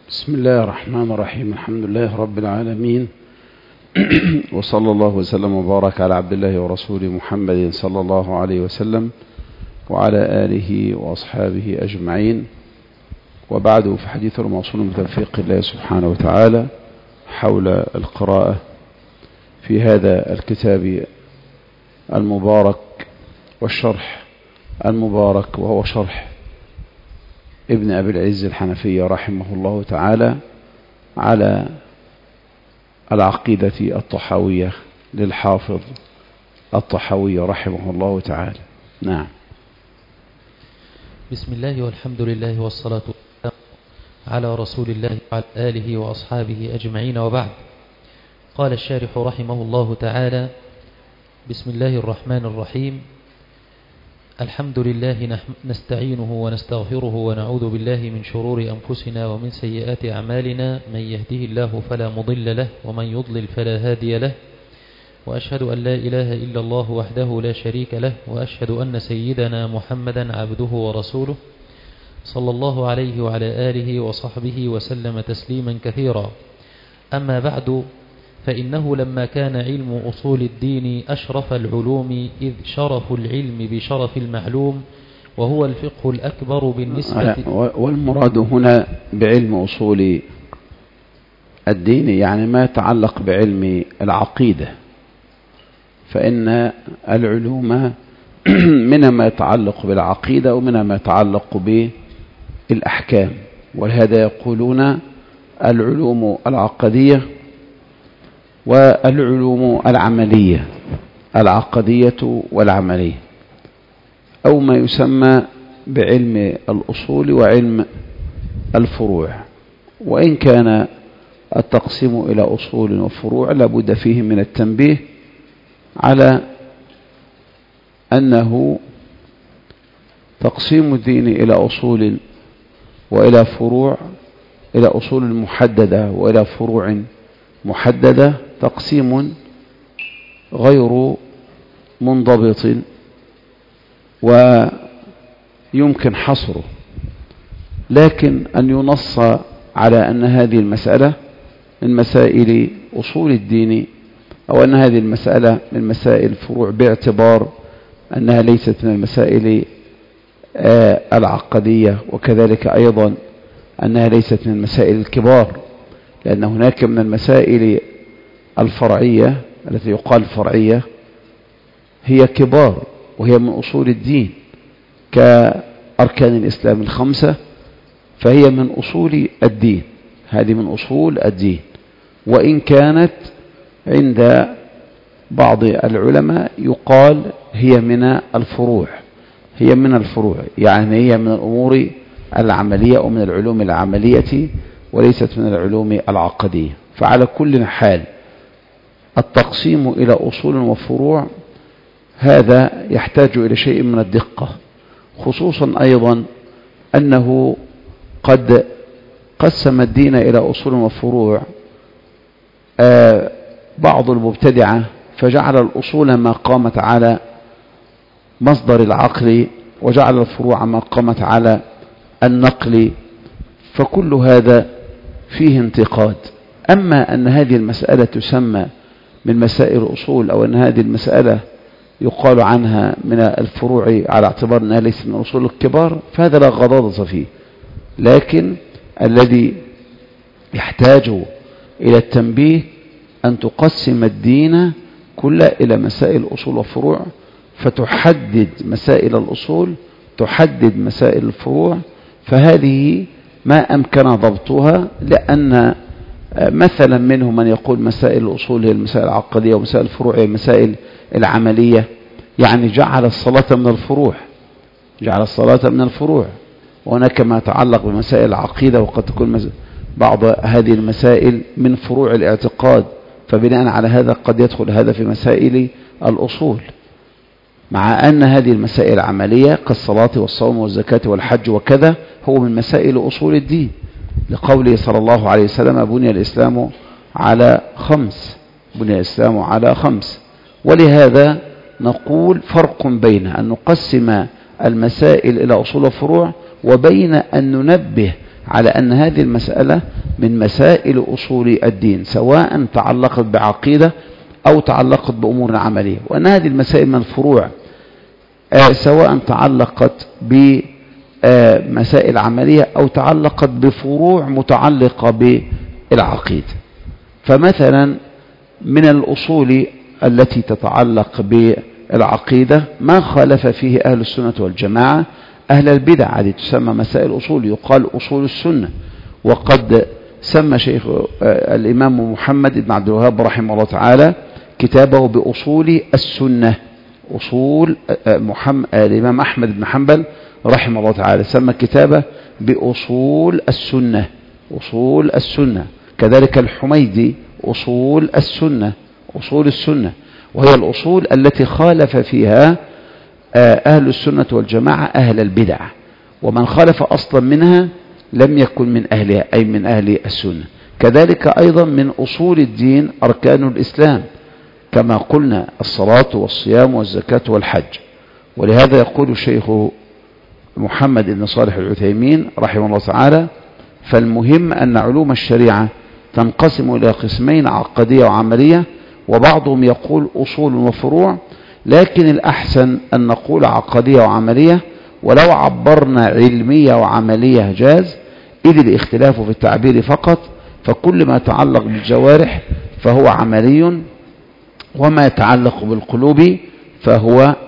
بسم الله الرحمن الرحيم. الحمد لله رب العالمين، وصلى الله وسلم وبارك على عبد الله ورسوله محمد صلى الله عليه وسلم وعلى آله وأصحابه أجمعين. وبعد، في حديث الموصول من توفيق الله سبحانه وتعالى حول القراءة في هذا الكتاب المبارك والشرح المبارك، وهو شرح ابن أبي العز الحنفي رحمه الله تعالى على العقيدة الطحاوية للحافظ الطحاوي رحمه الله تعالى. نعم. بسم الله والحمد لله والصلاة والسلام على رسول الله وعلى آله وأصحابه أجمعين، وبعد. قال الشارح رحمه الله تعالى: بسم الله الرحمن الرحيم. الحمد لله نستعينه ونستغفره ونعوذ بالله من شرور أنفسنا ومن سيئات أعمالنا، من يهده الله فلا مضل له ومن يضلل فلا هادي له، وأشهد أن لا إله إلا الله وحده لا شريك له، وأشهد أن سيدنا محمدا عبده ورسوله صلى الله عليه وعلى آله وصحبه وسلم تسليما كثيرا. أما بعد، فإنه لما كان علم أصول الدين أشرف العلوم، إذ شرف العلم بشرف المعلوم، وهو الفقه الأكبر بالنسبة. والمراد هنا بعلم أصول الدين يعني ما يتعلق بعلم العقيدة، فإن العلوم منها ما يتعلق بالعقيدة ومنها ما يتعلق بالأحكام، ولهذا يقولون العلوم العقدية والعلوم العملية، العقدية والعملية، أو ما يسمى بعلم الأصول وعلم الفروع. وإن كان التقسيم إلى أصول وفروع لابد فيه من التنبيه على أنه تقسيم الدين إلى أصول وإلى فروع، إلى أصول محددة وإلى فروع محددة، تقسيم غير منضبط ويمكن حصره، لكن أن ينص على أن هذه المسألة من مسائل أصول الدين، أو أن هذه المسألة من مسائل الفروع، باعتبار أنها ليست من المسائل العقدية، وكذلك أيضا أنها ليست من المسائل الكبار، لأن هناك من المسائل الفرعية التي يقال فرعية هي كبار، وهي من أصول الدين كأركان الإسلام الخمسة، فهي من أصول الدين، هذه من أصول الدين، وإن كانت عند بعض العلماء يقال هي من الفروع، هي من الفروع، يعني هي من الأمور العملية أو من العلوم العملية وليست من العلوم العقدية. فعلى كل حال التقسيم إلى أصول وفروع هذا يحتاج إلى شيء من الدقة، خصوصا أيضا أنه قد قسم الدين إلى أصول وفروع بعض المبتدعة، فجعل الأصول ما قامت على مصدر العقل، وجعل الفروع ما قامت على النقل، فكل هذا فيه انتقاد. أما أن هذه المسألة تسمى من مسائل الأصول، أو أن هذه المسألة يقال عنها من الفروع على اعتبار أنها ليست من أصول الكبار، فهذا لا غضاضة فيه، لكن الذي يحتاج إلى التنبيه أن تقسم الدين كله إلى مسائل أصول وفروع، فتحدد مسائل الأصول، تحدد مسائل الفروع، فهذه ما أمكن ضبطها، لأن مثلا منهم من يقول مسائل الأصول هي المسائل العقدية ومسائل الفروع هي المسائل العملية، يعني جعل الصلاة من الفروع، جعل الصلاة من الفروع. وهناك ما يتعلق بمسائل العقيدة، وقد تكون بعض هذه المسائل من فروع الاعتقاد، فبناء على هذا قد يدخل هذا في مسائل الأصول، مع أن هذه المسائل العملية كالصلاة والصوم والزكاة والحج وكذا هو من مسائل أصول الدين، لقوله صلى الله عليه وسلم: بني الإسلام على خمس، بني الإسلام على خمس. ولهذا نقول فرق بين أن نقسم المسائل إلى أصول وفروع، وبين أن ننبه على أن هذه المسألة من مسائل أصول الدين، سواء تعلقت بعقيدة أو تعلقت بأمور عملية، وأن هذه المسائل من الفروع، سواء تعلقت بمسائل عملية أو تعلقت بفروع متعلقة بالعقيدة. فمثلا من الأصول التي تتعلق بالعقيدة ما خالف فيه أهل السنة والجماعة أهل البدع، هذه تسمى مسائل أصول، يقال أصول السنة. وقد سمى شيخ الإمام محمد بن عبد الوهاب رحمه الله تعالى كتابه بأصول السنة. أصول الإمام أحمد بن حنبل رحمه الله تعالى سمى كتابه بأصول السنة، أصول السنة. كذلك الحميدي أصول السنة، أصول السنة، وهي الأصول التي خالف فيها أهل السنة والجماعة أهل البدع، ومن خالف أصلا منها لم يكن من أهلها، أي من أهل السنة. كذلك أيضا من أصول الدين أركان الإسلام، كما قلنا الصلاة والصيام والزكاة والحج. ولهذا يقول الشيخ محمد بن صالح العثيمين رحمه الله تعالى: فالمهم أن علوم الشريعة تنقسم إلى قسمين، عقدية وعملية، وبعضهم يقول أصول وفروع، لكن الأحسن أن نقول عقدية وعملية، ولو عبرنا علمية وعملية جاز، إذ الاختلاف في التعبير فقط، فكل ما يتعلق بالجوارح فهو عملي، وما يتعلق بالقلوب فهو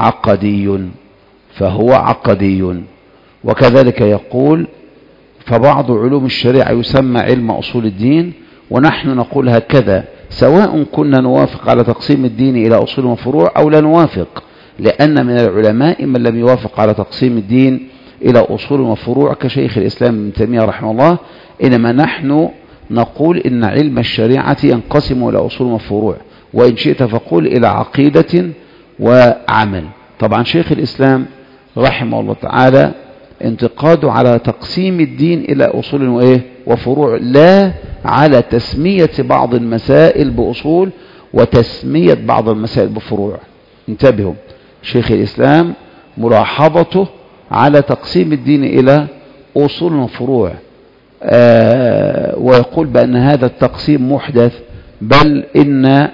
عقدي. وكذلك يقول: فبعض علوم الشريعة يسمى علم أصول الدين، ونحن نقول هكذا سواء كنا نوافق على تقسيم الدين إلى أصول وفروع أو لا نوافق، لأن من العلماء من لم يوافق على تقسيم الدين إلى أصول وفروع كشيخ الإسلام ابن تيمية رحمه الله. إنما نحن نقول إن علم الشريعة ينقسم إلى أصول وفروع، وإن شئت فقول إلى عقيدة وعمل. طبعا شيخ الإسلام رحمه الله تعالى انتقاده على تقسيم الدين إلى أصول وفروع، لا على تسمية بعض المسائل بأصول وتسمية بعض المسائل بفروع. انتبهوا، شيخ الإسلام ملاحظته على تقسيم الدين إلى أصول وفروع، ويقول بأن هذا التقسيم محدث، بل إن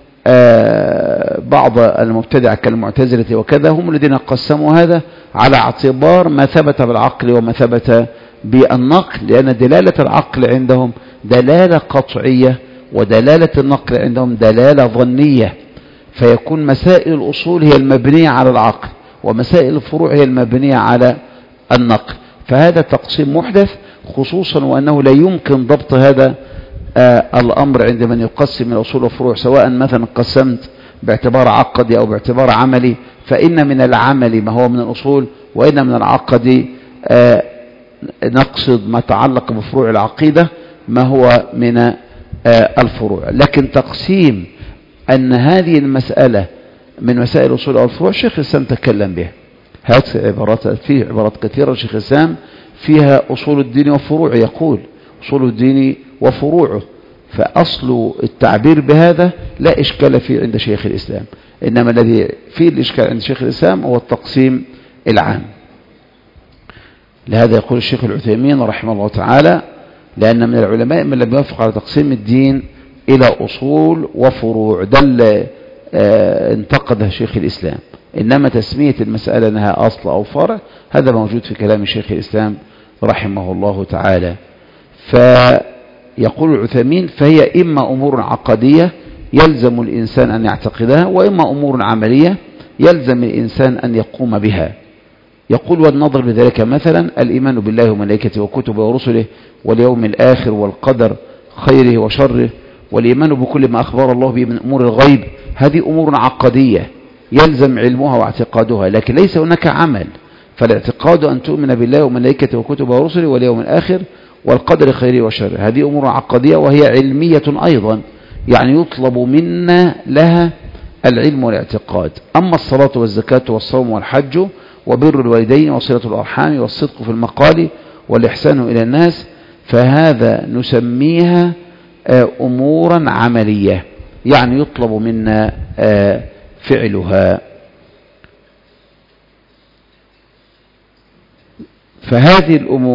بعض المبتدعة كالمعتزلة وكذا هم الذين قسموا هذا على اعتبار ما ثبت بالعقل وما ثبت بالنقل، لأن دلالة العقل عندهم دلالة قطعية، ودلالة النقل عندهم دلالة ظنية، فيكون مسائل الأصول هي المبنية على العقل، ومسائل الفروع هي المبنية على النقل. فهذا تقسيم محدث، خصوصا وأنه لا يمكن ضبط هذا الأمر عند من يقسم الأصول والفروع، سواء مثلا قسمت باعتبار عقدي أو باعتبار عملي، فإن من العمل ما هو من الأصول، وإن من العقدي نقصد ما تعلق بفروع العقيدة ما هو من الفروع. لكن تقسيم أن هذه المسألة من مسائل الأصول أو الفروع شيخ الإسلام تكلم بها، هذه عبارات، فيه عبارات كثيرة شيخ الإسلام فيها أصول الدين وفروع، يقول أصول الدين وفروعه، فأصل التعبير بهذا لا إشكال فيه عند شيخ الإسلام، إنما الذي فيه الإشكال عند شيخ الإسلام هو التقسيم العام. لهذا يقول الشيخ العثيمين رحمه الله تعالى: لأن من العلماء من لم يوافق على تقسيم الدين إلى أصول وفروع، دل انتقده شيخ الإسلام، إنما تسمية المسألة أنها أصل أو فرع هذا موجود في كلام شيخ الإسلام رحمه الله تعالى. فيقول العثيمين: فهي إما أمور عقدية يلزم الإنسان أن يعتقدها، وإما أمور عملية يلزم الإنسان أن يقوم بها. يقول: والنظر بذلك مثلا الإيمان بالله وملائكته وكتبه ورسله واليوم الآخر والقدر خيره وشره، والإيمان بكل ما أخبر الله به من أمور الغيب، هذه أمور عقدية يلزم علمها واعتقادها، لكن ليس هناك عمل. فالاعتقاد أن تؤمن بالله وملائكته وكتبه ورسله واليوم الآخر والقدر خيره وشره، هذه أمور عقدية وهي علمية أيضا، يعني يطلب منا لها العلم والاعتقاد. أما الصلاة والزكاة والصوم والحج وبر الوالدين وصلة الأرحام والصدق في المقال والإحسان إلى الناس، فهذا نسميها أمورا عملية، يعني يطلب منا فعلها. فهذه الأمور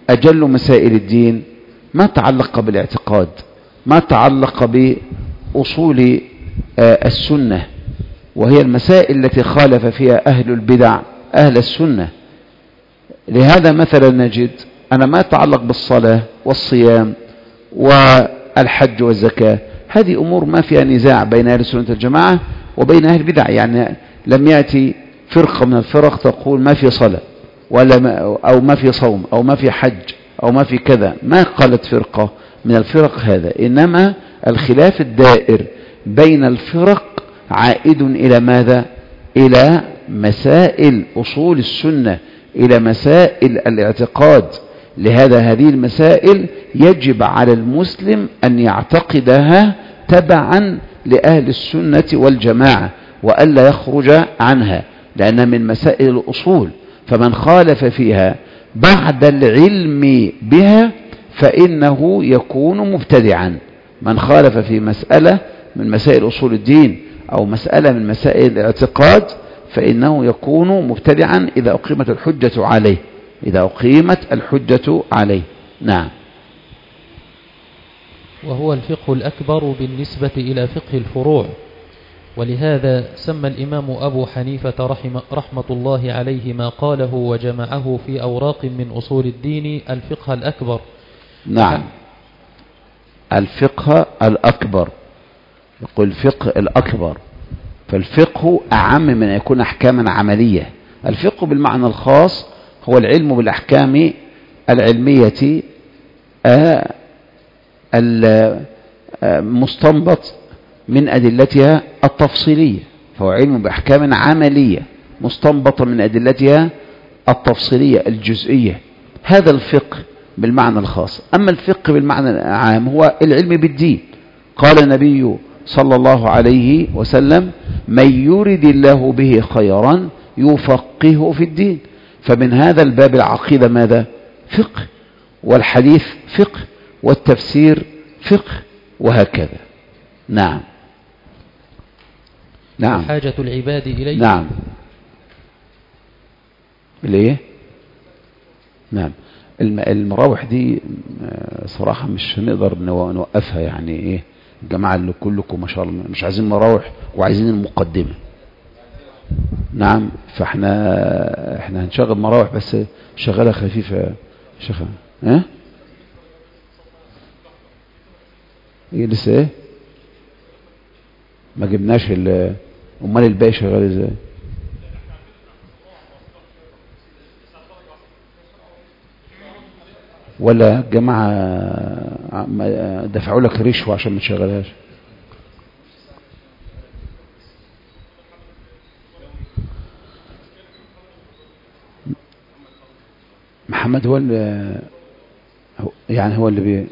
أجل مسائل الدين ما تعلق بالاعتقاد، ما تعلق بأصول السنة، وهي المسائل التي خالف فيها أهل البدع أهل السنة. لهذا مثلا نجد أنا ما يتعلق بالصلاة والصيام والحج والزكاة، هذه أمور ما فيها نزاع بين أهل السنة الجماعة وبين أهل البدع. يعني لم يأتي فرقة من الفرق تقول ما في صلاة أو ما في صوم أو ما في حج أو ما في كذا، ما قالت فرقة من الفرق هذا. إنما الخلاف الدائر بين الفرق عائد إلى ماذا؟ إلى مسائل أصول السنة، إلى مسائل الاعتقاد. لهذا هذه المسائل يجب على المسلم أن يعتقدها تبعا لأهل السنة والجماعة وألا يخرج عنها، لأنها من مسائل الأصول. فمن خالف فيها بعد العلم بها فإنه يكون مبتدعا. من خالف في مسألة من مسائل أصول الدين أو مسألة من مسائل الاعتقاد فإنه يكون مبتدعا إذا أقيمت الحجة عليه، إذا أقيمت الحجة عليه. نعم. وهو الفقه الأكبر بالنسبة إلى فقه الفروع، ولهذا سمى الإمام أبو حنيفة رحمة الله عليه ما قاله وجمعه في أوراق من أصول الدين الفقه الأكبر. نعم، الفقه الأكبر، يقول الفقه الأكبر. فالفقه أعم من أن يكون أحكاما عملية. الفقه بالمعنى الخاص هو العلم بالأحكام العلمية المستنبط من أدلتها التفصيلية، فهو علم بأحكام عملية مستنبطة من أدلتها التفصيلية الجزئية. هذا الفقه بالمعنى الخاص. أما الفقه بالمعنى العام هو العلم بالدين. قال النبي صلى الله عليه وسلم: من يرد الله به خيرا يفقهه في الدين. فمن هذا الباب العقيدة ماذا؟ فقه، والحديث فقه، والتفسير فقه، وهكذا. نعم. نعم. حاجة العباد إليه. نعم. ليه؟ نعم. المراوح دي صراحة مش هنقدر نوقفها. يعني ايه الجماعة اللي كلكم ما شاء الله مش عايزين مراوح وعايزين المقدمة. نعم. فاحنا هنشغل مراوح بس شغالة خفيفة. شغالة ايه لسه ايه ما جبناش امال الباقي شغال ازاي؟ ولا الجماعة دفعوا لك رشوة عشان ما تشغلهاش؟ محمد هو اللي يعني هو اللي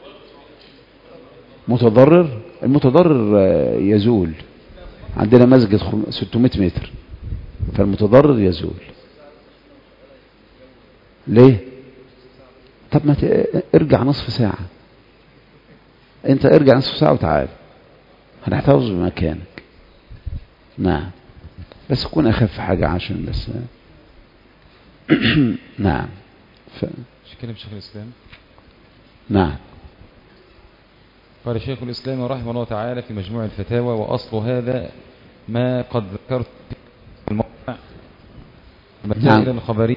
متضرر. المتضرر يزول. عندنا مسجد 600 متر، فالمتضرر يزول. ليه؟ طب ما ارجع نصف ساعة. انت ارجع نصف ساعة وتعال، هنحتفظ بمكانك. نعم، بس كون اخف حاجة عشان بس. نعم. كلام شيخ الإسلام. نعم. قال شيخ الإسلام رحمه الله تعالى في مجموع الفتاوى: وأصل هذا ما قد ذكرت في الموضع مسائل الخبرية.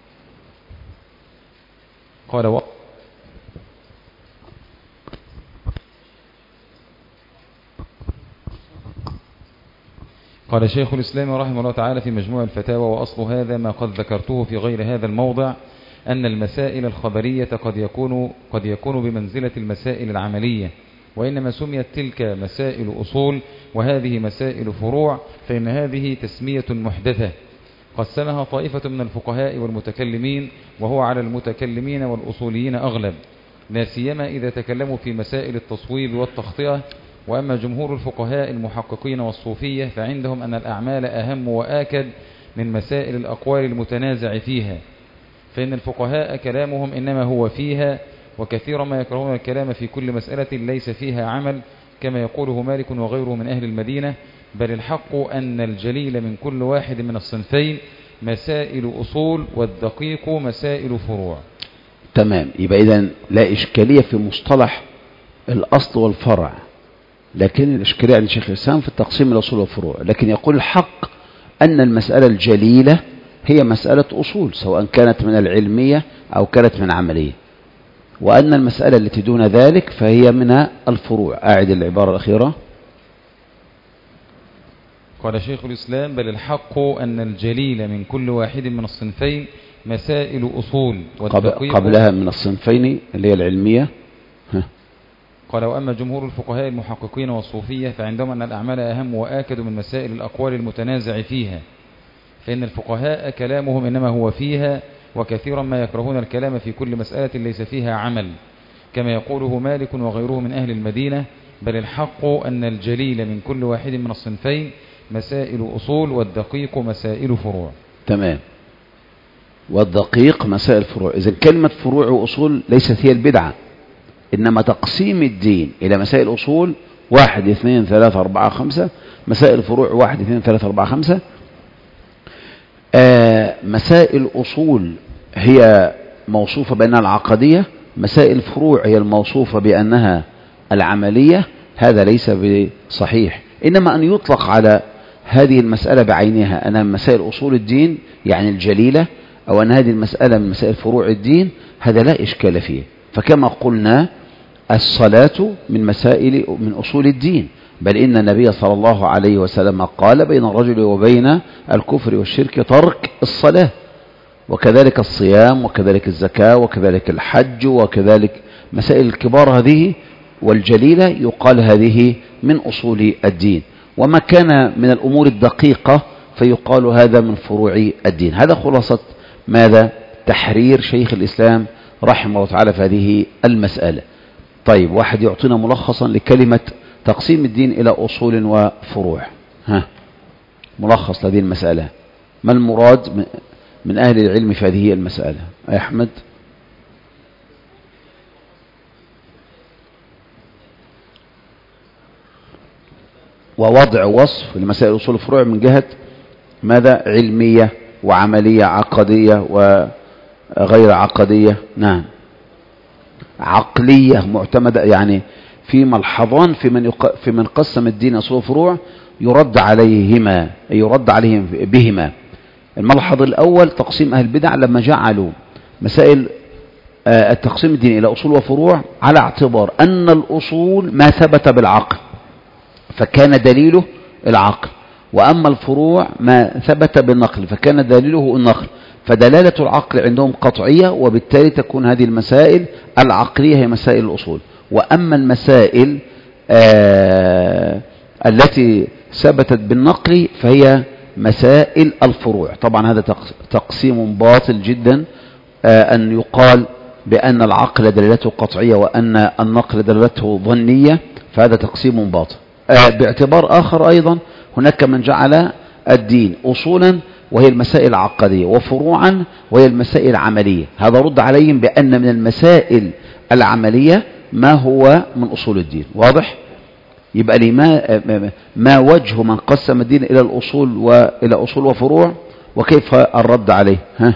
قال شيخ الإسلام رحمه الله تعالى في مجموع الفتاوى: وأصل هذا ما قد ذكرته في غير هذا الموضع، أن المسائل الخبرية قد يكون بمنزلة المسائل العملية، وإنما سميت تلك مسائل أصول وهذه مسائل فروع، فإن هذه تسمية محدثة قسمها طائفة من الفقهاء والمتكلمين، وهو على المتكلمين والأصوليين أغلب، لا سيما إذا تكلموا في مسائل التصويب والتخطئة. وأما جمهور الفقهاء المحققين والصوفية فعندهم أن الأعمال أهم وآكد من مسائل الأقوال المتنازع فيها، فإن الفقهاء كلامهم إنما هو فيها، وكثيرا ما يكرهون الكلام في كل مسألة ليس فيها عمل، كما يقوله مالك وغيره من أهل المدينة. بل الحق أن الجليل من كل واحد من الصنفين مسائل أصول، والدقيق مسائل فروع. تمام. يبقى إذن لا إشكالية في مصطلح الأصل والفرع، لكن الإشكالية عند شيخ الإسلام في التقسيم الأصول والفروع. لكن يقول الحق أن المسألة الجليلة هي مسألة أصول، سواء كانت من العلمية أو كانت من عملية، وأن المسألة التي دون ذلك فهي من الفروع. أعد العبارة الأخيرة. قال شيخ الإسلام: بل الحق أن الجليل من كل واحد من الصنفين مسائل أصول، قبلها من الصنفين اللي هي العلمية. قال: وأما جمهور الفقهاء المحققين والصوفية فعندهم أن الأعمال أهم وآكد من مسائل الأقوال المتنازع فيها، فإن الفقهاء كلامهم إنما هو فيها، وكثيرا ما يكرهون الكلام في كل مسألة ليس فيها عمل، كما يقوله مالك وغيره من أهل المدينة. بل الحق أن الجليل من كل واحد من الصنفين مسائل أصول، والدقيق مسائل فروع. تمام. والدقيق مسائل فروع. إذن كلمة فروع وأصول ليست هي البدعة، إنما تقسيم الدين إلى مسائل أصول 1 2 3 4 5، مسائل فروع 1 2 3 4 5. مسائل أصول هي موصوفة بأنها العقدية، مسائل فروع هي الموصوفة بأنها العملية. هذا ليس بصحيح، إنما أن يطلق على هذه المسألة بعينها أنها مسائل أصول الدين يعني الجليلة، أو أن هذه المسألة من مسائل فروع الدين، هذا لا إشكال فيه. فكما قلنا الصلاة من أصول الدين، بل إن النبي صلى الله عليه وسلم قال: بين الرجل وبين الكفر والشرك ترك الصلاة. وكذلك الصيام، وكذلك الزكاة، وكذلك الحج، وكذلك مسائل الكبار هذه والجليلة يقال هذه من أصول الدين. وما كان من الأمور الدقيقة فيقال هذا من فروع الدين. هذا خلاصة ماذا؟ تحرير شيخ الإسلام رحمه الله تعالى في هذه المسألة. طيب، واحد يعطينا ملخصا لكلمة تقسيم الدين إلى أصول وفروع. ملخص لهذه المسألة، ما المراد من أهل العلم في هذه المسألة؟ يا أحمد. ووضع وصف لمسائل أصول الفروع من جهة ماذا؟ علمية وعملية، عقدية وغير عقدية. نعم. عقلية معتمدة، يعني في ملحظان في من قسم الدين أصول الفروع يرد عليهم بهما. الملحظ الأول تقسيم أهل البدع لما جعلوا مسائل التقسيم الدين إلى أصول وفروع على اعتبار أن الأصول ما ثبت بالعقل فكان دليله العقل، وأما الفروع ما ثبت بالنقل فكان دليله النقل، فدلالة العقل عندهم قطعية، وبالتالي تكون هذه المسائل العقلية هي مسائل الأصول. وأما المسائل التي ثبتت بالنقل فهي مسائل الفروع. طبعا هذا تقسيم باطل جدا، أن يقال بأن العقل دلالته قطعية وأن النقل دلالته ظنية، فهذا تقسيم باطل. باعتبار آخر أيضا هناك من جعل الدين أصولا وهي المسائل العقدية، وفروعا وهي المسائل العملية. هذا رد عليهم بأن من المسائل العملية ما هو من أصول الدين. واضح؟ يبقى لي ما وجه من قسم الدين إلى الأصول وإلى أصول وفروع، وكيف الرد عليه؟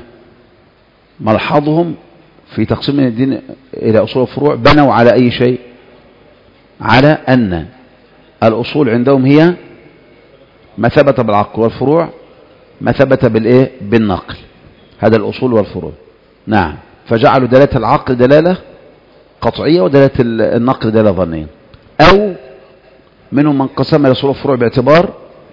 ملحظهم في تقسيم الدين إلى أصول وفروع بنوا على أي شيء؟ على أن الأصول عندهم هي ما ثبت بالعقل، والفروع ما ثبت بالنقل. هذا الأصول والفروع. نعم. فجعلوا دلالة العقل دلالة قطعية ودلالة النقل دلالة ظنية. أو منهم من قسم إلى أصول وفروع باعتبار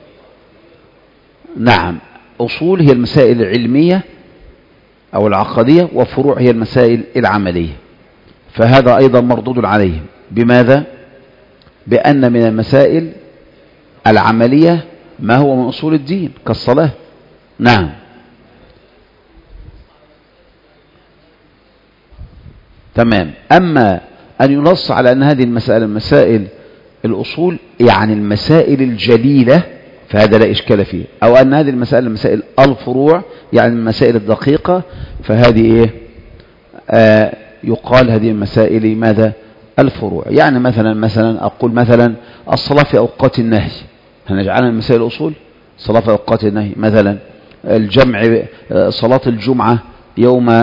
نعم أصول هي المسائل العلمية أو العقدية، وفروع هي المسائل العملية. فهذا أيضا مردود عليهم. بماذا؟ بأن من المسائل العملية ما هو من أصول الدين كالصلاة. نعم. تمام. أما أن ينص على أن هذه المسائل مسائل الأصول يعني المسائل الجليلة فهذا لا إشكال فيه، أو أن هذه المسائل مسائل الفروع يعني المسائل الدقيقة، فهذه يقال هذه المسائل ماذا؟ الفروع. يعني مثلا أقول مثلا الصلاة في أوقات النهي، هنجعلها من مسائل الأصول. صلاة في أوقات النهي مثلا الجمع، صلاة الجمعة يوم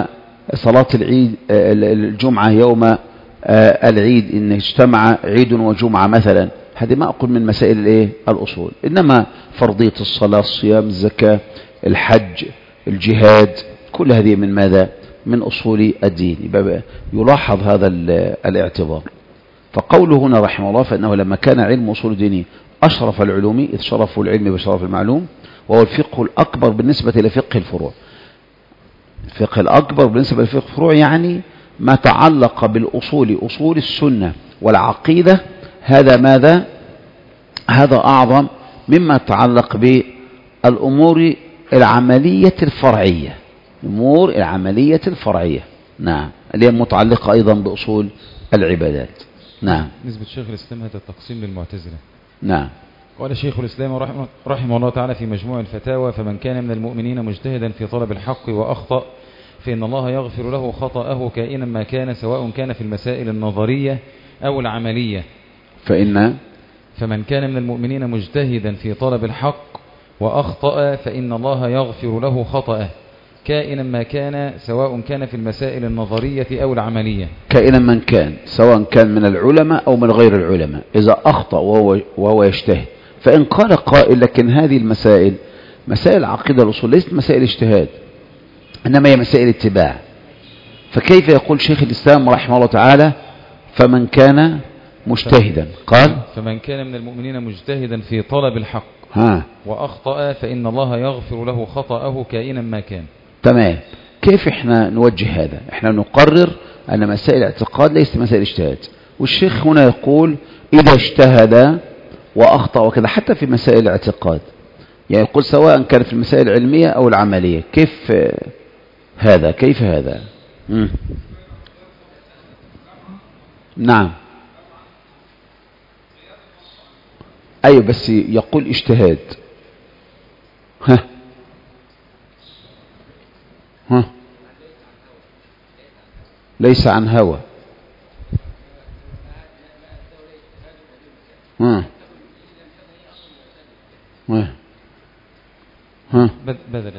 صلاة العيد الجمعة يوم العيد إن اجتمع عيد وجمعة مثلا، هذه ما أقول من مسائل الايه الأصول، إنما فرضية الصلاة، الصيام، الزكاة، الحج، الجهاد، كل هذه من ماذا؟ من أصول الدين. يلاحظ هذا الاعتبار. فقوله هنا رحمه الله فإنه لما كان علم أصول الدين أشرف العلوم إذ شرف العلم بشرف المعلوم، وهو الفقه الأكبر بالنسبة إلى فقه الفروع. الفقه الأكبر بالنسبة لفقه الفروع يعني ما تعلق بالأصول، أصول السنة والعقيدة، هذا ماذا؟ هذا أعظم مما يتعلق بالأمور العملية الفرعية، الأمور العملية الفرعية، نعم، اللي هي متعلقة أيضا بأصول العبادات. نعم. نسبة شيخ الإسلام هذا التقسيم للمعتزلة. نعم. قال شيخ الإسلام رحمه الله تعالى في مجموع الفتاوى: فمن كان من المؤمنين مجتهدا في طلب الحق وأخطأ فإن الله يغفر له خطأه كائنا ما كان، سواء كان في المسائل النظرية أو العملية. فمن كان من المؤمنين مجتهدا في طلب الحق وأخطأ فإن الله يغفر له خطأه كائنا ما كان، سواء كان في المسائل النظرية أو العملية. كائنا من كان، سواء كان من العلماء أو من غير العلماء، إذا أخطأ وهو يجتهد. فإن قال قائل لكن هذه المسائل مسائل العقيدة الأصول ليست مسائل اجتهاد، إنما هي مسائل اتباع، فكيف يقول شيخ الإسلام رحمه الله تعالى فمن كان مجتهدا؟ قال فمن كان من المؤمنين مجتهدا في طلب الحق وأخطأ فإن الله يغفر له خطأه كائنا ما كان. تمام. كيف احنا نوجه هذا؟ احنا نقرر أن مسائل الاعتقاد ليست مسائل اجتهاد، والشيخ هنا يقول إذا اجتهد وأخطأ وكذا، حتى في مسائل الاعتقاد، يعني يقول سواء كانت في المسائل العلمية أو العملية. كيف هذا؟ كيف هذا؟ نعم. أيوة، بس يقول اجتهاد. ليس عن هوى. بدل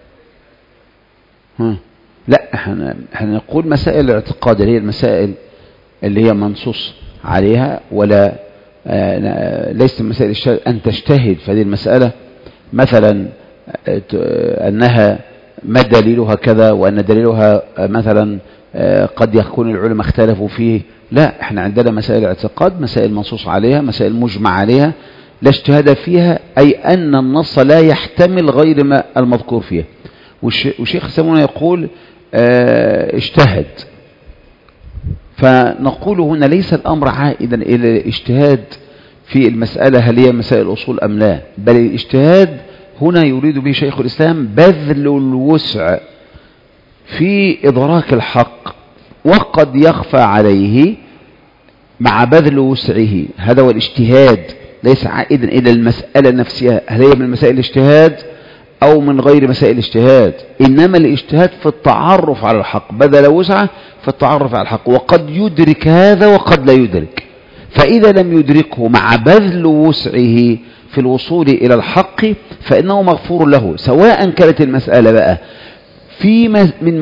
لا، احنا نقول مسائل الاعتقاد اللي هي المسائل اللي هي منصوص عليها، ولا ليس مسائل الاجتهاد أن تجتهد في هذه المسألة، مثلا أنها ما دليلها كذا وأن دليلها مثلا قد يكون العلماء اختلفوا فيه. لا، احنا عندنا مسائل الاعتقاد مسائل منصوص عليها، مسائل مجمع عليها لا اجتهاد فيها، أي أن النص لا يحتمل غير ما المذكور فيها. وشيخ سمونا يقول اجتهد، فنقول هنا ليس الأمر عائدا إلى الاجتهاد في المسألة هل هي مسائل الأصول أم لا، بل الاجتهاد هنا يريد به شيخ الإسلام بذل الوسع في إدراك الحق، وقد يخفى عليه مع بذل وسعه. هذا هو الاجتهاد، ليس عائدا إلى المسألة نفسها هل هي من مسائل الاجتهاد أو من غير مسائل الاجتهاد، إنما الاجتهاد في التعرف على الحق، بذل وسعه في التعرف على الحق، وقد يدرك هذا وقد لا يدرك. فإذا لم يدركه مع بذل وسعه في الوصول إلى الحق فإنه مغفور له، سواء كانت المسألة بقى في من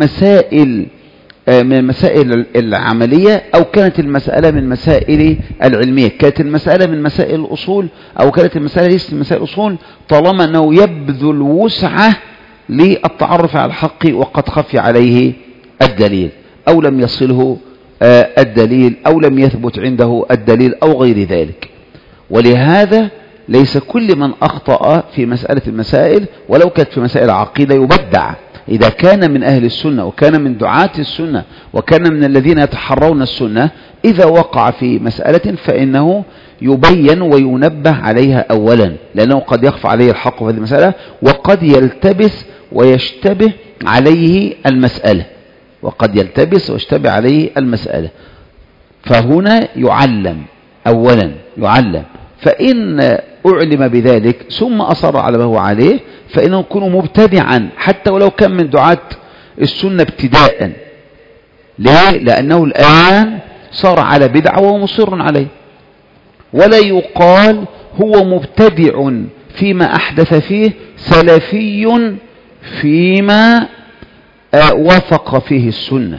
مسائل العملية أو كانت المسألة من مسائل العلمية، كانت المسألة من مسائل الأصول أو كانت المسألة ليست من مسائل الأصول، طالما أنه يبذل وسعه للتعرف على الحق وقد خفي عليه الدليل أو لم يصله الدليل أو لم يثبت عنده الدليل أو غير ذلك. ولهذا ليس كل من أخطأ في مسألة المسائل ولو كانت في مسائل عقيدة يبدع، إذا كان من أهل السنة وكان من دعاة السنة وكان من الذين يتحرون السنة، إذا وقع في مسألة فإنه يبين وينبه عليها أولا، لأنه قد يخفى عليه الحق في هذه المسألة وقد يلتبس ويشتبه عليه المسألة، وقد يلتبس ويشتبه عليه المسألة. فهنا يعلم أولا، يعلم، فإن أعلم بذلك ثم أصر على ما هو عليه فإنه يكون مبتدعا حتى ولو كان من دعاة السنة ابتداء. ليه؟ لأنه الآن صار على بدعة وهو مصر عليه، ولا يقال هو مبتدع فيما أحدث فيه، سلفي فيما وافق فيه السنة،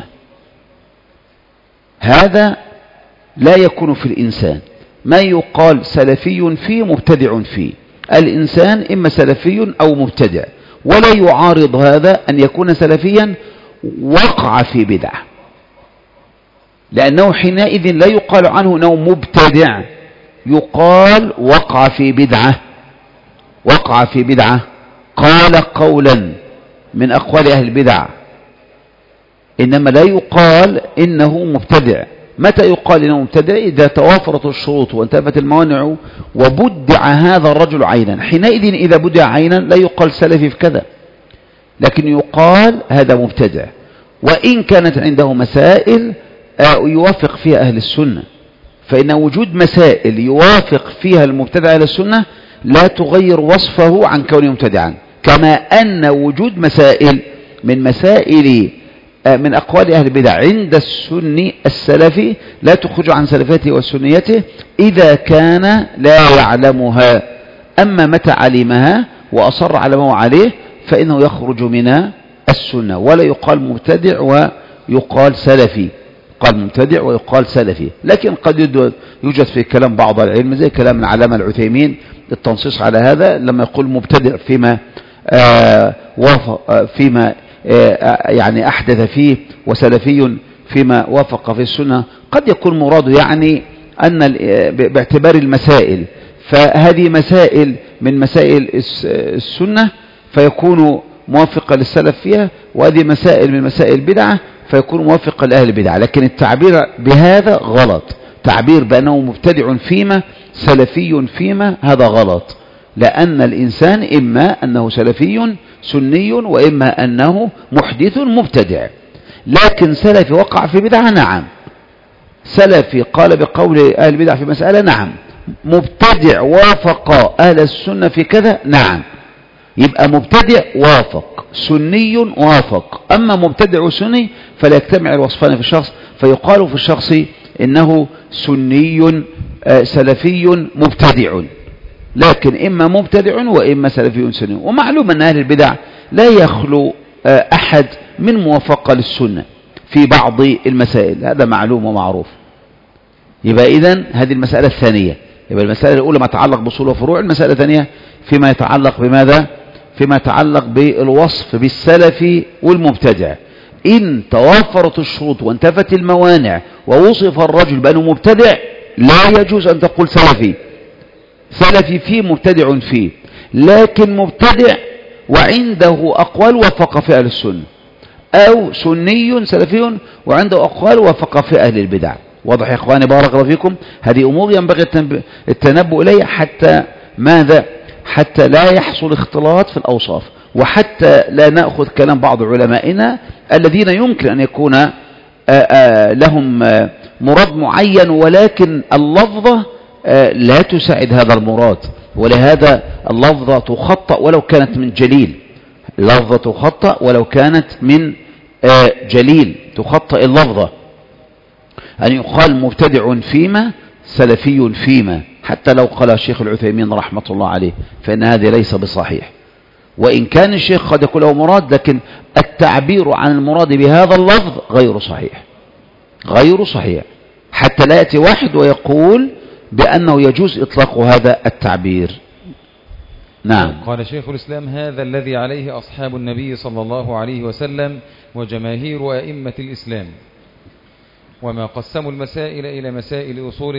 هذا لا يكون في الإنسان. ما يقال سلفي فيه مبتدع فيه، الإنسان إما سلفي أو مبتدع، ولا يعارض هذا أن يكون سلفيا وقع في بدعة، لأنه حينئذ لا يقال عنه أنه مبتدع، يقال وقع في بدعة. وقع في بدعة، قال قولا من أقوال أهل البدع، إنما لا يقال إنه مبتدع. متى يقال إنه مبتدع؟ إذا توافرت الشروط وانتفت الموانع وبدع هذا الرجل عينا، حينئذ إذا بدع عينا لا يقال سلفي في كذا، لكن يقال هذا مبتدع، وإن كانت عنده مسائل يوافق فيها أهل السنة، فإن وجود مسائل يوافق فيها المبتدع أهل السنة لا تغير وصفه عن كونه مبتدعا، كما أن وجود مسائل من أقوال أهل البدع عند السني السلفي لا تخرج عن سلفيته وسنيته إذا كان لا يعلمها. أما متى علمها وأصر على ما هو عليه فإنه يخرج من السنة، ولا يقال مبتدع ويقال سلفي، قال مبتدع ويقال سلفي. لكن قد يوجد في كلام بعض العلم زي كلام العلامة العثيمين التنصيص على هذا لما يقول مبتدع فيما يعني أحدث فيه، وسلفي فيما وافق في السنة. قد يكون مراده يعني أن باعتبار المسائل، فهذه مسائل من مسائل السنة فيكون موافقة للسلف فيها، وهذه مسائل من مسائل البدعة فيكون موافقة لأهل البدعة. لكن التعبير بهذا غلط، تعبير بأنه مبتدع فيما سلفي فيما، هذا غلط، لأن الإنسان إما أنه سلفي سني وإما أنه محدث مبتدع. لكن سلفي وقع في بدعة، نعم، سلفي قال بقول أهل البدع في مسألة، نعم، مبتدع وافق أهل السنة في كذا، نعم، يبقى مبتدع وافق، سني وافق. أما مبتدع وسني فلا يجتمع الوصفان في الشخص، فيقال في الشخص إنه سني سلفي مبتدع، لكن إما مبتدع وإما سلفي سني. ومعلوم أن أهل البدع لا يخلو أحد من موافقة للسنة في بعض المسائل، هذا معلوم ومعروف. يبقى إذن هذه المسألة الثانية. يبقى المسألة الأولى ما يتعلق بأصول وفروع، المسألة الثانية فيما يتعلق بماذا؟ فيما يتعلق بالوصف بالسلف والمبتدع. إن توافرت الشروط وانتفت الموانع ووصف الرجل بأنه مبتدع، لا يجوز أن تقول سلفي، سلفي فيه مبتدع فيه، لكن مبتدع وعنده أقوال وافق في أهل السنة، أو سني سلفي وعنده أقوال وافق في أهل البدع. واضح يا إخواني بارك الله فيكم؟ هذه أمور ينبغي التنبؤ إليها حتى ماذا؟ حتى لا يحصل اختلاط في الأوصاف، وحتى لا نأخذ كلام بعض علمائنا الذين يمكن أن يكون لهم مراد معين ولكن اللفظة لا تساعد هذا المراد، ولهذا اللفظة تخطأ ولو كانت من جليل، اللفظة تخطأ ولو كانت من جليل، تخطأ اللفظة، أن يقال مبتدع فيما سلفي فيما، حتى لو قال الشيخ العثيمين رحمة الله عليه، فإن هذا ليس بصحيح. وإن كان الشيخ قد يكون له مراد، لكن التعبير عن المراد بهذا اللفظ غير صحيح، غير صحيح، حتى لا يأتي واحد ويقول بأنه يجوز إطلاق هذا التعبير. نعم. قال شيخ الإسلام: هذا الذي عليه أصحاب النبي صلى الله عليه وسلم وجماهير أئمة الإسلام، وما قسموا المسائل إلى مسائل أصول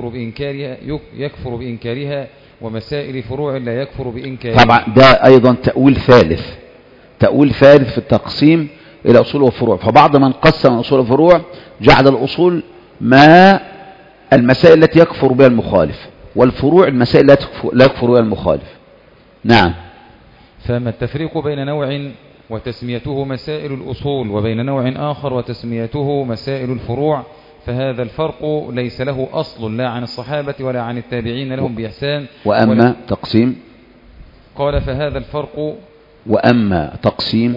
يكفر بإنكارها ومسائل فروع لا يكفر بإنكارها. طبعا ده أيضا تأويل ثالث، تأويل ثالث في التقسيم إلى أصول وفروع. فبعض من قسم أصول وفروع جعل الأصول ما المسائل التي يكفر بها المخالف، والفروع المسائل لا يكفر بها المخالف. نعم. فما التفريق بين نوع وتسميته مسائل الأصول وبين نوع آخر وتسميته مسائل الفروع، فهذا الفرق ليس له أصل لا عن الصحابة ولا عن التابعين لهم بإحسان. وأما تقسيم، قال: فهذا الفرق وأما تقسيم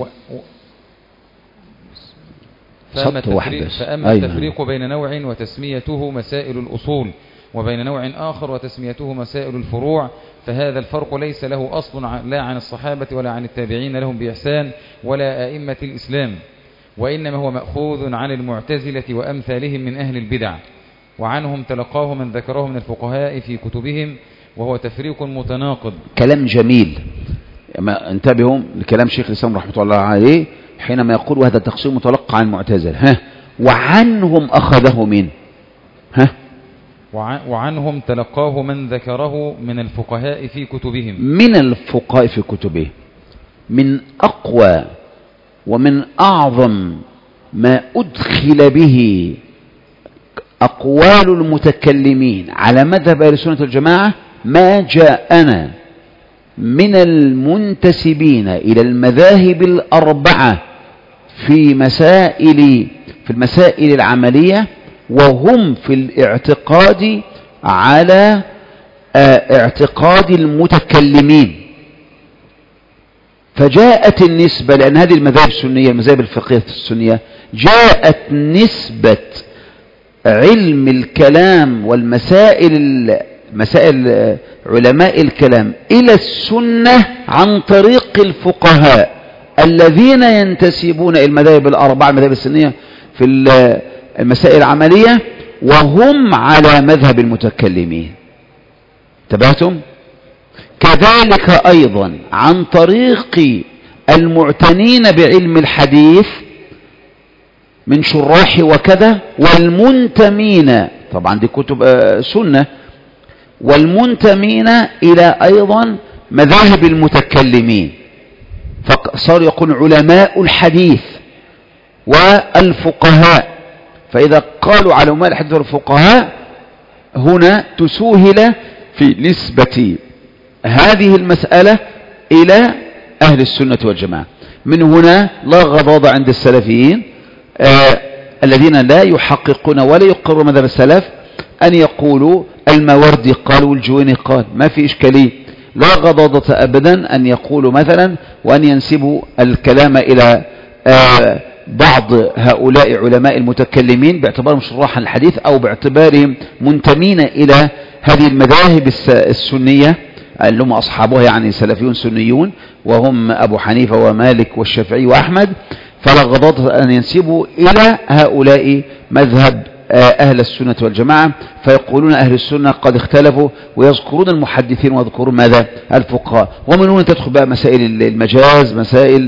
فأما التفريق بين نوع وتسميته مسائل الأصول وبين نوع آخر وتسميته مسائل الفروع، فهذا الفرق ليس له أصل لا عن الصحابة ولا عن التابعين لهم بإحسان ولا أئمة الإسلام، وإنما هو مأخوذ عن المعتزلة وأمثالهم من أهل البدع، وعنهم تلقاه من ذكره من الفقهاء في كتبهم، وهو تفريق متناقض. كلام جميل. انتبهوا لكلام شيخ الإسلام رحمة الله عليه حينما يقول وهذا تقسيم متلقى عن المعتزلة. وعنهم أخذه من وعنهم تلقاه من ذكره من الفقهاء في كتبهم. من الفقهاء في كتبهم. من أقوى ومن أعظم ما أدخل به أقوال المتكلمين على مذهب أهل السنة والجماعة ما جاءنا من المنتسبين إلى المذاهب الأربعة في المسائل العملية، وهم في الاعتقاد على اعتقاد المتكلمين. فجاءت النسبة، لأن هذه المذاهب السنية المذاهب الفقهية السنية جاءت نسبة علم الكلام والمسائل مسائل علماء الكلام إلى السنة عن طريق الفقهاء الذين ينتسبون إلى المذاهب الأربعة المذاهب السنية في المسائل العملية، وهم على مذهب المتكلمين. انتبهتم؟ كذلك أيضا عن طريق المعتنين بعلم الحديث من شراح وكذا، والمنتمين، طبعا دي كتب سنة، والمنتمين إلى أيضا مذاهب المتكلمين، فصار يقول علماء الحديث والفقهاء. فإذا قالوا علماء الحديث والفقهاء هنا تسهل في نسبة هذه المسألة إلى أهل السنة والجماعة. من هنا لا غضاض عند السلفيين الذين لا يحققون ولا يقروا مذهب السلف أن يقولوا الماوردي قال والجويني قال، ما في إشكالية، لا غضاضة أبدا أن يقولوا مثلا وأن ينسبوا الكلام إلى بعض هؤلاء علماء المتكلمين باعتبارهم شراحا الحديث أو باعتبارهم منتمين إلى هذه المذاهب السنية اللي هم أصحابها يعني سلفيون سنيون، وهم أبو حنيفة ومالك والشافعي وأحمد. فلا غضاضة أن ينسبوا إلى هؤلاء مذهب أهل السنة والجماعة، فيقولون أهل السنة قد اختلفوا، ويذكرون المحدثين ويذكرون ماذا؟ الفقهاء. ومن هنا تدخل بقى مسائل المجاز، مسائل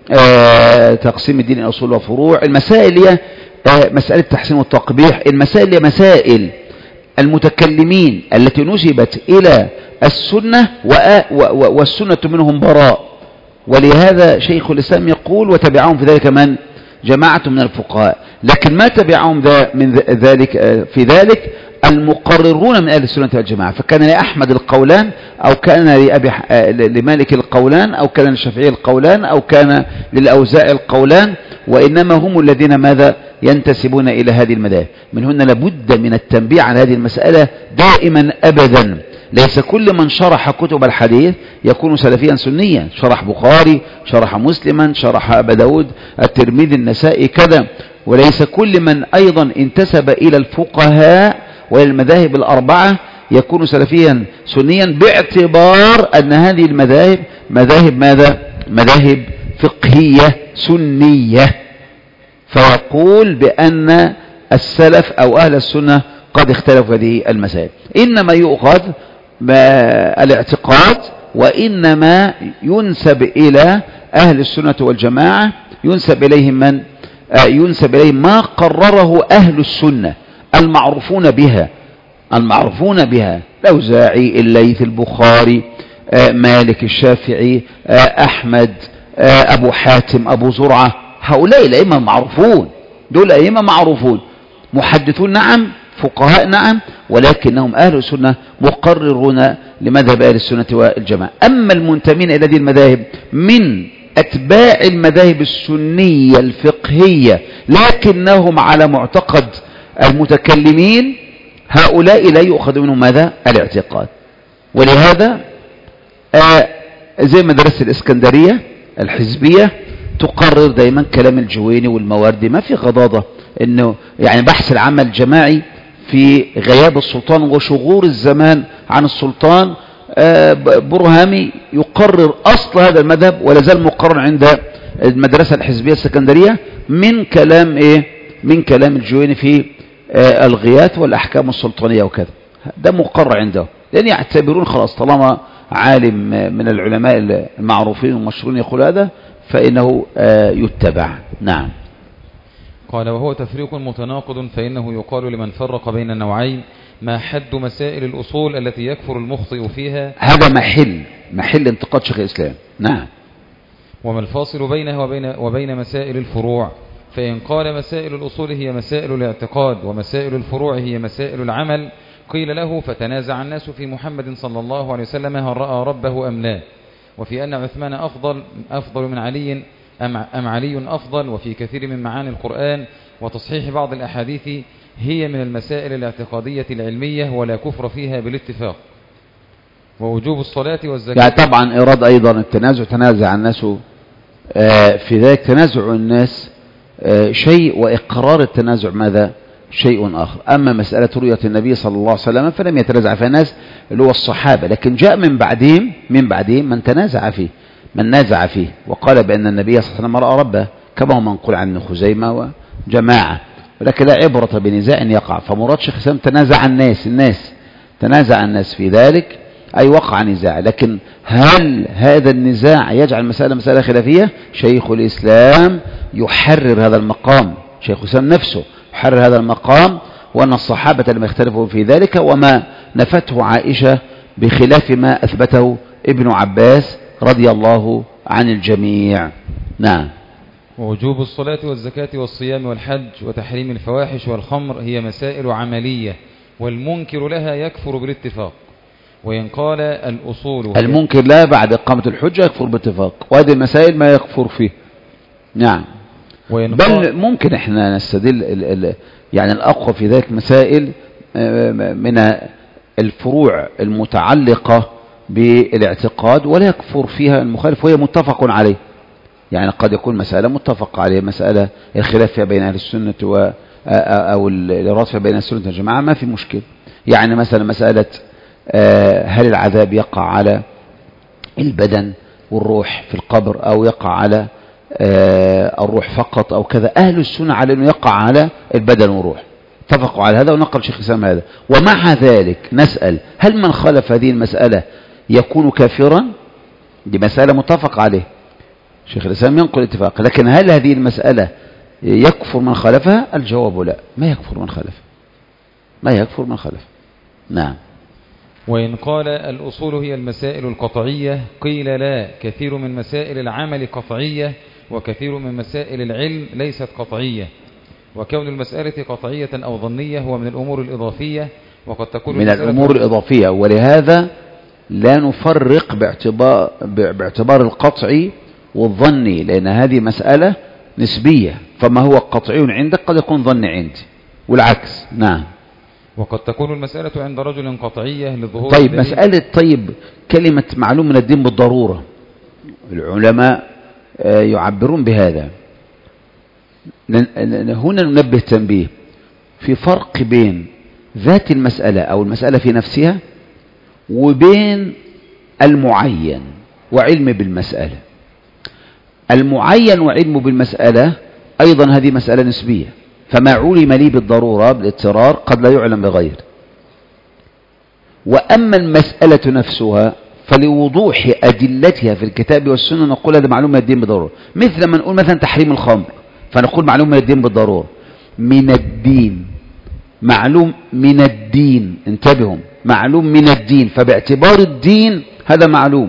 تقسيم الدين إلى أصول وفروع، المسائل هي مسألة التحسين والتقبيح، المسائل هي مسائل المتكلمين التي نسبت إلى السنة والسنة منهم براء. ولهذا شيخ الإسلام يقول وتبعهم في ذلك من؟ جماعة من الفقهاء. لكن ما تبعهم من ذلك في ذلك المقررون من أهل السنة والجماعة. فكان لأحمد القولان، أو كان لمالك القولان، أو كان للشافعي القولان، أو كان للأوزاعي القولان، وإنما هم الذين ماذا؟ ينتسبون إلى هذه المذاهب. من هنا لابد من التنبيه على هذه المسألة دائما أبدا. ليس كل من شرح كتب الحديث يكون سلفيا سنيا، شرح بخاري، شرح مسلما، شرح أبا داود، الترمذي، النسائي، كذا. وليس كل من أيضا انتسب إلى الفقهاء وإلى المذاهب الأربعة يكون سلفيا سنيا، باعتبار أن هذه المذاهب مذاهب ماذا؟ مذاهب فقهية سنية. فيقول بأن السلف أو أهل السنة قد اختلفوا هذه المسائل. إنما يؤخذ الاعتقاد، وإنما ينسب إلى أهل السنة والجماعة، ينسب إليهم من؟ ينسب إليهم ما قرره أهل السنة المعروفون بها، الأوزاعي، الليث، البخاري، مالك، الشافعي، أحمد، أبو حاتم، أبو زرعة. هؤلاء الأئمة المعروفون، دول أئمة معروفون، محدثون نعم، فقهاء نعم، ولكنهم أهل السنة مقررون لمذهب أهل السنة والجماعة. أما المنتمين إلى هذه المذاهب من أتباع المذاهب السنية الفقهية لكنهم على معتقد المتكلمين، هؤلاء لا يؤخذ منهم ماذا؟ الاعتقاد. ولهذا زي مدرسة الإسكندرية الحزبية تقرر دائما كلام الجويني والمواردي، ما في غضاضة انه يعني بحث العمل الجماعي في غياب السلطان وشغور الزمان عن السلطان، برهامي يقرر أصل هذا المذهب ولا زال مقرر عند المدرسة الحزبية السكندرية من كلام من كلام الجويني في الغياث والأحكام السلطانية وكذا. ده مقرر عنده، لأن يعتبرون خلاص طالما عالم من العلماء المعروفين والمشهورين يقول هذا فإنه يتبع. نعم. قال: وهو تفريق متناقض، فإنه يقال لمن فرق بين النوعين: ما حد مسائل الأصول التي يكفر المخطئ فيها؟ هذا محل انتقاد شيخ الإسلام. نعم. وما الفاصل بينه وبين مسائل الفروع؟ فإن قال مسائل الأصول هي مسائل الاعتقاد ومسائل الفروع هي مسائل العمل، قيل له: فتنازع الناس في محمد صلى الله عليه وسلم هل رأى ربه أم لا، وفي أن عثمان أفضل من علي أم علي أفضل، وفي كثير من معاني القرآن وتصحيح بعض الأحاديث هي من المسائل الاعتقادية العلمية ولا كفر فيها بالاتفاق. ووجوب الصلاة والزكاة، يعني طبعا إراد أيضا التنازع، تنازع الناس في ذلك. تنازع الناس شيء، وإقرار التنازع ماذا؟ شيء آخر. أما مسألة رؤية النبي صلى الله عليه وسلم فلم يتنازع فيها الناس اللي هو الصحابة، لكن جاء من بعدهم من تنازع فيه، من نازع فيه وقال بأن النبي صلى الله عليه وسلم رأى ربه، كما هو منقول عن خزيمة وجماعة، ولكن لا عبرة بنزاع يقع. فمراد شيخ الإسلام تنازع الناس تنازع الناس في ذلك، أي وقع نزاع. لكن هل هذا النزاع يجعل مسألة خلافية؟ شيخ الإسلام يحرر هذا المقام، شيخ الإسلام نفسه يحرر هذا المقام، وأن الصحابة لم يختلفوا في ذلك، وما نفته عائشة بخلاف ما أثبته ابن عباس رضي الله عن الجميع. نعم. ووجوب الصلاة والزكاة والصيام والحج وتحريم الفواحش والخمر هي مسائل عملية، والمنكر لها يكفر بالاتفاق. وإن قال الأصول المنكر لا بعد إقامة الحجة يكفر باتفاق، وهذه المسائل ما يكفر فيه. نعم. بل ممكن احنا نستدل يعني الأقوى في ذلك مسائل من الفروع المتعلقة بالاعتقاد ولا يكفر فيها المخالف وهي متفق عليه. يعني قد يكون مسألة متفق عليه، مسألة الخلاف فيها بين أهل السنة أو الإرادة فيها بين السنة والجماعة ما في مشكلة. يعني مثلا مسألة هل العذاب يقع على البدن والروح في القبر أو يقع على الروح فقط أو كذا، أهل السنة على أنه يقع على البدن والروح، اتفقوا على هذا ونقل شيخ الإسلام هذا. ومع ذلك نسأل هل من خالف هذه المسألة يكون كافرا؟ دي مسألة متفق عليه، شيخ الإسلام ينقل اتفاق، لكن هل هذه المسألة يكفر من خالفها؟ الجواب لا، ما يكفر من خالفها. نعم. وإن قال الأصول هي المسائل القطعية قيل لا، كثير من مسائل العمل قطعية وكثير من مسائل العلم ليست قطعية، وكون المسألة قطعية أو ظنية هو من الأمور الإضافية، وقد تكون من الأمور الإضافية، ولهذا لا نفرق باعتبار القطعي والظني، لأن هذه مسألة نسبية، فما هو قطعي عندك قد يكون ظني عندي والعكس. نعم. وقد تكون المسألة عند رجل قطعية لظهور طيب مسألة كلمة معلوم من الدين بالضرورة، العلماء يعبرون بهذا. هنا ننبه تنبيه في فرق بين ذات المسألة أو المسألة في نفسها وبين المعين وعلم بالمسألة. المعين وعلم بالمسألة أيضا هذه مسألة نسبية، فما علم لي بالضرورة بالاضطرار قد لا يعلم بغير. وأما المسألة نفسها فلوضوح أدلتها في الكتاب والسنة نقول هذا معلوم من الدين بالضرورة، مثل ما نقول مثلا تحريم الخمر فنقول معلوم من الدين بالضرورة. من الدين معلوم من الدين، انتبهوا، معلوم من الدين، فباعتبار الدين هذا معلوم.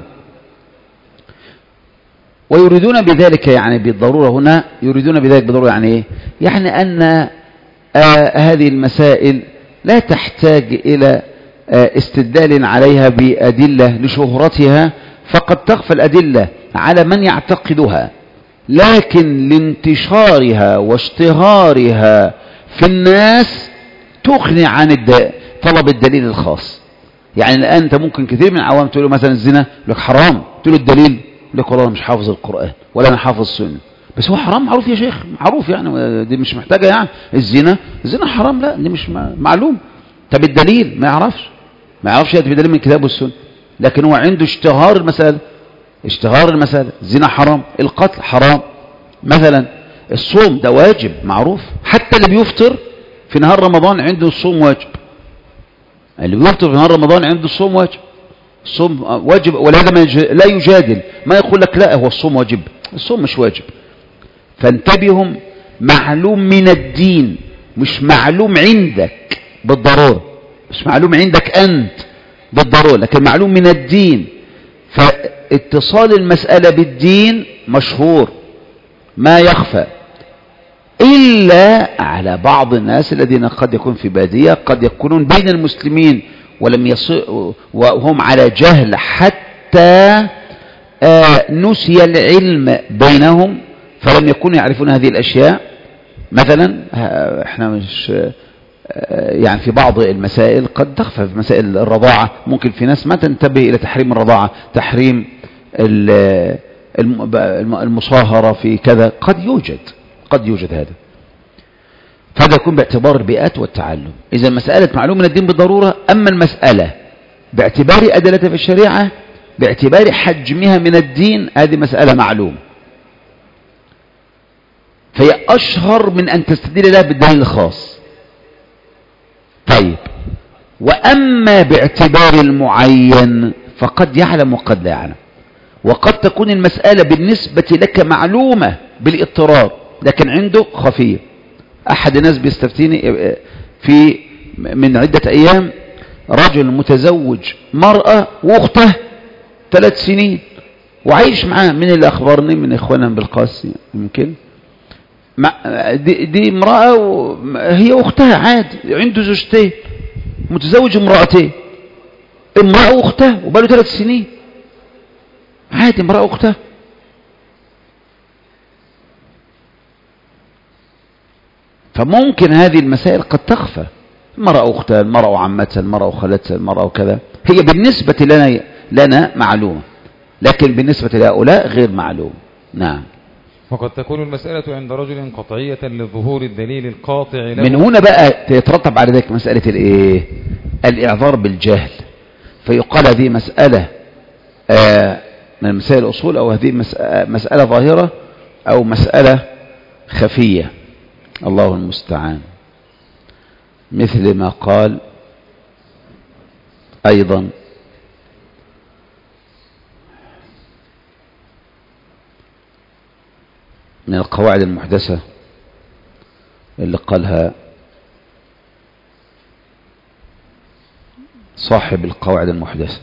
ويريدون بذلك يعني بالضرورة، هنا يريدون بذلك بالضرورة يعني ايه؟ يعني أن هذه المسائل لا تحتاج إلى استدلال عليها بأدلة لشهرتها، فقد تخفى الأدلة على من يعتقدها، لكن لانتشارها واشتهارها في الناس تغني عن طلب الدليل الخاص. يعني الآن أنت ممكن كثير من العوام تقول له مثلا الزنا يقول لك حرام، تقول له الدليل يقول لك والله أنا مش حافظ القرآن ولا أنا حافظ السنة، بس هو حرام معروف يا شيخ، معروف يعني، دي مش محتاجة يعني الزنا حرام، لا دي مش معلوم، طب الدليل ما يعرفش يأتي بدليل من الكتاب والسنة، لكن هو عنده اشتهار المسألة. الزنا حرام، القتل حرام مثلا، الصوم ده واجب معروف، حتى اللي بيفطر في نهار رمضان عنده الصوم واجب. اللي بيفطر في نهار رمضان عنده الصوم واجب. الصوم واجب، ولهذا لا يجادل، ما يقول لك لا هو الصوم واجب، الصوم مش واجب. فانتبههم، معلوم من الدين، مش معلوم عندك بالضرورة، مش معلوم عندك أنت بالضرورة، لكن معلوم من الدين. فاتصال المسألة بالدين مشهور ما يخفى، إلا على بعض الناس الذين قد يكون في بادية، قد يكونون بين المسلمين وهم على جهل، حتى نسي العلم بينهم فلم يكونوا يعرفون هذه الأشياء. مثلا احنا مش يعني في بعض المسائل قد تخفى، في مسائل الرضاعة ممكن في ناس ما تنتبه إلى تحريم الرضاعة، تحريم المصاهرة في كذا، قد يوجد هذا. فهذا يكون باعتبار البيئات والتعلم. إذا مسألة معلوم من الدين بالضرورة. أما المسألة باعتبار أدلتها في الشريعة، باعتبار حجمها من الدين، هذه مسألة معلوم، فهي أشهر من أن تستدل لها بالدليل الخاص. طيب، وأما باعتبار المعين فقد يعلم وقد لا يعلم، وقد تكون المسألة بالنسبة لك معلومة بالاضطرار لكن عنده خفية. أحد الناس بيستفتيني في من عدة أيام، رجل متزوج مرأة وأخته 3 سنين وعايش معاه. من اللي أخبرني من إخواننا بالقاسي يمكن، دي امرأة هي أختها عادي، عنده زوجتين، متزوج امرأتين، امرأة وأختها، وبقاله 3 سنين عادي، امرأة وأختها. فممكن هذه المسائل قد تخفى، المرأة وأختها، المرأة وعمتها، المرأة وخالتها، المرأة وكذا، هي بالنسبة لنا معلومة، لكن بالنسبة لهؤلاء غير معلوم. نعم. وقد تكون المسألة عند رجل قطعية لظهور الدليل القاطع له. من هنا بقى يترتب على ذلك مسألة الإعذار بالجهل، فيقال هذه مسألة من مسائل الأصول، أو هذه مسألة ظاهرة أو مسألة خفية، الله المستعان. مثل ما قال أيضا من القواعد المحدثة اللي قالها صاحب القواعد المحدثة،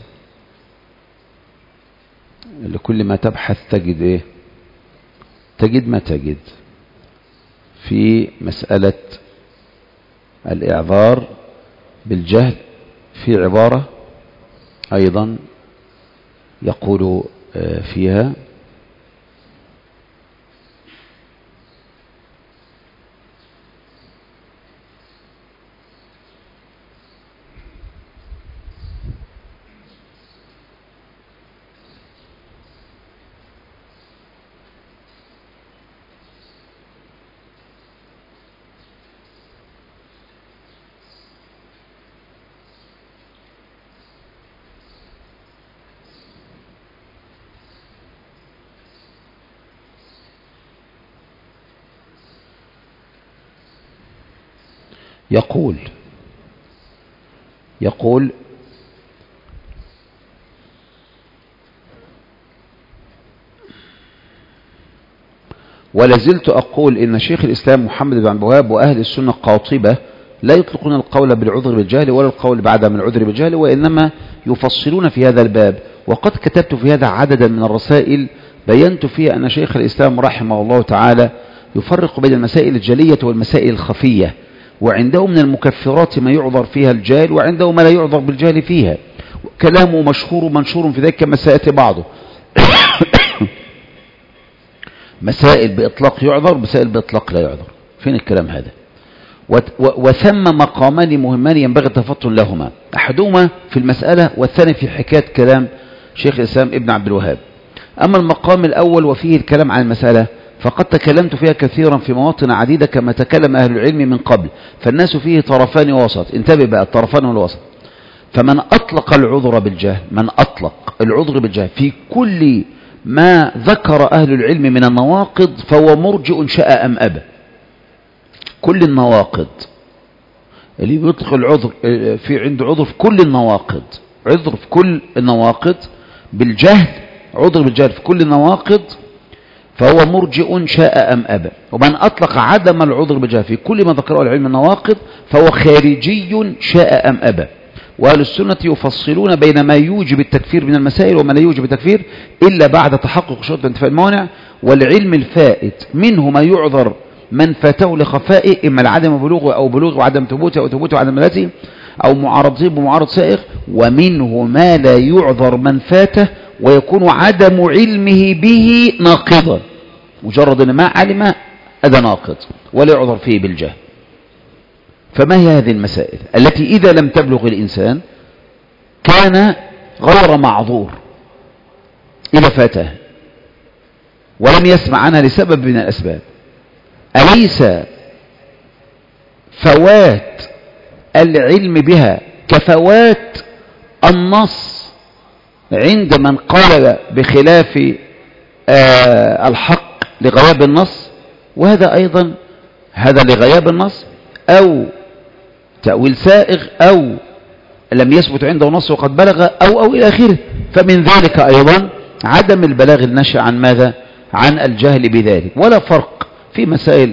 اللي كل ما تبحث تجد تجد ما تجد في مسألة الإعذار بالجهل. في عبارة أيضا يقول فيها: يقول ولازلت أقول إن شيخ الإسلام محمد بن عبد الوهاب وأهل السنة قاطبة لا يطلقون القول بالعذر بالجهل ولا القول بعدم العذر بالجهل، وإنما يفصلون في هذا الباب. وقد كتبت في هذا عددا من الرسائل بينت فيها أن شيخ الإسلام رحمه الله تعالى يفرق بين المسائل الجلية والمسائل الخفية، وعنده من المكفرات ما يعذر فيها الجاهل، وعنده ما لا يعذر بالجهل فيها. كلامه مشهور ومنشور في ذلك كما سيأتي بعضه. مسائل بإطلاق يعذر، مسائل بإطلاق لا يعذر. فين الكلام هذا؟ وثم مقامان مهمان ينبغي التفطن لهما، أحدهما في المسألة والثاني في حكاية كلام شيخ الإسلام ابن عبد الوهاب. أما المقام الأول وفيه الكلام عن المسألة فقد تكلمت فيها كثيرا في مواطن عديدة كما تكلم أهل العلم من قبل، فالناس فيه طرفان وسط. انتبه بقى، الطرفان والوسط. فمن أطلق العذر بالجهل، من أطلق العذر بالجهل في كل ما ذكر أهل العلم من النواقض فهو مرجئ شاء أم أبى. كل النواقض اللي بيطلق العذر في عنده عذر في كل النواقض، عذر في كل النواقض بالجهل، عذر بالجهل في كل النواقض، فهو مرجئ شاء أم أبى. ومن أطلق عدم العذر بالجهل في كل ما ذكره العلم النواقض فهو خارجي شاء أم أبى. وأهل السنة يفصلون بين ما يوجب التكفير من المسائل وما لا يوجب التكفير إلا بعد تحقق شروط انتفاء الموانع. والعلم الفائت منه ما يعذر من فاته لخفائه، إما لعدم بلوغه أو بلوغه وعدم ثبوته أو ثبوته وعدم ملاته أو معارضته بمعارض سائغ، ومنه ما لا يعذر من فاته ويكون عدم علمه به ناقضا، مجرد أن ما علم هذا ناقض ولا يعذر فيه بالجهل. فما هي هذه المسائل التي إذا لم تبلغ الإنسان كان غير معذور إذا فاته ولم يسمع عنها لسبب من الأسباب؟ أليس فوات العلم بها كفوات النص عند من قال بخلاف الحق لغياب النص؟ وهذا أيضا هذا لغياب النص أو تأويل سائغ أو لم يثبت عنده نص وقد بلغ أو إلى آخره. فمن ذلك أيضا عدم البلاغ النشأ عن ماذا؟ عن الجهل بذلك. ولا فرق في مسائل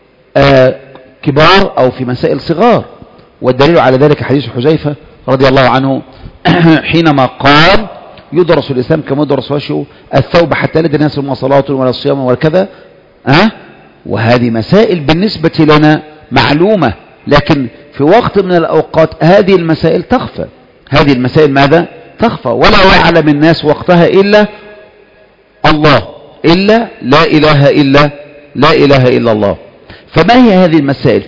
كبار أو في مسائل صغار. والدليل على ذلك حديث حذيفة رضي الله عنه حينما قال يدرس الإسلام كما يدرس وشه الثوب حتى لا الناس ما صلاة ولا صيام ولا كذا. وهذه مسائل بالنسبة لنا معلومة، لكن في وقت من الأوقات هذه المسائل تخفى. هذه المسائل ماذا؟ تخفى، ولا يعلم الناس وقتها إلا الله، إلا لا إله إلا الله. فما هي هذه المسائل؟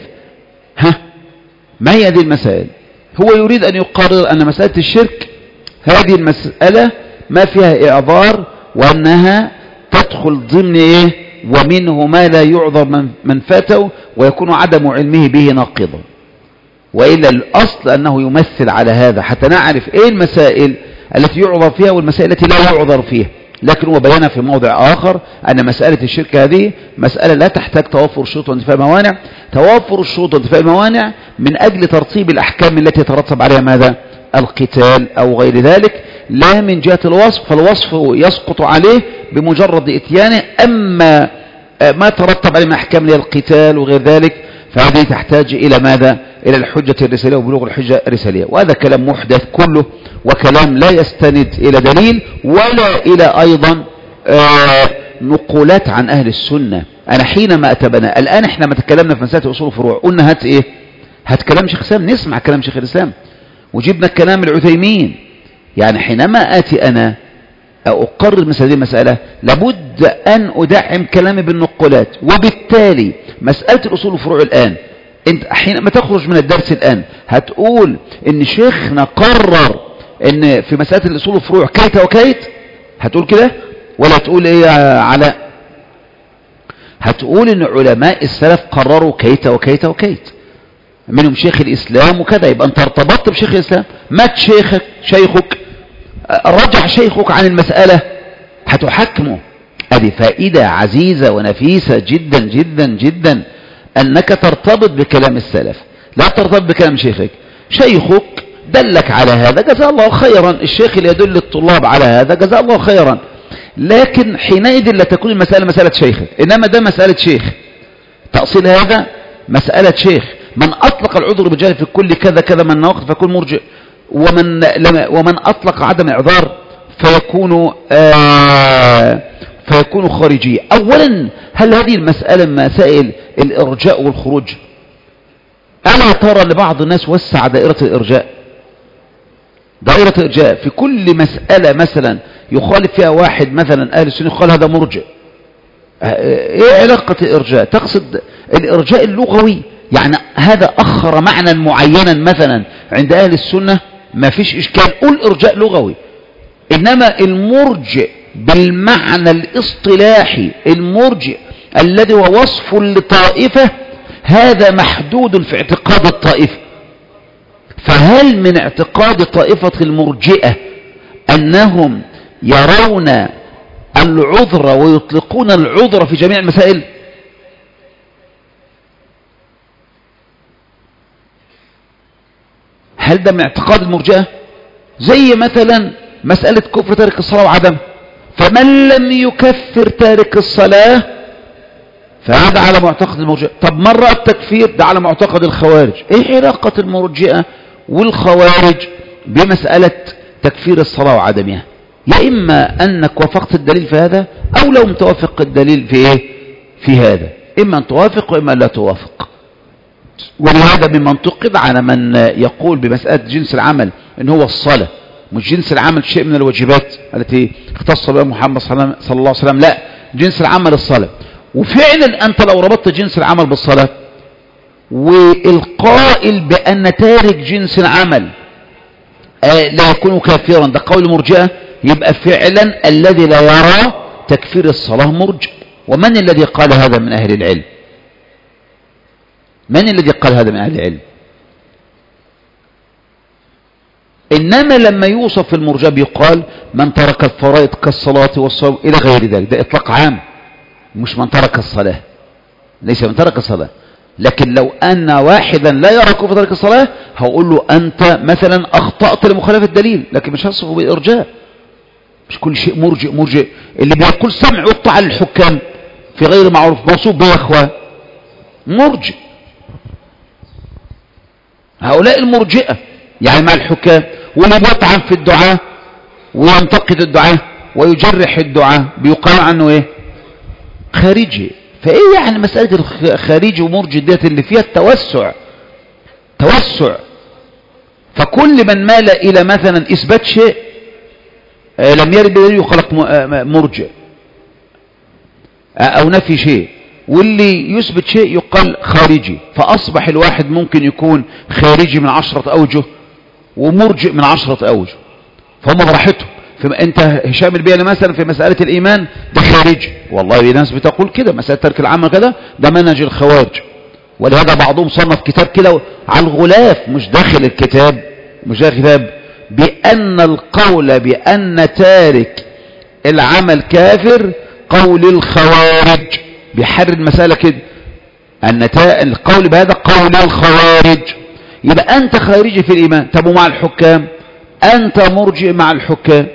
ما هي هذه المسائل؟ هو يريد أن يقرر أن مسألة الشرك هذه المسألة ما فيها إعذار، وأنها تدخل ضمن إيه؟ ومنه ما لا يعذر من فاته ويكون عدم علمه به ناقضا. وإلا الأصل أنه يمثل على هذا حتى نعرف إيه المسائل التي يعذر فيها والمسائل التي لا يعذر فيها. لكن هو بيان في موضع آخر أن مسألة الشرك هذه مسألة لا تحتاج توفر الشروط وانتفاء الموانع. توفر الشروط وانتفاء الموانع من أجل ترتيب الأحكام التي يترتب عليها ماذا؟ القتال أو غير ذلك، لا من جهة الوصف، فالوصف يسقط عليه بمجرد إتيانه. أما ما ترتب عليه من أحكام القتال وغير ذلك فهذه تحتاج إلى ماذا؟ إلى الحجة الرسالية وبلوغ الحجة الرسالية. وهذا كلام محدث كله، وكلام لا يستند إلى دليل ولا إلى أيضا نقولات عن أهل السنة. أنا حينما أتبنى الآن إحنا ما تكلمنا في مسألة أصول الفروع قلنا هات إيه؟ هات كلام شيخ الإسلام، نسمع كلام شيخ الإسلام، وجبنا كلام العثيمين. يعني حينما آتي أنا أقرر مثل هذه المسألة لابد أن أدعم كلامي بالنقولات. وبالتالي مسألة الأصول الفروع الآن أنت حينما تخرج من الدرس الآن هتقول إن شيخنا قرر إن في مسألة الأصول الفروع كيت وكيت، هتقول كده ولا تقول إيه يا علاء؟ هتقول إن علماء السلف قرروا كيت وكيت وكيت، منهم شيخ الإسلام وكذا. يبقى أنت ارتبطت بشيخ الإسلام، مات شيخك رجع شيخك عن المسألة هتحكمه. هذه فائدة عزيزة ونفيسة جدا جدا جدا أنك ترتبط بكلام السلف، لا ترتبط بكلام شيخك. شيخك دلك على هذا جزاه الله خيرا، الشيخ اللي يدل الطلاب على هذا جزاه الله خيرا، لكن حينئذ لا تكون المسألة مسألة شيخك، إنما ده مسألة شيخ. تأصيل هذا مسألة شيخ. من أطلق العذر بالجهل في كل كذا كذا من نواقض فيكون مرجئ، ومن أطلق عدم إعذار فيكون خارجي. أولا هل هذه المسألة مسائل الإرجاء والخروج؟ ألا ترى لبعض الناس وسع دائرة الإرجاء؟ دائرة الإرجاء في كل مسألة مثلا يخالف فيها واحد مثلا أهل السنة قال هذا مرجئ. إيه علاقة الإرجاء؟ تقصد الإرجاء اللغوي، يعني هذا أخر معنى معينا مثلا عند أهل السنة ما فيش إشكال، قول إرجاء لغوي. إنما المرجئ بالمعنى الاصطلاحي، المرجئ الذي هو وصف لطائفة هذا محدود في اعتقاد الطائفة. فهل من اعتقاد طائفة المرجئة أنهم يرون العذر ويطلقون العذر في جميع المسائل؟ هل ده من اعتقاد المرجئة؟ زي مثلا مسألة كفر تارك الصلاة وعدم، فمن لم يكفر تارك الصلاة فهذا على معتقد المرجئة. طب مرة التكفير ده على معتقد الخوارج. ايه علاقة المرجئة والخوارج بمسألة تكفير الصلاة وعدمها؟ يا إما أنك وافقت الدليل في هذا أو لو متوافق الدليل في إيه؟ في هذا، إما أن توافق وإما لا توافق. ولهذا من منطق على من يقول بمسألة جنس العمل إن هو الصلاة مش جنس العمل شيء من الواجبات التي اختص بها محمد صلى الله عليه وسلم، لا، جنس العمل الصلاة. وفعلا أنت لو ربطت جنس العمل بالصلاة والقائل بأن تارك جنس العمل لا يكون كافرا، ده قول المرجئة، يبقى فعلا الذي لا يرى تكفير الصلاة مرجئ. ومن الذي قال هذا من أهل العلم؟ من الذي قال هذا من أهل العلم؟ إنما لما يوصف المرجئة بيقال من ترك الفرائض كالصلاة والصوم إلى غير ذلك، ده إطلاق عام، مش من ترك الصلاة، ليس من ترك الصلاة. لكن لو أن واحدا لا يرى كفر ترك الصلاة هقول له أنت مثلا أخطأت لمخالفة الدليل، لكن مش هصفه بالإرجاء. مش كل شيء مرجئ مرجئ. اللي بيقول سمع وطاعة للحكام في غير معروف موصوف به يا أخوان مرجئ. هؤلاء المرجئة يعني مع الحكام، واللي بيطعن في الدعاء وينتقد الدعاء ويجرح الدعاء بيقال عنه ايه؟ خارجي. فايه يعني مسألة الخارجي ومرجئ ديت اللي فيها التوسع؟ فكل من مال الى مثلا اثبات شيء لم يرد بدليل يخلق مرجئ، او نفي شيء، واللي يثبت شيء يقال خارجي. فاصبح الواحد ممكن يكون خارجي من 10 اوجه ومرجئ من 10 اوجه، فهم براحتهم. انت هشام البيئة مثلا في مسألة الايمان ده خارجي، والله ناس بتقول كده مسألة ترك العمل كده ده منهج الخوارج. ولهذا بعضهم صنف كتاب كده على الغلاف مش داخل الكتاب، بأن القول بأن تارك العمل كافر قول الخوارج، بيحرر المسألة كده، أن القول بهذا قول الخوارج. يبقى أنت خارجي في الإيمان. طب ومع الحكام أنت مرجئ مع الحكام،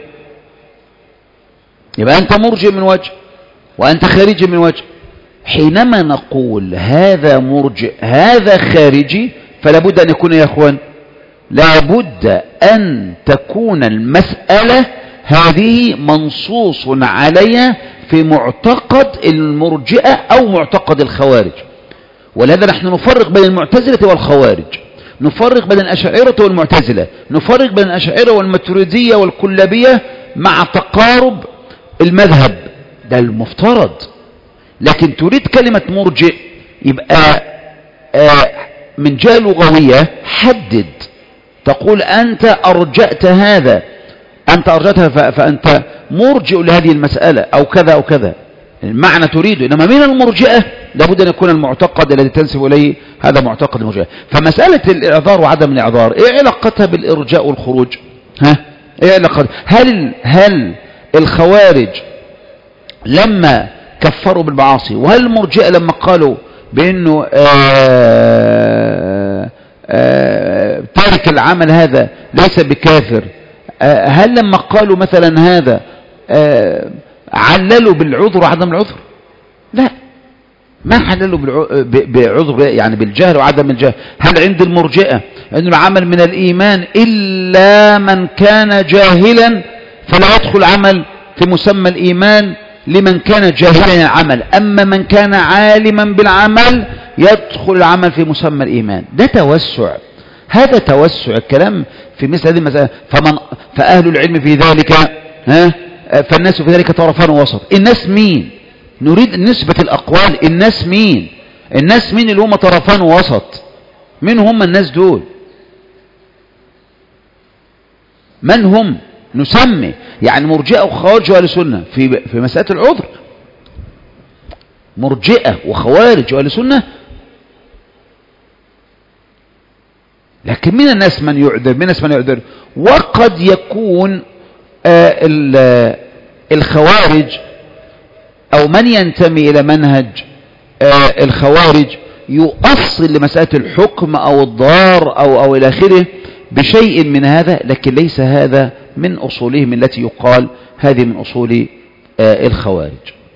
يبقى أنت مرجئ من وجه وأنت خارجي من وجه. حينما نقول هذا مرجئ هذا خارجي فلا بد أن يكون يا أخوان، لا بد أن تكون المسألة هذه منصوص عليها في معتقد المرجئة أو معتقد الخوارج. ولهذا نحن نفرق بين المعتزلة والخوارج، نفرق بين الأشاعرة والمعتزلة، نفرق بين الأشاعرة والماتريدية والكلابية مع تقارب المذهب، ده المفترض. لكن تريد كلمة مرجئ يبقى من جهة لغوية حدد، تقول أنت أرجأت هذا، أنت أرجأتها فأنت مرجئ لهذه المسألة أو كذا أو كذا، المعنى تريده. إنما من المرجئة لابد أن يكون المعتقد الذي تنسب إليه هذا معتقد المرجئة. فمسألة الإعذار وعدم الإعذار إيه علاقتها بالإرجاء والخروج؟ إيه علاقتها؟ هل الخوارج لما كفروا بالمعاصي، وهل المرجئة لما قالوا بأنه تارك العمل هذا ليس بكافر، هل لما قالوا مثلا هذا عللوا بالعذر وعدم العذر؟ لا، ما حللوا بعذر يعني بالجهل وعدم الجهل. هل عند المرجئة أن العمل من الإيمان إلا من كان جاهلا فلا يدخل عمل في مسمى الإيمان لمن كان جاهلا العمل، أما من كان عالما بالعمل يدخل العمل في مسمى الإيمان؟ ده توسع، هذا توسع الكلام في مثل هذه المسألة. فأهل العلم في ذلك فالناس في ذلك طرفان وسط. الناس مين؟ نريد نسبة الأقوال. الناس مين؟ الناس مين اللي هم طرفان وسط؟ من هم الناس دول؟ من هم؟ نسمي يعني مرجئة وخوارج وأهل السنة في مسألة العذر، مرجئة وخوارج وأهل سنة. لكن من الناس من يعذر وقد يكون الخوارج أو من ينتمي إلى منهج الخوارج يؤصل لمسألة الحكم أو الضار أو إلى آخره بشيء من هذا، لكن ليس هذا من أصولهم التي يقال هذه من أصول الخوارج.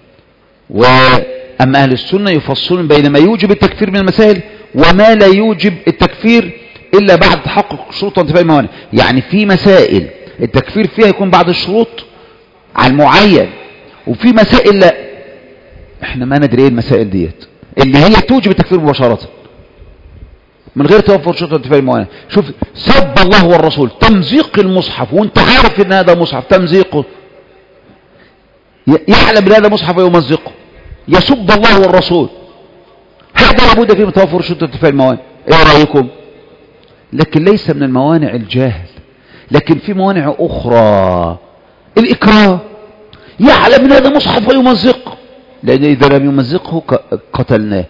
وأما أهل السنة يفصلون بين ما يوجب التكفير من المسائل وما لا يوجب التكفير إلا بعد تحقق شروط وانتفاء الموانع. يعني في مسائل التكفير فيها يكون بعد الشروط على المعين، وفي مسائل لا، احنا ما ندري ايه المسائل ديت اللي هي توجب التكفير مباشرة من غير توفر شروط وانتفاء الموانع. شوف، سب الله والرسول، تمزيق المصحف وانت عارف ان هذا مصحف، تمزيقه، يعلم ان هذا مصحف ويمزقه، يسب الله والرسول، هذا لابد فيه من توفر شروط وانتفاء الموانع. ايه رايكم؟ لكن ليس من الموانع الجهل، لكن في موانع اخرى، الاكراه، يعلم ان هذا مصحف ويمزقه، لان اذا لم يمزقه قتلناه.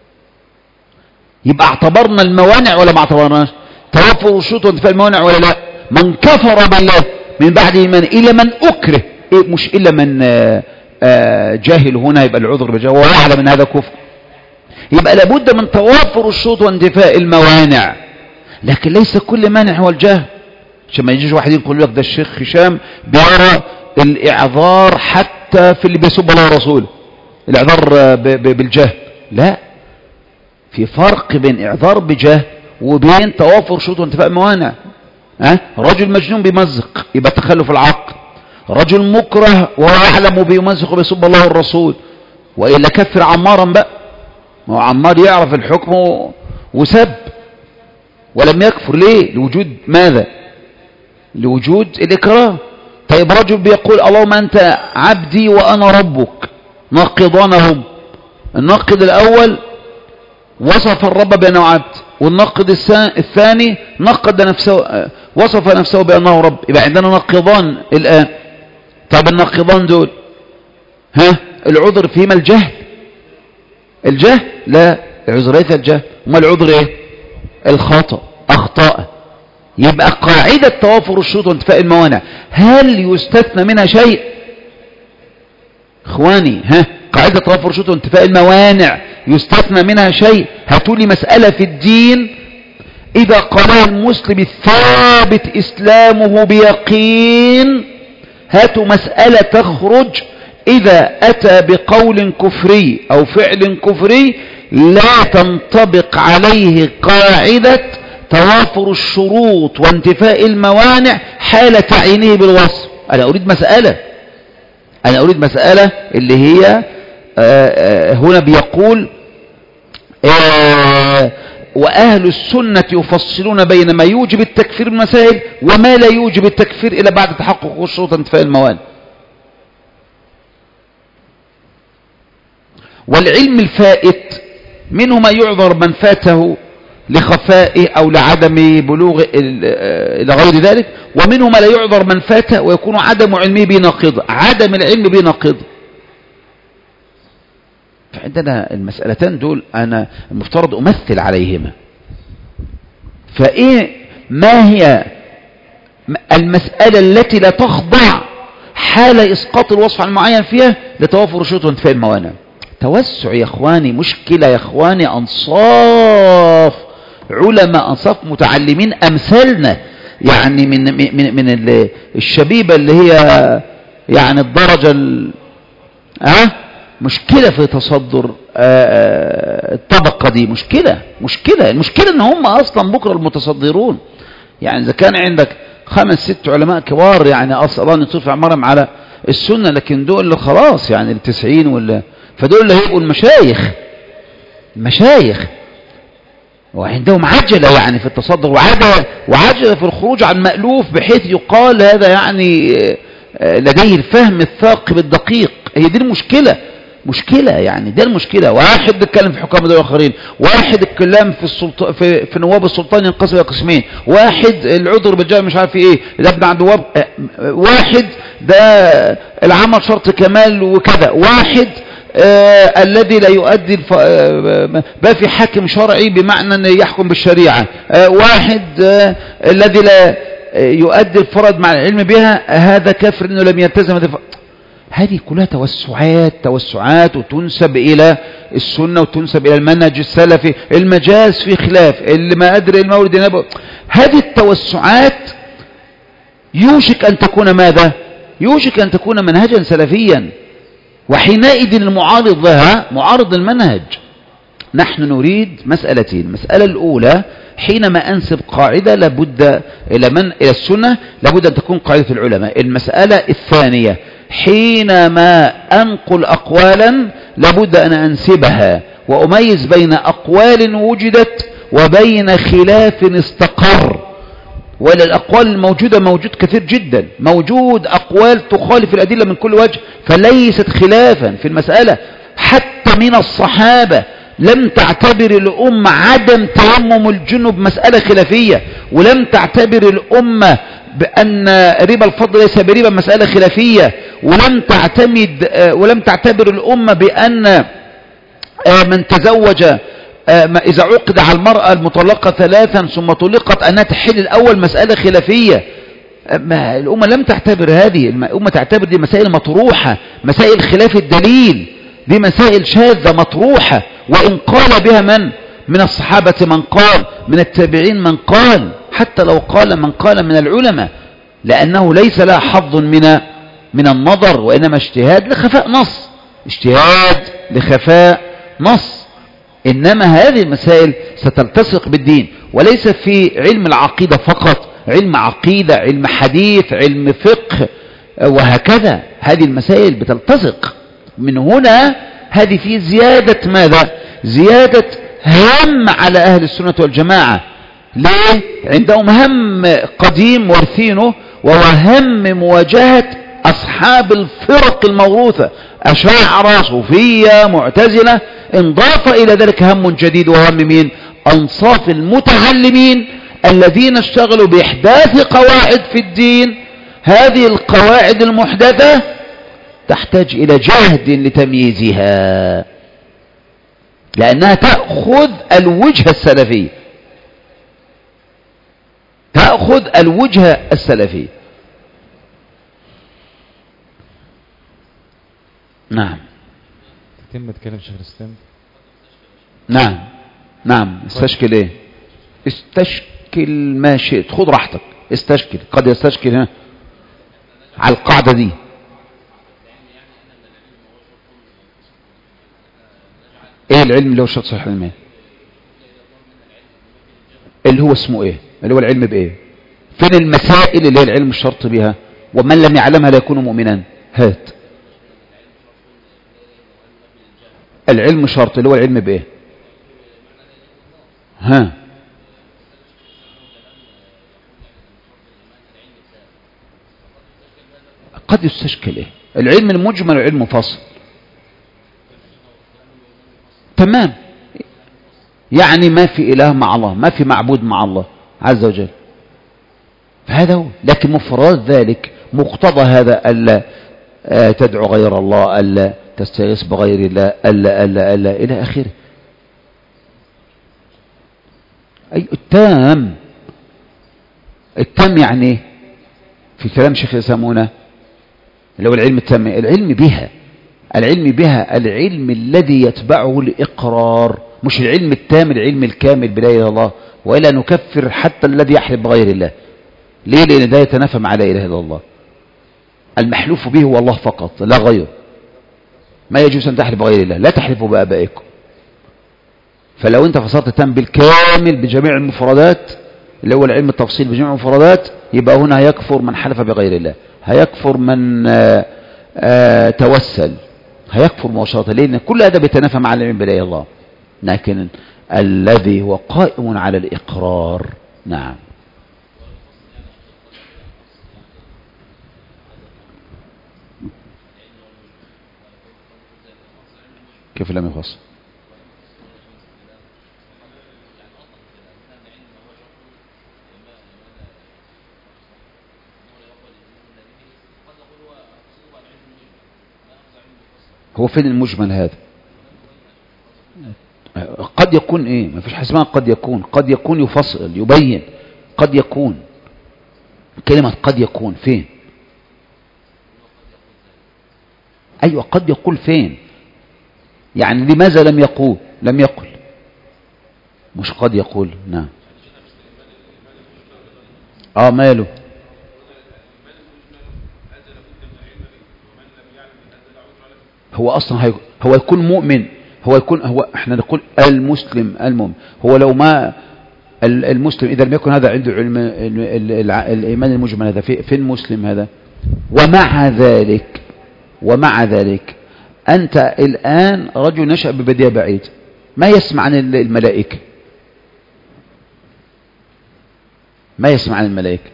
يبقى اعتبرنا الموانع ولا ما اعتبرناش؟ توفر الشروط وانتفاء الموانع ولا لا؟ من كفر بالله من بعد ايمانه الا من اكره، مش الا من جاهل، هنا يبقى العذر بجهل وهو يعلم ان هذا كفر. يبقى لابد من توفر الشروط وانتفاء الموانع، لكن ليس كل مانع هو الجهل. عشان ما يجيش واحد يقول لك ده الشيخ هشام بيرى الاعذار حتى في اللي بيسب الله ورسوله، الاعذار بالجهل. لا، في فرق بين اعذار بجهل وبين توافر شروط وانتفاء الموانع. رجل مجنون بيمزق يبقى تخلف العقل، رجل مكره وهو يعلم بيمزق وبيسب الله والرسول، والا كفر عمارا بقى، ما هو عمار يعرف الحكم وسب ولم يكفر. ليه؟ لوجود ماذا؟ لوجود الإكراه. طيب رجل بيقول اللهم أنت عبدي وأنا ربك، ناقضانهم، الناقض الأول وصف الرب بأنه عبد، والناقض الثاني نقد نفسه، وصف نفسه بأنه رب. يبقى عندنا ناقضان الآن. طيب الناقضان دول العذر فيما الجهل؟ الجهل؟ لا، العذر ليس الجهل. وما العذر ايه؟ الخطأ، أخطاء. يبقى قاعدة توافر الشروط وانتفاء الموانع هل يستثنى منها شيء؟ اخواني، قاعدة توافر الشروط وانتفاء الموانع يستثنى منها شيء؟ هاتوا لي مسألة في الدين إذا قالها المسلم الثابت إسلامه بيقين، هاتوا مسألة تخرج إذا أتى بقول كفري أو فعل كفري لا تنطبق عليه قاعدة توافر الشروط وانتفاء الموانع حال تعيينه بالوصف. أنا أريد مسألة اللي هي هنا بيقول وأهل السنة يفصلون بين ما يوجب التكفير من المسائل وما لا يوجب التكفير إلا بعد تحقق الشروط وانتفاء الموانع. والعلم الفائت منه ما يعذر من فاته لخفائه أو لعدم بلوغ إلى غير ذلك، ومنه ما لا يعذر من فاته ويكون عدم علمه بناقض، عدم العلم بناقض. فعندنا المسألتين دول أنا المفترض أمثل عليهما. فإيه ما هي المسألة التي لا تخضع حال إسقاط الوصف المعين فيها لتوافر الشروط وانتفاء الموانع؟ توسع يا اخواني، مشكلة يا اخواني، انصاف علماء، انصاف متعلمين امثالنا، يعني من الشبيبة اللي هي يعني الدرجة مشكلة في تصدر الطبقة دي، المشكلة ان هم اصلا بكرة المتصدرون. يعني اذا كان عندك 5-6 علماء كبار يعني اصلا يطيف عمرهم على السنة، لكن دول اللي خلاص يعني ال90 ولا، فدول اللي هيبقوا المشايخ وعندهم عجلة يعني في التصدر وعجلة في الخروج عن مألوف، بحيث يقال هذا يعني لديه الفهم الثاقب الدقيق. هي دي مشكلة يعني، ده المشكلة. واحد يتكلم في حكام دول آخرين، واحد الكلام في نواب السلطان ينقسم إلى قسمين، واحد العذر بالجهل مش عارف ايه، ده ابن عبد الوهاب، واحد ده العمل شرط كمال وكذا، واحد الذي لا يؤدي بقى في حاكم شرعي بمعنى أن يحكم بالشريعة، واحد الذي لا يؤدي الفرض مع العلم بها، هذا كافر أنه لم يلتزم. هذه كلها توسعات وتنسب إلى السنة وتنسب إلى المنهج السلفي. المجاز في خلاف، اللي ما أدري المولد النبوي. هذه التوسعات يوشك أن تكون ماذا؟ يوشك أن تكون منهجا سلفيا، وحينئذ المعارض لها معارض المنهج. نحن نريد مسألتين. المسألة الأولى، حينما أنسب قاعدة لابد إلى السنة لابد أن تكون قاعدة العلماء. المسألة الثانية، حينما أنقل أقوالا لابد أن أنسبها وأميز بين أقوال وجدت وبين خلاف استقر. وإلى الأقوال الموجودة موجود كثير جدا، موجود أقوال تخالف الأدلة من كل وجه، فليست خلافا في المسألة. حتى من الصحابة لم تعتبر الأمة عدم تيمم الجنب مسألة خلافية، ولم تعتبر الأمة بأن ربا الفضل ليس بربا مسألة خلافية، ولم تعتبر الأمة بأن من تزوج إذا عقد على المرأة المطلقة 3 ثم طلقت أنها تحل الأول مسألة خلافية. الأمة لم تعتبر هذه. الأمة تعتبر دي مسائل مطروحة، مسائل خلاف الدليل، دي مسائل شاذة مطروحة. وإن قال بها من الصحابة من قال، من التابعين من قال، حتى لو قال من قال من العلماء، لأنه ليس لها حظ من النظر، وإنما اجتهاد لخفاء نص، اجتهاد لخفاء نص. إنما هذه المسائل ستلتصق بالدين، وليس في علم العقيدة فقط، علم عقيدة، علم حديث، علم فقه، وهكذا. هذه المسائل بتلتصق. من هنا هذه في زيادة ماذا؟ زيادة هم على أهل السنة والجماعة. ليه؟ عندهم هم قديم وارثينه، وهو هم مواجهة أصحاب الفرق الموروثة، أشاعرة، صوفية، معتزلة. انضاف إلى ذلك هم جديد، وهم مين؟ أنصاف المتعلمين الذين اشتغلوا بإحداث قواعد في الدين. هذه القواعد المحدثة تحتاج إلى جهد لتمييزها، لأنها تأخذ الوجه السلفي، تأخذ الوجه السلفي. نعم. تتم تكلم شيخ الإسلام. نعم. استشكل ايه؟ استشكل ما شئت، خذ راحتك، استشكل. قد يستشكل هنا على القاعدة دي. ايه العلم اللي هو شرط صحيح العلم؟ اللي هو اسمه ايه؟ اللي هو العلم بايه؟ فين المسائل اللي هي العلم الشرط بها؟ ومن لم يعلمها لا يكون مؤمنا. هات العلم شرط اللي هو العلم بايه؟ ها، قد يستشكل ايه؟ العلم المجمل والعلم المفصل. تمام، يعني ما في إله مع الله، ما في معبود مع الله عز وجل، فهذا هو. لكن مفردات ذلك، مقتضى هذا ألا تدعو غير الله، ألا تستغيث بغير الله، ألا إلى آخره. أي التام يعني في كلام شيخ الإسلام هنا اللي هو العلم التام، العلم بها العلم الذي يتبعه الإقرار، مش العلم التام العلم الكامل بلا إله إلا الله. وإلا نكفر حتى الذي يحلف بغير الله. ليه؟ لأن ده يتنافى مع لا إله إلا الله. المحلوف به هو الله فقط لا غير. ما يجوز أن تحلف بغير الله، لا تحلفوا بآبائكم. فلو أنت فصلت تام بالكامل بجميع المفردات اللي هو العلم التفصيل بجميع المفردات، يبقى هنا هيكفر من حلف بغير الله، هيكفر من توسل، هيكفر مباشرة. لأن كل هذا بيتنافى مع العلم بلا إله إلا الله. لكن الذي هو قائم على الإقرار. نعم. كيف لم يخص؟ هو فين المجمل هذا؟ قد يكون ايه، ما فيش حاجه اسمها قد يكون يفصل يبين. قد يكون، كلمة قد يكون فين؟ ايوه قد يقول فين؟ يعني لماذا لم يقل مش قد يقول. نعم. ماله؟ هو اصلا هو يكون مؤمن، هو احنا نقول المسلم المؤمن. هو لو ما المسلم اذا لم يكن هذا عنده علم الايمان المجمل، هذا فين مسلم هذا؟ ومع ذلك انت الان رجل نشأ ببدية بعيد، ما يسمع عن الملائكة، ما يسمع عن الملائكة.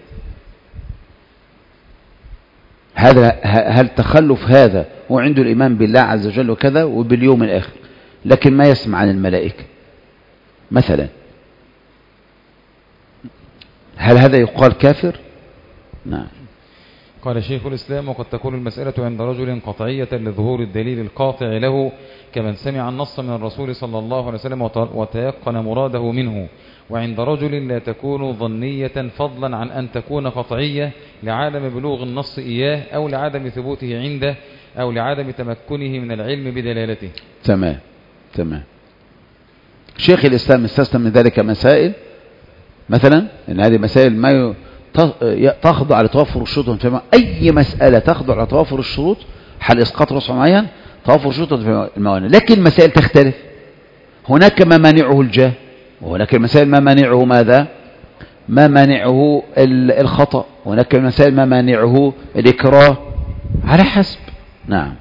هل تخلف هذا وعنده الإيمان بالله عز وجل وكذا وباليوم الآخر، لكن ما يسمع عن الملائكة مثلا، هل هذا يقال كافر؟ نعم. قال شيخ الإسلام: وقد تكون المسألة عند رجل قطعية لظهور الدليل القاطع له، كمن سمع النص من الرسول صلى الله عليه وسلم وتيقن مراده منه، وعند رجل لا تكون ظنية فضلا عن أن تكون قطعية لعدم بلوغ النص إياه أو لعدم ثبوته عنده أو لعدم تمكنه من العلم بدلالته. تمام. شيخ الإسلام استثنى من ذلك مسائل، مثلا إن هذه مسائل ما تخضع لتوافر الشروط. أي مسألة تخضع لتوافر الشروط، حل إسقاط رسم معين، توافر الشروط في الموانع. لكن مسائل تختلف، هناك ما مانعه الجاه، وهناك المسائل ما مانعه ماذا؟ ما مانعه الخطأ، وهناك المسائل ما مانعه الإكراه، على حسب. نعم.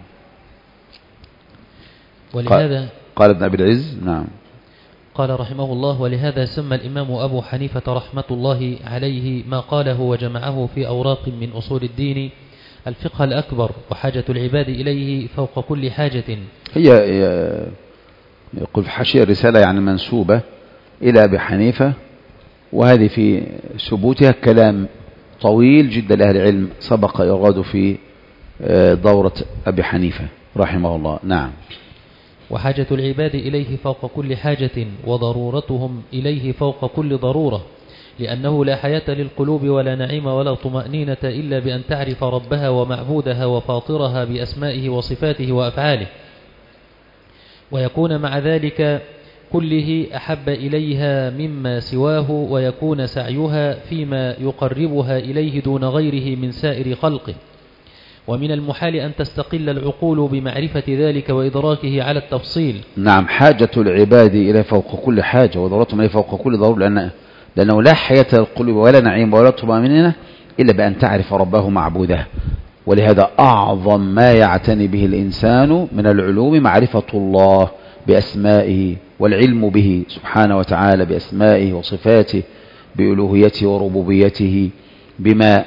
ولهذا قال ابن أبي العز. نعم. قال رحمه الله: ولهذا سمى الإمام أبو حنيفة رحمة الله عليه ما قاله وجمعه في أوراق من أصول الدين الفقه الأكبر، وحاجة العباد إليه فوق كل حاجة. هي يقول في حاشية الرسالة يعني منسوبة إلى أبي حنيفة، وهذه في ثبوتها كلام طويل جدا لأهل العلم سبق يراد في دورة أبي حنيفة رحمه الله. نعم. وحاجة العباد إليه فوق كل حاجة، وضرورتهم إليه فوق كل ضرورة، لأنه لا حياة للقلوب ولا نعيم ولا طمأنينة إلا بأن تعرف ربها ومعبودها وفاطرها بأسمائه وصفاته وأفعاله، ويكون مع ذلك كله أحب إليها مما سواه، ويكون سعيها فيما يقربها إليه دون غيره من سائر خلقه. ومن المحال أن تستقل العقول بمعرفة ذلك وإدراكه على التفصيل. نعم. حاجة العباد إلى فوق كل حاجة، وضرورتهم إلى فوق كل ضرورة، لأنه لا حياة للقلوب ولا نعيم ولا طمأنينة إلا بأن تعرف ربه معبوده. ولهذا أعظم ما يعتني به الإنسان من العلوم معرفة الله بأسمائه، والعلم به سبحانه وتعالى بأسمائه وصفاته، بألوهيته وربوبيته، بما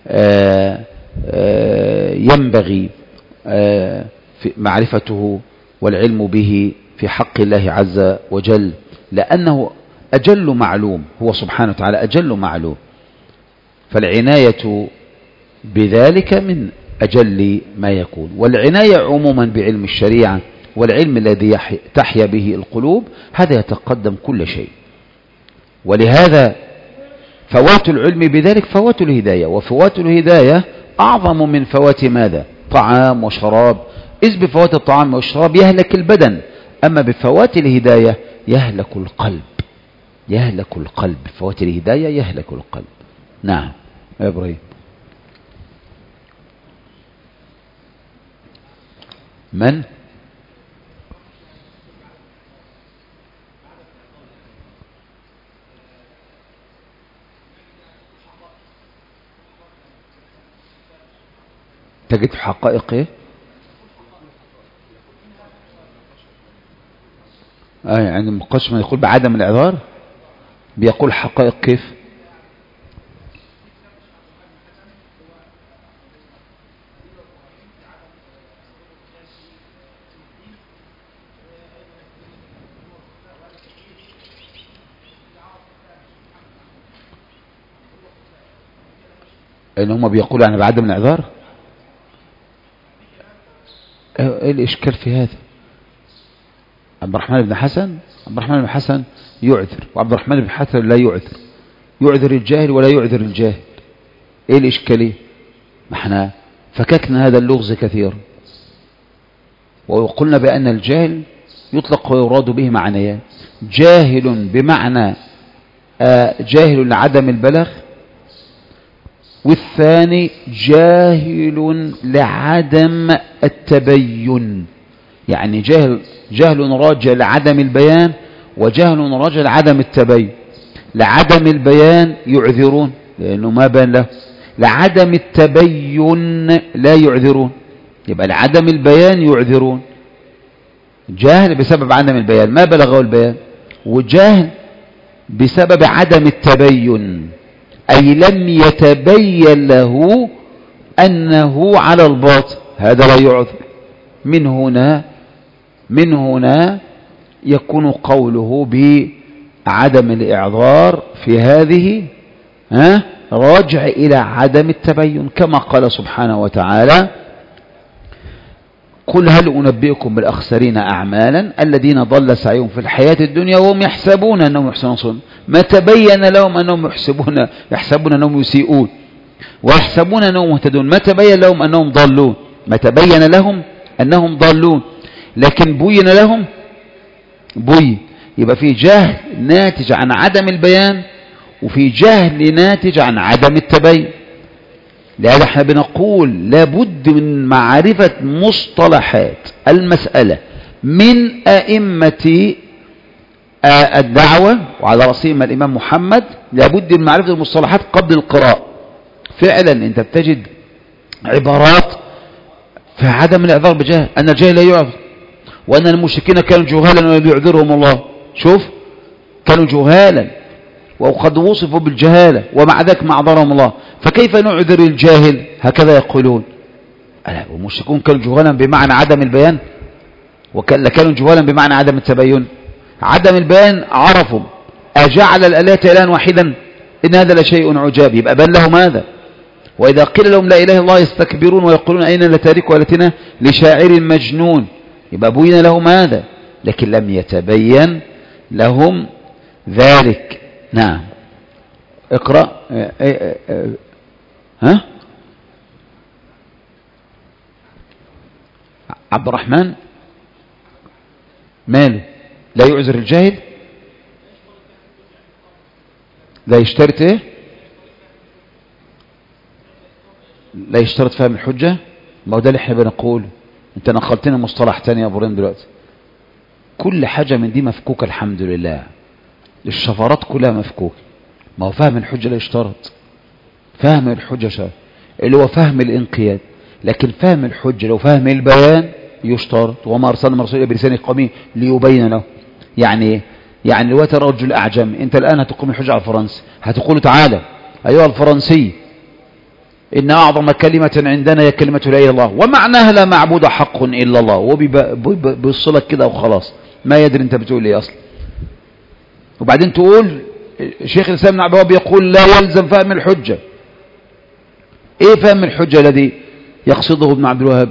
ينبغي في معرفته والعلم به في حق الله عز وجل، لأنه أجل معلوم، هو سبحانه وتعالى أجل معلوم، فالعناية بذلك من أجل ما يكون. والعناية عموما بعلم الشريعة والعلم الذي تحيا به القلوب، هذا يتقدم كل شيء. ولهذا فوات العلم بذلك فوات الهداية، وفوات الهداية أعظم من فوات ماذا؟ طعام وشراب. إذ بفوات الطعام والشراب يهلك البدن، أما بفوات الهداية يهلك القلب. بفوات الهداية يهلك القلب. نعم يا إبراهيم. من؟ تجد في حقائق ايه؟ يعني المقشم يقول بعدم الاعذار، بيقول حقائق كيف؟ ان هم بيقولوا يعني بعدم الاعذار. إيه الإشكال في هذا؟ عبد الرحمن بن حسن يعذر، وعبد الرحمن بن حسن لا يعذر. يعذر الجاهل ولا يعذر الجاهل. إيه الإشكالية؟ ما احنا فككنا هذا اللغز كثيرا، وقلنا بأن الجاهل يطلق ويراد به معنيان: جاهل بمعنى جاهل لعدم البلاغ، والثاني جاهل لعدم التبين. يعني جهل راجع لعدم البيان، وجهل راجع لعدم التبين. لعدم البيان يعذرون لأنه ما بان له، لعدم التبين لا يعذرون. يبقى لعدم البيان يعذرون، جاهل بسبب عدم البيان ما بلغه البيان، وجاهل بسبب عدم التبين أي لم يتبين له أنه على الباطل، هذا لا يعذر. من هنا يكون قوله بعدم الإعذار في هذه راجع إلى عدم التبين، كما قال سبحانه وتعالى: قل هل أنبئكم بالأخسرين أعمالا الذين ضل سعيهم في الحياة الدنيا وهم يحسبون أنهم يحسنون صنعا. ما تبين لهم أنهم يحسبون أنهم يسيئون ويحسبون أنهم مهتدون. ما تبين لهم أنهم ضلون، ما تبين لهم أنهم ضلون، لكن بين لهم يبقى في جهل ناتج عن عدم البيان، وفي جهل ناتج عن عدم التبين. لهذا احنا بنقول لابد من معرفة مصطلحات المسألة من أئمة الدعوة، وعلى رأسهم الإمام محمد. لابد من معرفة المصطلحات قبل القراءة. فعلا انت بتجد عبارات في عدم الإعذار بجهل، أن الجاهل لا يعذر، وأن المشركين كانوا جهالا ولا يعذرهم الله. شوف، كانوا جهالا وقد وصفوا بالجهالة ومع ذلك ما أعذرهم الله، فكيف نعذر الجاهل؟ هكذا يقولون. والمشركون كانوا جهالا بمعنى عدم البيان، وكانوا جهالا بمعنى عدم التبين. عدم البيان عرفوا أجعل الآلهة إلها واحدا إن هذا لشيء عجاب، يبقى بان لهم هذا. وإذا قيل لهم لا إله إلا الله يستكبرون ويقولون أين لتاركوا آلهتنا لشاعر مجنون، يبقى بين لهم هذا، لكن لم يتبين لهم ذلك. نعم، اقرأ. عبد الرحمن ماله؟ لا يعذر الجاهل؟ لا يشترط ايه؟ لا يشترط فهم الحجة. ما هو ده اللي احنا بنقوله. انت نقلتنا مصطلح تاني يا ابراهيم دلوقتي. كل حاجة من دي مفكوكة الحمد لله، الشفرات كلها مفكوكة. ما هو فهم الحجة لا يشترط، فهم الحجة شرط اللي هو فهم الانقياد، لكن فهم الحجة لو فهم البيان يشترط. وما أرسلنا رسولا بلسان قومه ليبين له. يعني ايه؟ يعني دلوقتي رجل أعجمي، انت الآن هتقوم الحجة على الفرنسي، هتقول تعالى أيها الفرنسي إن أعظم كلمة عندنا هي كلمة لا إله إلا الله، ومعناها لا معبود حق إلا الله، وبيصلك كده وخلاص، ما يدري انت بتقول ايه اصلا. وبعدين تقول شيخ الإسلام ابن عبد الوهاب يقول لا يلزم فهم الحجة. ايه فهم الحجة الذي يقصده ابن عبد الوهاب؟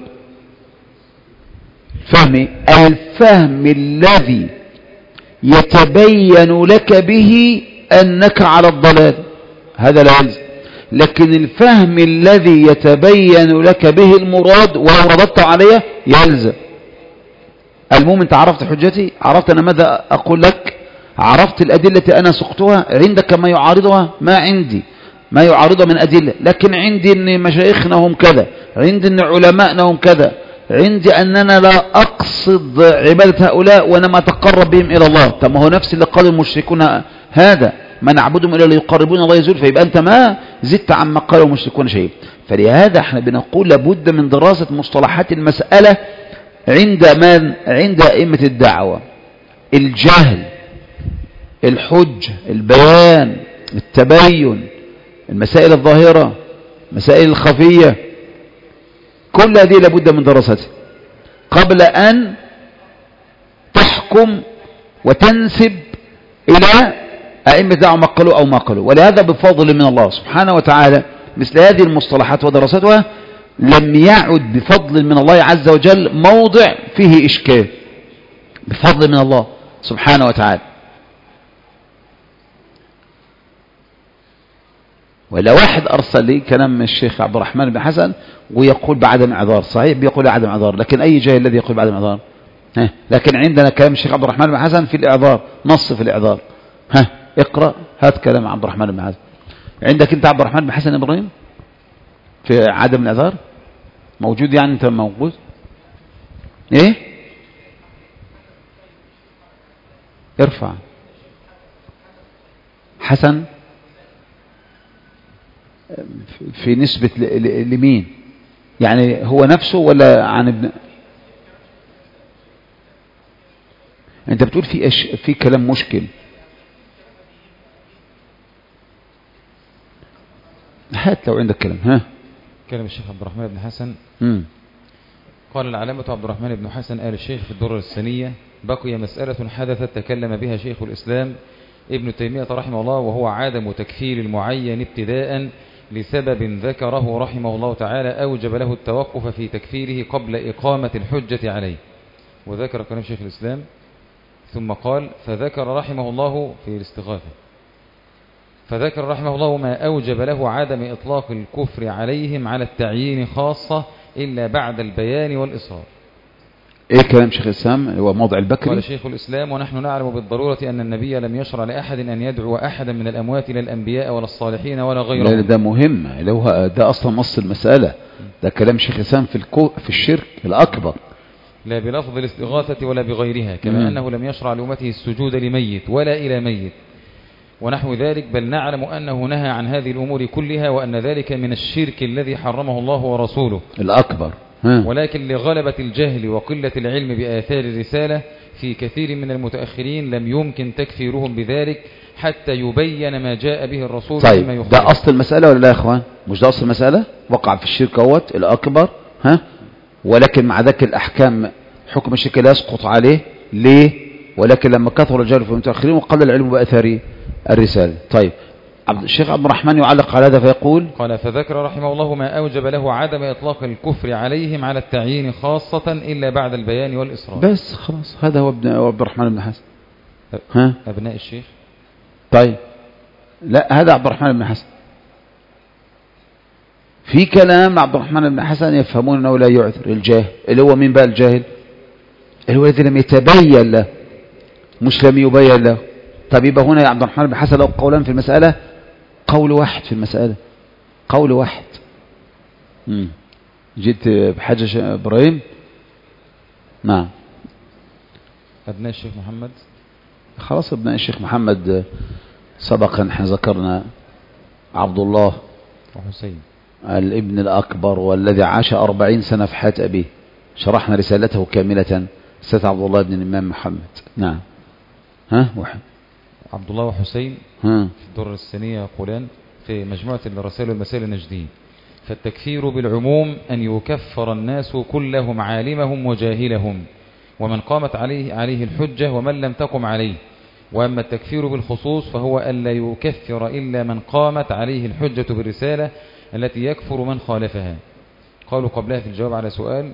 الفهم الذي يتبين لك به أنك على الضلال، هذا لا يلزم. لكن الفهم الذي يتبين لك به المراد ولو رددت عليه يلزم. المهم انت عرفت حجتي، عرفت أنا ماذا أقول لك، عرفت الأدلة التي أنا سقتها، عندك ما يعارضها، ما عندي ما يعارضها من أدلة، لكن عندي أن مشايخنا هم كذا، عندي أن علماءنا هم كذا، عندي أننا لا أقصد عبادة هؤلاء وأنما أتقرب بهم إلى الله. طب ما هو نفس اللي قال المشركون هذا، ما نعبدهم إلا ليقربون الله يزول، فيبقى أنت ما زدت عما قال المشركون شيء. فلهذا احنا بنقول لابد من دراسة مصطلحات المسألة عند من؟ عند أئمة الدعوة. الجهل، الحج، البيان، التبين، المسائل الظاهرة، المسائل الخفية، كل هذه لابد من دراستها قبل أن تحكم وتنسب إلى أئمة الدعوة ما قالوا أو ما قالوا. ولهذا بفضل من الله سبحانه وتعالى مثل هذه المصطلحات ودراستها لم يعد بفضل من الله عز وجل موضع فيه إشكال، بفضل من الله سبحانه وتعالى. ولا واحد أرسل لي كلام الشيخ عبد الرحمن بن حسن ويقول بعدم اعذار، صحيح بيقول بعدم اعذار، لكن أي جاهل الذي يقول بعدم اعذار؟ لكن عندنا كلام الشيخ عبد الرحمن بن حسن في الإعذار، نص في الإعذار. اقرأ هات كلام عبد الرحمن بن حسن. عندك أنت عبد الرحمن بن حسن إبراهيم في عدم الاعذار موجود؟ يعني أنت موجود إيه؟ ارفع حسن في نسبة لمين؟ يعني هو نفسه ولا عن ابن؟ انت بتقول في كلام مشكل. هات لو عندك كلام. كلام الشيخ عبد الرحمن بن حسن. قال العلامة عبد الرحمن بن حسن آل الشيخ في الدرر الثانية: بقي مسألة حدثت تكلم بها شيخ الإسلام ابن تيمية رحمه الله، وهو عدم تكفير المعين ابتداء لسبب ذكره رحمه الله تعالى أوجب له التوقف في تكفيره قبل إقامة الحجة عليه. وذكر كلام شيخ الإسلام ثم قال: فذكر رحمه الله في الاستغاثة، فذكر رحمه الله ما أوجب له عدم إطلاق الكفر عليهم على التعيين خاصة إلا بعد البيان والإصرار. إيه كلام شيخ الإسلام؟ هو موضع البكري. قال شيخ الإسلام: ونحن نعلم بالضرورة أن النبي لم يشرع لأحد أن يدعو أحدا من الأموات لا الأنبياء ولا الصالحين ولا غيرهم. لا ده مهم، ده أصلا نص المسألة، ده كلام شيخ الإسلام في الشرك الأكبر، لا بلفظ الاستغاثة ولا بغيرها، كما أنه لم يشرع لأمته السجود لميت ولا إلى ميت ونحو ذلك، بل نعلم أنه نهى عن هذه الأمور كلها، وأن ذلك من الشرك الذي حرمه الله ورسوله الأكبر. ولكن لغلبة الجهل وقلة العلم بآثار الرسالة في كثير من المتأخرين لم يمكن تكفيرهم بذلك حتى يبين ما جاء به الرسول. طيب ده أصل المسألة ولا لا يا أخوان؟ مش ده أصل المسألة؟ وقع في الشرك اهوت الأكبر، ولكن مع ذلك الأحكام حكم الشرك لا يسقط عليه. ليه؟ ولكن لما كثر الجهل في المتأخرين وقل العلم بآثار الرسالة. طيب الشيخ عبد الرحمن يعلق على هذا فيقول: قال: فذكر رحمه الله ما أوجب له عدم إطلاق الكفر عليهم على التعيين خاصة إلا بعد البيان والإصرار. بس خلاص، هذا هو عبد الرحمن بن حسن. أبناء الشيخ. طيب لا، هذا عبد الرحمن بن حسن. في كلام عبد الرحمن بن حسن يفهمون أنه لا يعذر الجاهل، اللي هو مين بقى الجاهل؟ اللي هو الذي لم يتبين له، مش لم يبين له. طب يبقى هنا يا عبد الرحمن بن حسن لو قولان في المسألة، قول واحد في المسألة، قول واحد. جيت بحاجة إبراهيم. نعم. أبناء الشيخ محمد. خلاص أبناء الشيخ محمد سبقا احنا ذكرنا عبد الله وحسين الابن الأكبر والذي عاش 40 سنة في حياة أبيه، شرحنا رسالته كاملة، أستاذ عبد الله بن الإمام محمد. نعم. عبد الله وحسين في الدرر الثانية يقولان في مجموعة الرسائل والمسائل النجديين: فالتكفير بالعموم أن يكفر الناس كلهم عالمهم وجاهلهم ومن قامت عليه الحجة ومن لم تقم عليه. وأما التكفير بالخصوص فهو ألا يكفر إلا من قامت عليه الحجة بالرسالة التي يكفر من خالفها. قالوا قبلها في الجواب على سؤال: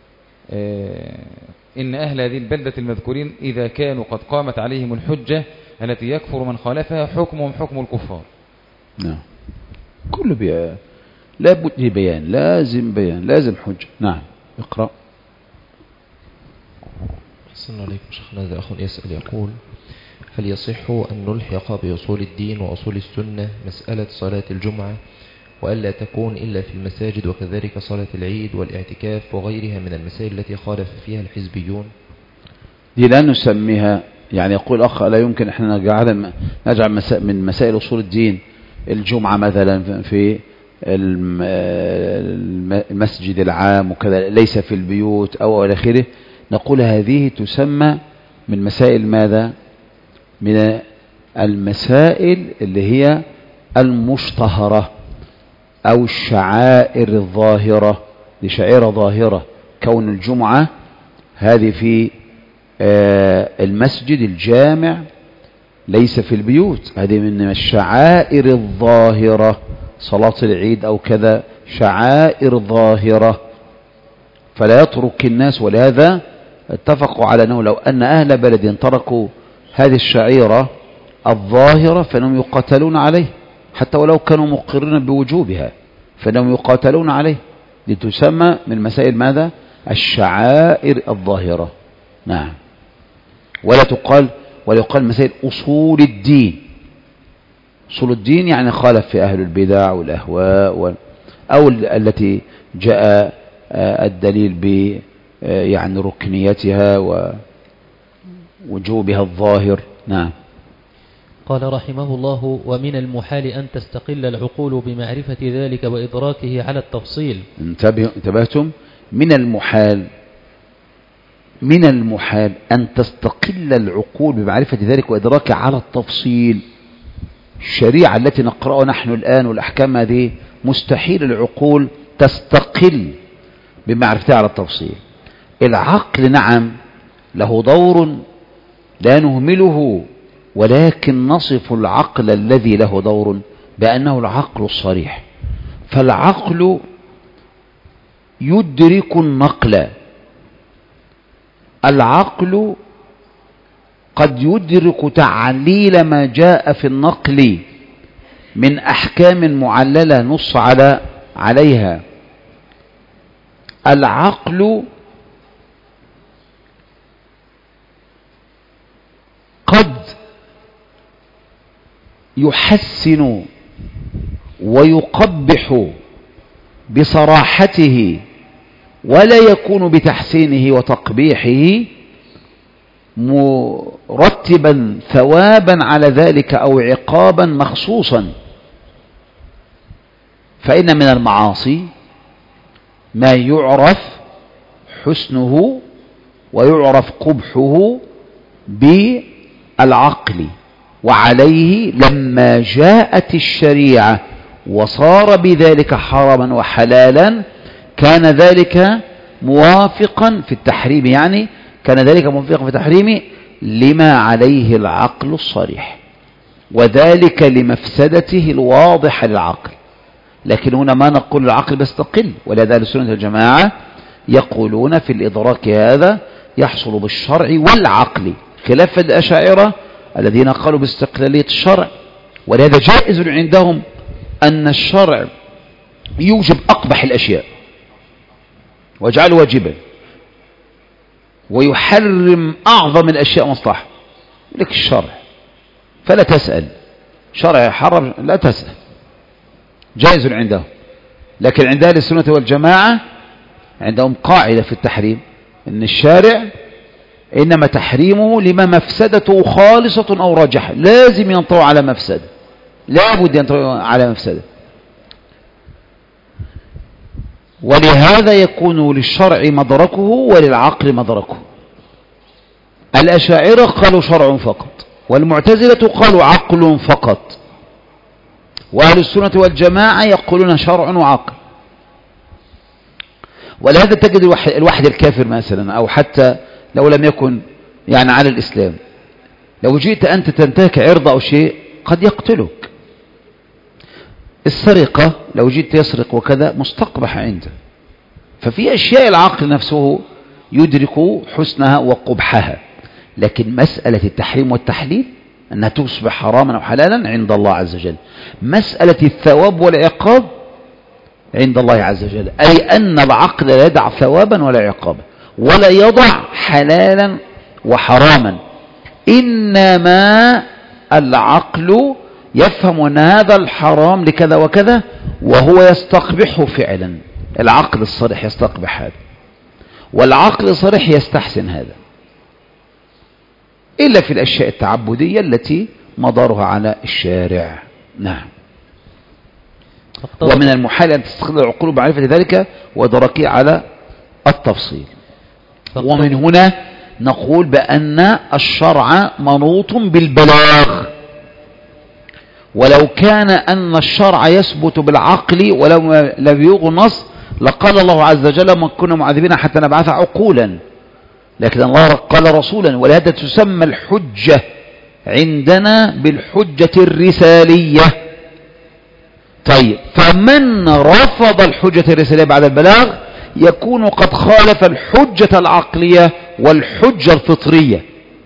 إن أهل هذه البلدة المذكورين إذا كانوا قد قامت عليهم الحجة التي يكفر من خالفها حكمهم حكم الكفار. نعم. كل بيان لا بد بيان، لازم بيان، لازم حجة. نعم. اقرأ. أحسن عليكم شيخنا. هذا أخ يسأل يقول: هل يصح أن نلحق بأصول الدين وأصول السنة مسألة صلاة الجمعة وألا تكون إلا في المساجد، وكذلك صلاة العيد والاعتكاف وغيرها من المسائل التي خالف فيها الحزبيون؟ دي لا نسميها، يعني يقول أخ لا يمكن احنا نجعل من مسائل أصول الدين الجمعة مثلا في المسجد العام وكذا، ليس في البيوت أو إلى آخره. نقول هذه تسمى من مسائل ماذا؟ من المسائل اللي هي المشتهرة أو الشعائر الظاهرة. دي شعيرة ظاهرة، كون الجمعة هذه في المسجد الجامع ليس في البيوت، هذه من الشعائر الظاهرة. صلاة العيد أو كذا شعائر ظاهرة فلا يترك الناس. ولهذا اتفقوا على أنه لو أن أهل بلد تركوا هذه الشعيرة الظاهرة فإنهم يقاتلون عليه، حتى ولو كانوا مقرين بوجوبها فإنهم يقاتلون عليه، لتسمى من مسائل ماذا؟ الشعائر الظاهرة. نعم. ولا يقال مسائل أصول الدين. أصول الدين يعني خالف في أهل البدع والأهواء أو التي جاء الدليل ب يعني ركنيتها ووجوبها الظاهر. نعم. قال رحمه الله: ومن المحال أن تستقل العقول بمعرفة ذلك وإدراكه على التفصيل. انتبهتم؟ من المحال أن تستقل العقول بمعرفة ذلك وإدراكه على التفصيل. الشريعة التي نقرأها نحن الآن والأحكام هذه مستحيل العقول تستقل بمعرفتها على التفصيل. العقل نعم له دور لا نهمله، ولكن نصف العقل الذي له دور بأنه العقل الصريح. فالعقل يدرك النقل. العقل قد يدرك تعليل ما جاء في النقل من أحكام معللة نص عليها. العقل قد يحسن ويقبح بصراحته ولا يكون بتحسينه وتقبيحه مرتبا ثوابا على ذلك أو عقابا مخصوصا. فإن من المعاصي ما يعرف حسنه ويعرف قبحه بالعقل، وعليه لما جاءت الشريعة وصار بذلك حراما وحلالا كان ذلك موافقا في التحريم، يعني كان ذلك موافقا في التحريم لما عليه العقل الصريح، وذلك لمفسدته الواضحة للعقل. لكن هنا ما نقول العقل بيستقل، ولهذا أهل السنة والجماعة يقولون في الإدراك هذا يحصل بالشرع والعقل، خلاف الأشاعرة الذين قالوا باستقلالية الشرع. ولهذا جائز عندهم أن الشرع يوجب أقبح الأشياء واجعله واجبا، ويحرم أعظم الأشياء مصلحة. لك الشرع فلا تسأل، شرع يحرم لا تسأل، جائز عندهم. لكن عند أهل السنة والجماعة عندهم قاعدة في التحريم أن الشارع إنما تحريمه لما مفسدته خالصة أو راجحة، لازم ينطوي على مفسدة، لا بد ينطوي على مفسدة. ولهذا يكون للشرع مدركه وللعقل مدركه. الأشاعرة قالوا شرع فقط، والمعتزلة قالوا عقل فقط، وأهل السنة والجماعة يقولون شرع وعقل. ولهذا تجد الواحد الكافر مثلا، أو حتى لو لم يكن يعني على الإسلام، لو جئت أنت تنتهك عرض أو شيء قد يقتلك. السرقة لو جئت يسرق وكذا مستقبح عنده. ففي أشياء العقل نفسه يدرك حسنها وقبحها، لكن مسألة التحريم والتحليل أنها تصبح حراما أو حلالا عند الله عز وجل. مسألة الثواب والعقاب عند الله عز وجل، أي أن العقل لا يدع ثوابا ولا عقابا، ولا يضع حلالا وحراما، إنما العقل يفهم أن هذا الحرام لكذا وكذا وهو يستقبحه فعلا. العقل الصريح يستقبح هذا، والعقل الصريح يستحسن هذا، إلا في الأشياء التعبدية التي مدارها على الشارع. نعم. ومن المحال أن تستقل العقول بمعرفة ذلك ودركه على التفصيل. ومن هنا نقول بأن الشرع منوط بالبلاغ، ولو كان أن الشرع يثبت بالعقل ولو لم يبلغ النص لقال الله عز وجل ما كنا معذبين حتى نبعث عقولا، لكن الله قال رسولا. ولهذا تسمى الحجة عندنا بالحجة الرسالية، طيب، فمن رفض الحجة الرسالية بعد البلاغ يكون قد خالف الحجة العقلية والحجة الفطرية.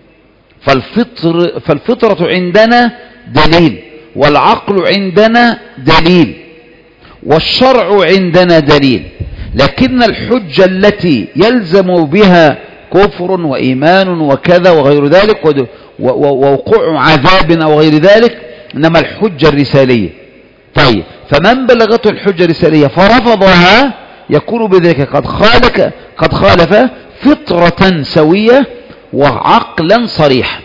فالفطرة عندنا دليل، والعقل عندنا دليل، والشرع عندنا دليل، لكن الحجة التي يلزم بها كفر وإيمان وكذا وغير ذلك ووقوع عذاب أو غير ذلك إنما الحجة الرسالية. طيب، فمن بلغته الحجة الرسالية فرفضها يكون بذلك قد خالف فطرة سوية وعقلا صريحا.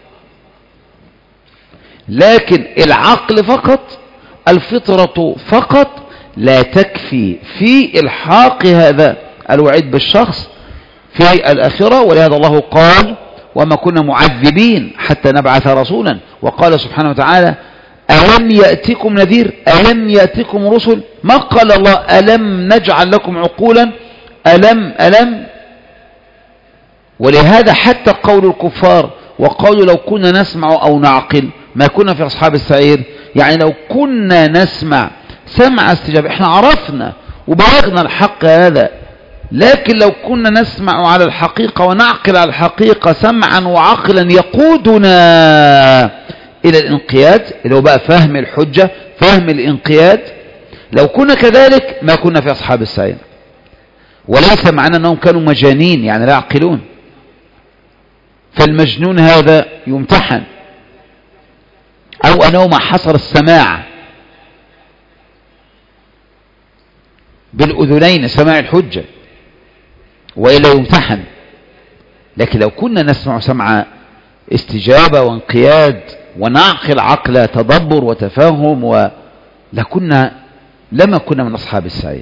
لكن العقل فقط، الفطرة فقط لا تكفي في إلحاق هذا الوعيد بالشخص في الآخرة. ولهذا الله قال: وما كنا معذبين حتى نبعث رسولا. وقال سبحانه وتعالى: ألم يأتكم نذير؟ ألم يأتكم رسل؟ ما قال الله ألم نجعل لكم عقولا؟ ألم. ولهذا حتى قول الكفار وقالوا لو كنا نسمع أو نعقل ما كنا في أصحاب السعير. يعني لو كنا نسمع سمع استجابة، احنا عرفنا وبلغنا الحق هذا، لكن لو كنا نسمع على الحقيقة ونعقل على الحقيقة سمعا وعقلا يقودنا إلى الانقياد، اللي هو بقى فهم الحجة، فهم الانقياد، لو كنا كذلك ما كنا في أصحاب السعير. وليس معنى أنهم كانوا مجانين يعني لا يعقلون، فالمجنون هذا يمتحن، أو أنه ما حصر السماع بالأذنين سماع الحجة وإلا يمتحن. لكن لو كنا نسمع سمع استجابة وانقياد ونعقل عقل تدبر وتفاهم لما كنا من أصحاب السعير.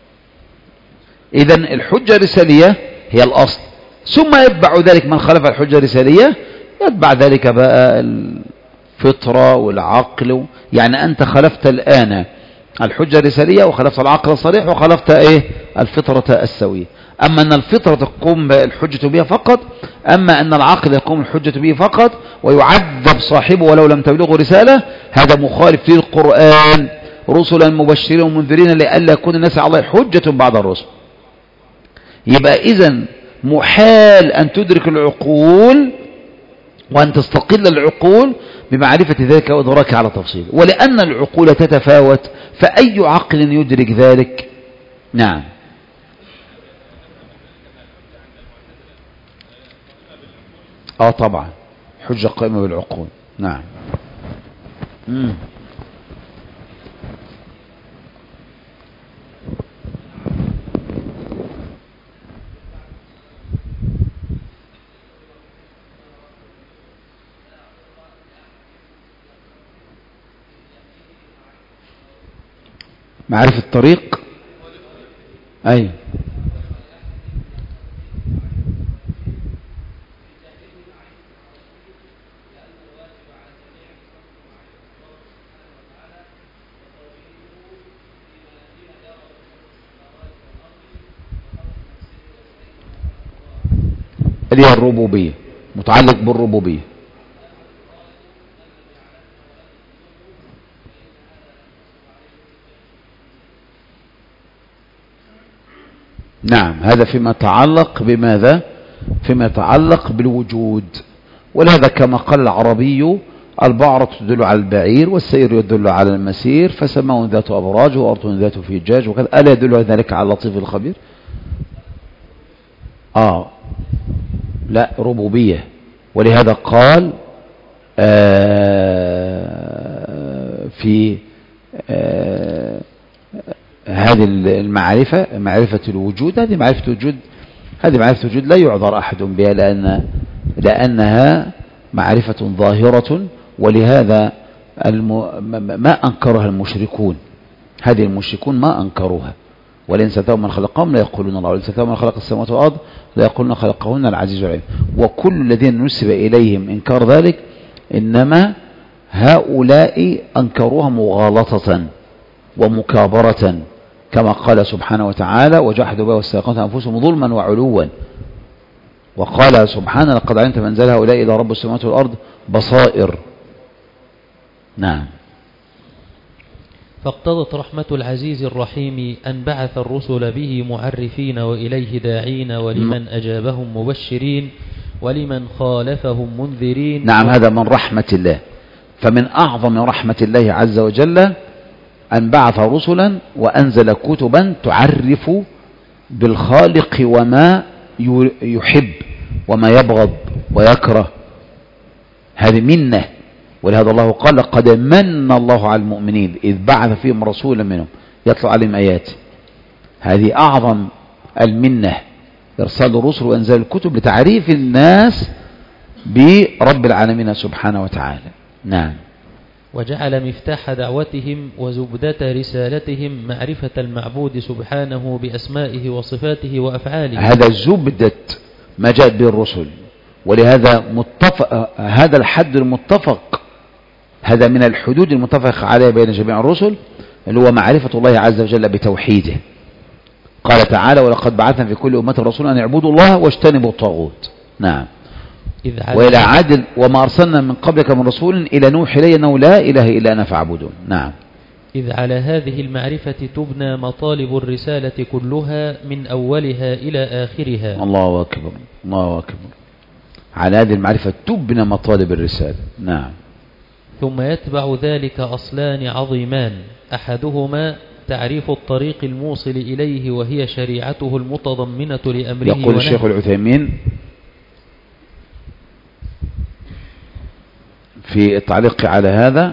إذن الحجة الرسالية هي الأصل، ثم يتبع ذلك من خالف الحجة الرسالية، يتبع ذلك بقى الفطرة والعقل. يعني أنت خالفت الآن الحجة الرسالية وخالفت العقل الصريح وخالفت الفطرة السوية. أما أن الفطرة تقوم الحجة بها فقط، أما أن العقل يقوم الحجة به فقط ويعذب صاحبه ولو لم تبلغه رسالة، هذا مخالف للقرآن: رسلا مبشرين ومنذرين لئلا يكون الناس على الله حجة بعد الرسل. يبقى إذن محال أن تدرك العقول وأن تستقل العقول بمعرفة ذلك وإدراك على تفصيل، ولأن العقول تتفاوت فأي عقل يدرك ذلك؟ نعم. طبعا حجة قائمة بالعقول. نعم. معرفة الطريق. أي اللي هي الربوبية، متعلق بالربوبية. نعم، هذا فيما يتعلق بماذا؟ فيما يتعلق بالوجود. ولهذا كما قال العربي: البعرة تدل على البعير والسير يدل على المسير، فسماء ذات أبراج وأرض ذات فجاج وكذا، ألا يدل ذلك على اللطيف الخبير؟ لا، ربوبية. ولهذا قال في هذه المعرفة، معرفة الوجود، هذه معرفة الوجود لا يعذر أحد بها لأنها معرفة ظاهرة. ولهذا ما أنكرها المشركون، هذه المشركون ما أنكروها. ولئن سألتهم من خلقهم لا يقولون الله، ولئن سألتهم من خلق السماوات والأرض لا يقولون خلقهن العزيز العليم. وكل الذين نسب إليهم إنكار ذلك إنما هؤلاء أنكروها مغالطة ومكابرة، كما قال سبحانه وتعالى: وجحدوا بها واستيقنتها أنفسهم ظلما وعلوا. وقال سبحانه: لقد علمت من أنزل هؤلاء إلى رب السماوات والأرض بصائر. نعم. فاقتضت رحمة العزيز الرحيم أن بعث الرسل به معرفين وإليه داعين ولمن أجابهم مبشرين ولمن خالفهم منذرين. نعم، هذا من رحمة الله. فمن أعظم رحمة الله عز وجل أن بعث رسلا وأنزل كتبا تعرف بالخالق وما يحب وما يبغض ويكره. هذه منة، ولهذا الله قال قد من الله على المؤمنين إذ بعث فيهم رسولا منهم يتلو عليهم آياته. هذه أعظم المنة، إرسال الرسل وإنزال الكتب لتعريف الناس برب العالمين سبحانه وتعالى. نعم. وجعل مفتاح دعوتهم وزبدة رسالتهم معرفة المعبود سبحانه بأسمائه وصفاته وأفعاله. هذا زبدة ما جاءت به الرسل، ولهذا هذا الحد المتفق، هذا من الحدود المتفق عليها بين جميع الرسل، اللي هو معرفة الله عز وجل بتوحيده. قال تعالى ولقد بعثنا في كل أمة رسولا أن يعبدوا الله واجتنبوا الطاغوت. نعم. وإلى عاد وما أرسلنا من قبلك من رسول إلى نوح إلي أنه لا إله إلا أنا فاعبدون. نعم. إذ على هذه المعرفة تبنى مطالب الرسالة كلها من أولها إلى آخرها. الله أكبر، الله أكبر. على هذه المعرفة تبنى مطالب الرسالة. نعم. ثم يتبع ذلك أصلان عظيمان، أحدهما تعريف الطريق الموصل إليه وهي شريعته المتضمنة لأمره. يقول الشيخ العثيمين في التعليق على هذا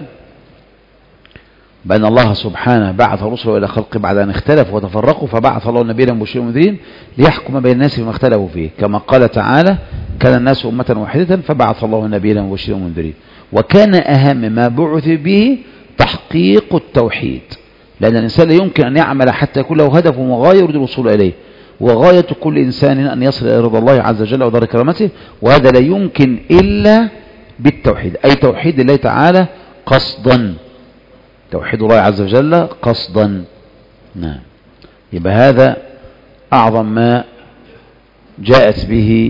بأن الله سبحانه بعث رسله إلى خلقه بعد أن اختلفوا وتفرقوا، فبعث الله نبيا مبشرين ومنذرين ليحكم بين الناس فيما اختلفوا فيه، كما قال تعالى كان الناس أمة واحدة فبعث الله نبيا مبشرين ومنذرين. وكان أهم ما بعث به تحقيق التوحيد، لأن الإنسان لا يمكن أن يعمل حتى يكون له هدف وغاية يريد الوصول إليه، وغاية كل إنسان أن يصل إلى رضا الله عز وجل ودار كرامته، وهذا لا يمكن إلا بالتوحيد، أي توحيد الله تعالى قصدا، توحيد الله عز وجل قصدا. نعم. يبقى هذا أعظم ما جاءت به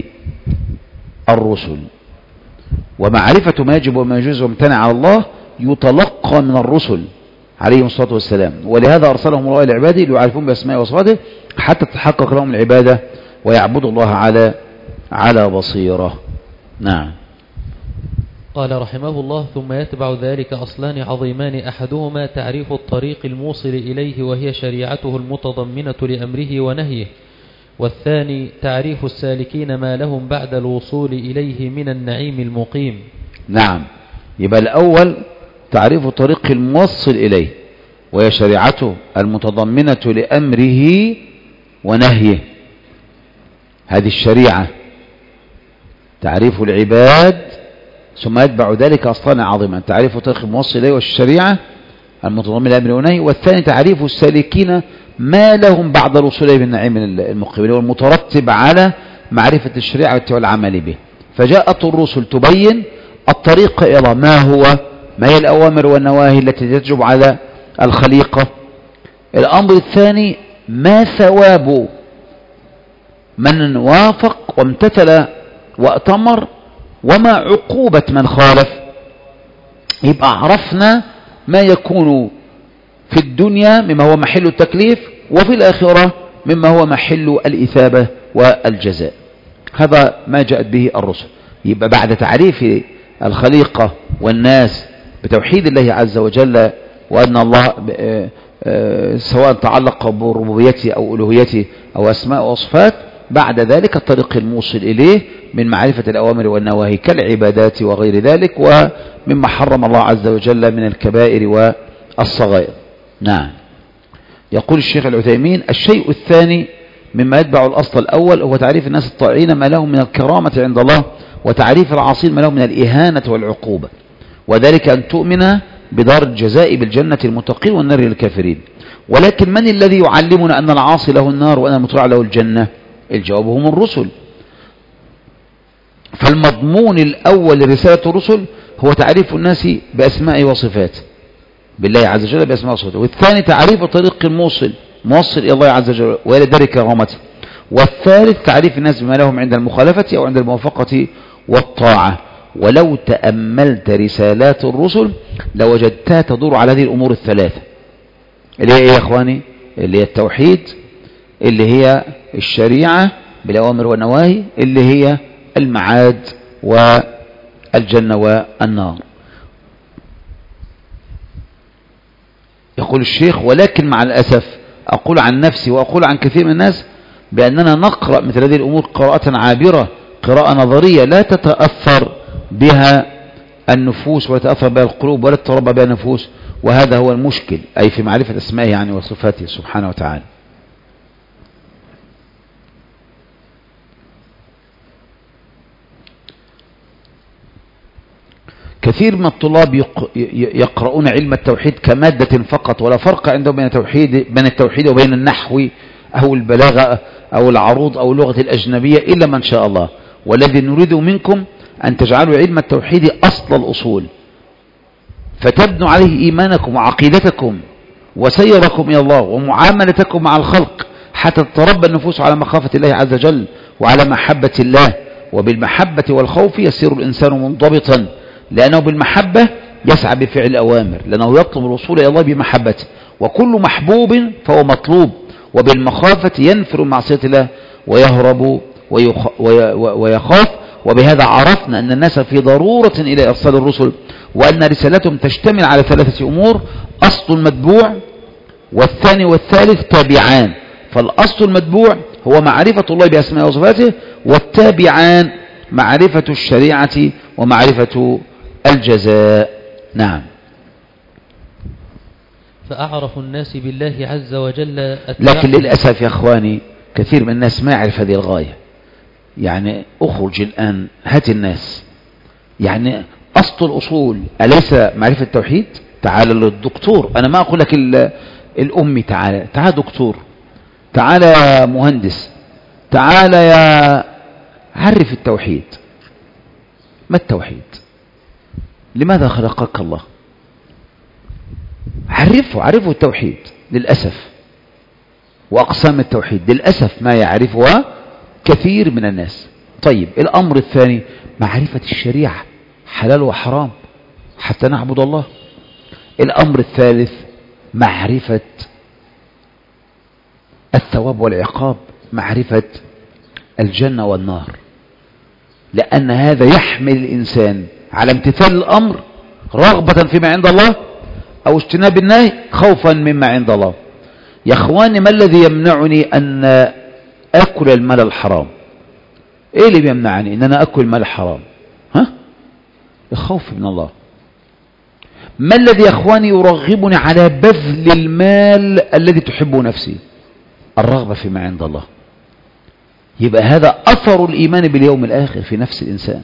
الرسل. ومعرفة ما يجب وما يجوز وامتنع على الله يتلقى من الرسل عليهم الصلاة والسلام، ولهذا أرسلهم الله إلى عباده ليعرفون بأسماء وصفاته حتى تتحقق لهم العبادة ويعبدوا الله على بصيرة. نعم. قال رحمه الله ثم يتبع ذلك أصلان عظيمان، أحدهما تعريف الطريق الموصل إليه وهي شريعته المتضمنة لأمره ونهيه، والثاني تعريف السالكين ما لهم بعد الوصول إليه من النعيم المقيم. نعم. يبقى الأول تعريف الطريق الموصل إليه وهي شريعته المتضمنة لأمره ونهيه، هذه الشريعة تعريف العباد، ثم يتبع ذلك أصلان عظيما، تعريف الطريق الموصل إليه والشريعة المتضمنة لأمره ونهيه، والثاني تعريف السالكين ما لهم بعد الوصول إليه بالنعيم المقيم والمترتب على معرفة الشريعة والعمل به. فجاءت الرسل تبين الطريق إلى ما هي الأوامر والنواهي التي تجب على الخليقة. الأمر الثاني ما ثواب من وافق وامتثل وأتمر، وما عقوبة من خالف. يبقى عرفنا ما يكون في الدنيا مما هو محل التكليف، وفي الآخرة مما هو محل الإثابة والجزاء. هذا ما جاءت به الرسل. يبقى بعد تعريف الخليقة والناس بتوحيد الله عز وجل، وأن الله سواء تعلق بربوبيته أو ألوهيته أو أسماء وصفات، بعد ذلك الطريق الموصل إليه من معرفة الأوامر والنواهي كالعبادات وغير ذلك، ومما حرم الله عز وجل من الكبائر والصغائر. نعم. يقول الشيخ العثيمين الشيء الثاني مما يتبع الأصل الأول هو تعريف الناس الطائعين ما لهم من الكرامة عند الله، وتعريف العاصين ما لهم من الإهانة والعقوبة، وذلك أن تؤمن بدار الجزاء بالجنة المتقين والنار للكافرين. ولكن من الذي يعلمنا أن العاصي له النار وأن المطيع له الجنة؟ الجواب هم الرسل. فالمضمون الأول لرسالة الرسل هو تعريف الناس بأسماء وصفات بالله عز وجل بأسماء وصفاته، والثاني تعريف طريق الموصل إلى الله عز وجل وإلى دار كرامته، والثالث تعريف الناس بما لهم عند المخالفة أو عند الموافقة والطاعة. ولو تأملت رسالات الرسل لوجدتها تدور على هذه الأمور الثلاثة، اللي هي ايه يا اخواني؟ اللي هي التوحيد، اللي هي الشريعة بالأوامر والنواهي، اللي هي المعاد والجنة والنار. يقول الشيخ: ولكن مع الأسف أقول عن نفسي وأقول عن كثير من الناس بأننا نقرأ مثل هذه الأمور قراءة عابرة، قراءة نظرية لا تتأثر بها النفوس ولا تتأثر بها القلوب ولا تتربى بها النفوس، وهذا هو المشكل، أي في معرفة أسمائه يعني وصفاته سبحانه وتعالى. كثير من الطلاب يقرؤون علم التوحيد كمادة فقط، ولا فرق عندهم بين التوحيد وبين النحو أو البلاغة أو العروض أو اللغة الأجنبية إلا من شاء الله. والذي نريد منكم أن تجعلوا علم التوحيد أصل الأصول، فتبنوا عليه إيمانكم وعقيدتكم وسيركم إلى الله ومعاملتكم مع الخلق، حتى تتربى النفوس على مخافة الله عز وجل وعلى محبة الله. وبالمحبة والخوف يصير الإنسان منضبطا، لأنه بالمحبة يسعى بفعل الأوامر، لأنه يطلب الوصول إلى الله بمحبته، وكل محبوب فهو مطلوب. وبالمخافة ينفر معصية الله ويهرب ويخاف. وبهذا عرفنا أن الناس في ضرورة إلى إرسال الرسل، وأن رسالتهم تشتمل على 3 أمور: أصل متبوع، والثاني والثالث تابعان. فالأصل المتبوع هو معرفة الله بأسمائه وصفاته، والتابعان معرفة الشريعة ومعرفة الجزاء. نعم. فأعرف الناس بالله عز وجل لكن للأسف يا أخواني كثير من الناس ما يعرف هذه الغاية. يعني أخرج الآن، هات الناس، يعني أصل الأصول أليس معرفة التوحيد؟ تعال للدكتور، أنا ما أقول لك الأمي، تعال دكتور، تعال يا مهندس، تعال يا عرف التوحيد. ما التوحيد؟ لماذا خلقك الله؟ عرفه التوحيد. للأسف وأقسام التوحيد للأسف ما يعرفها كثير من الناس. طيب الأمر الثاني معرفة الشريعة، حلال وحرام حتى نعبد الله. الأمر الثالث معرفة الثواب والعقاب، معرفة الجنة والنار، لأن هذا يحمل الإنسان على امتثال الأمر رغبة فيما عند الله، أو اجتناب النهي خوفا مما عند الله. يا أخواني، ما الذي يمنعني أن أكل المال الحرام؟ إيه اللي بيمنعني أن أنا أكل المال الحرام؟ الخوف من الله. ما الذي يا أخواني يرغبني على بذل المال الذي تحبه نفسي؟ الرغبة فيما عند الله. يبقى هذا أثر الإيمان باليوم الآخر في نفس الإنسان.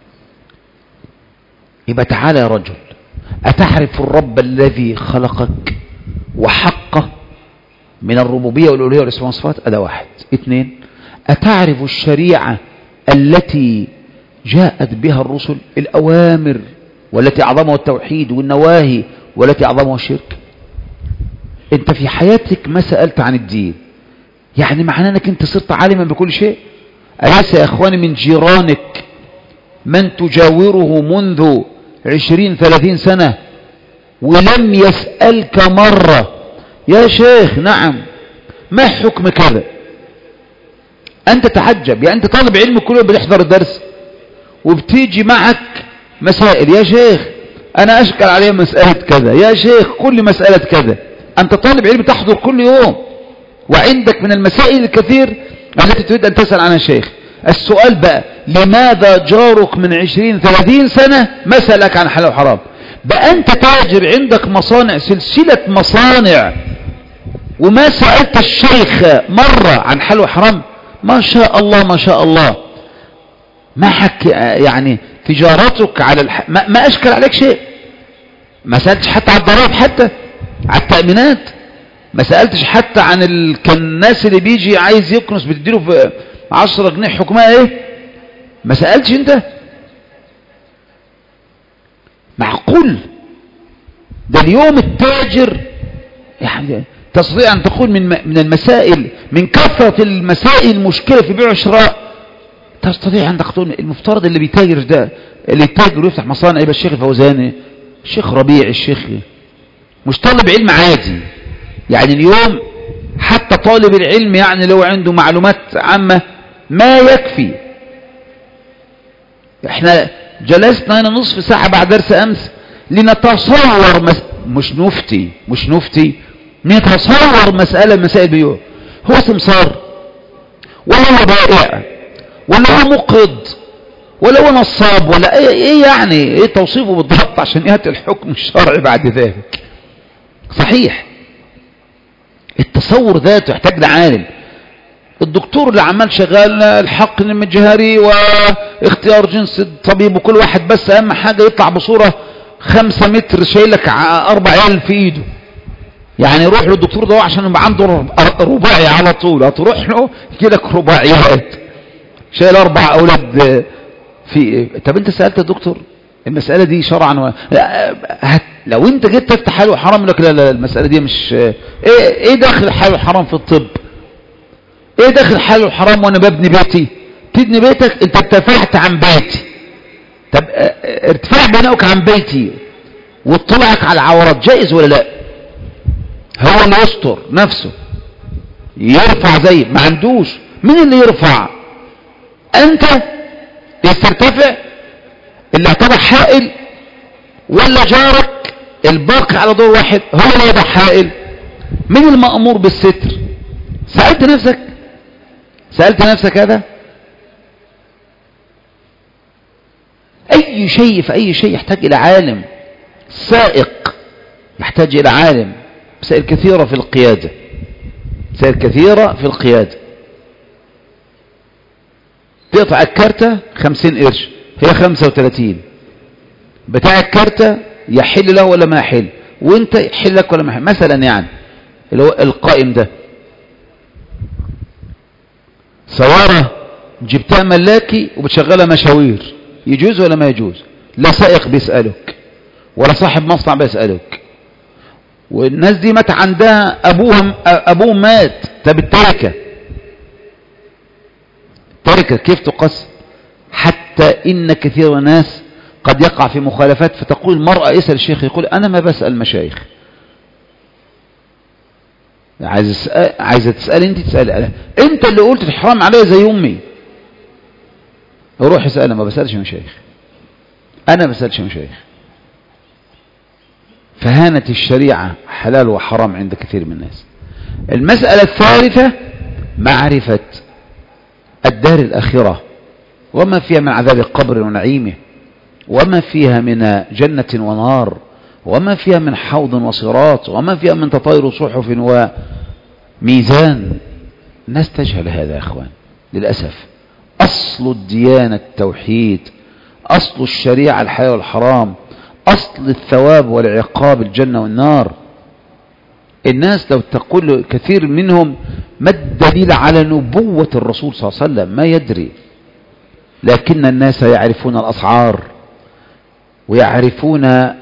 يبقى تعالى يا رجل، أتعرف الرب الذي خلقك وحقه من الربوبية والألوهية والأسماء والصفات؟ هذا 1. 2، أتعرف الشريعة التي جاءت بها الرسل، الأوامر والتي أعظمها التوحيد، والنواهي والتي أعظمها الشرك؟ أنت في حياتك ما سألت عن الدين، يعني معناه أنك أنت صرت عالما بكل شيء. أليس يا أخواني من جيرانك من تجاوره منذ 20-30 سنة ولم يسألك مرة يا شيخ نعم ما حكم كذا؟ أنت تعجب، يعني أنت طالب علم كل يوم بتحضر الدرس وبتيجي معك مسائل، يا شيخ أنا أشكل عليه مسألة كذا، يا شيخ كل مسألة كذا. أنت طالب علم تحضر كل يوم وعندك من المسائل الكثير التي تريد أن تسأل عنها شيخ. السؤال بقى، لماذا جارك من 20-30 سنة ما سألك عن حلال وحرام؟ بقى أنت تاجر عندك مصانع، سلسلة مصانع، وما سألت الشيخ مرة عن حلال وحرام؟ ما شاء الله ما شاء الله، ما حكي يعني تجارتك على ما أشكل عليك شيء. ما سألتش حتى على الضرائب، حتى على التأمينات، ما سألتش حتى عن الناس اللي بيجي عايز يكنس بتديله في 10 جنيه حكمها ايه؟ ما سألتش انت؟ معقول؟ ده اليوم التاجر يعني تستطيع ان تقول من المسائل، من كثرة المسائل المشكلة في بيع وشراء، تستطيع ان تقول المفترض اللي بيتاجر ده، اللي يتاجر ويفتح مصانع، يبقى الشيخ الفوزاني، الشيخ ربيع، الشيخ مش طالب علم عادي، يعني اليوم حتى طالب العلم يعني لو عنده معلومات عامة ما يكفي. احنا جلسنا هنا نصف ساعة بعد درس امس لنتصور مش نفتي نتصور مسألة مسائل بيوع. هو سمسار ولا هو بائع ولا هو مقرض ولا هو نصاب ولا ايه يعني ايه توصيفه بالضبط عشان يأتي الحكم الشرعي بعد ذلك؟ صحيح التصور ذاته يحتاج لعالم. الدكتور اللي عمال شغال الحقن المجهري واختيار جنس الطبيب وكل واحد بس اهم حاجة يطلع بصورة 5 متر شايلك 4 عيال في ايده، يعني روح له الدكتور ده عشان يبقى عنده رباعي على طول، هتروح له يجيلك رباعيات شايل 4 اولاد في. طب انت سألت الدكتور المسألة دي شرعا لو انت جيت تفتح حلال وحرام لك لا المسألة دي مش ايه داخل الحلال والحرام في الطب؟ ايه داخل الحلال والحرام وانا ببني بيتي؟ تبني بيتك انت ارتفعت عن بيتي. طب ارتفاع بناؤك عن بيتي واطلعك على العورات جائز ولا لا؟ هو اللي يستر نفسه يرفع زي ما عندوش. مين اللي يرفع؟ انت يسترتفع اللي اعتبر حائل ولا جارك الباقي على دور واحد هو اللي يضع حائل؟ مين المأمور بالستر؟ سألت نفسك هذا؟ اي شيء في اي شيء يحتاج الى عالم. سائق يحتاج الى عالم. مسائل كثيرة في القيادة. تقطع الكارتة 50 قرش هي 35 بتاع الكارتة يحل له ولا ما يحل، وانت يحل لك ولا ما يحل. مثلا يعني اللي هو القائم ده سوارة جبتها ملاكي وبتشغلها مشاوير، يجوز ولا ما يجوز؟ لا سائق بيسألك ولا صاحب مصنع بيسألك. والناس دي مات عندها أبوهم مات. طب التركة كيف تقسم؟ حتى إن كثير من الناس قد يقع في مخالفات فتقول المرأة يسأل الشيخ يقول أنا ما بسأل مشايخ. عايزة تسأل انت تسأل انت اللي قلت الحرام عليا زي أمي. روح اسأل. ما بسألش مشايخ، أنا ما بسألش مشايخ. فهانت الشريعة حلال وحرام عند كثير من الناس. المسألة الثالثة معرفة الدار الآخرة وما فيها من عذاب القبر ونعيمه، وما فيها من جنة ونار، وما فيها من حوض وصراط، وما فيها من تطاير صحف وميزان. الناس تجهل هذا يا أخوان للأسف. أصل الديانة التوحيد، أصل الشريعة الحلال والحرام، أصل الثواب والعقاب الجنة والنار. الناس لو تقول كثير منهم ما الدليل على نبوة الرسول صلى الله عليه وسلم ما يدري، لكن الناس يعرفون الأسعار ويعرفون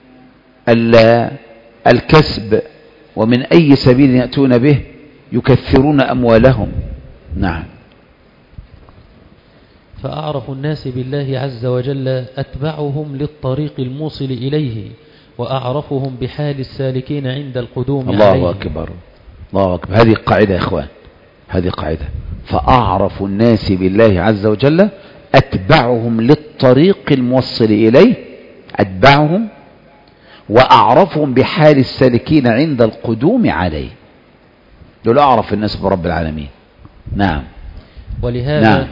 الكسب ومن أي سبيل يأتون به يكثرون أموالهم. نعم. فأعرف الناس بالله عز وجل أتبعهم للطريق الموصل إليه، وأعرفهم بحال السالكين عند القدوم عليه. الله أكبر الله أكبر. هذه قاعدة يا إخوان، هذه قاعدة. فأعرف الناس بالله عز وجل أتبعهم للطريق الموصل إليه، أتبعهم وأعرفهم بحال السالكين عند القدوم عليه. دول أعرف الناس برب العالمين. نعم. ولهذا نعم.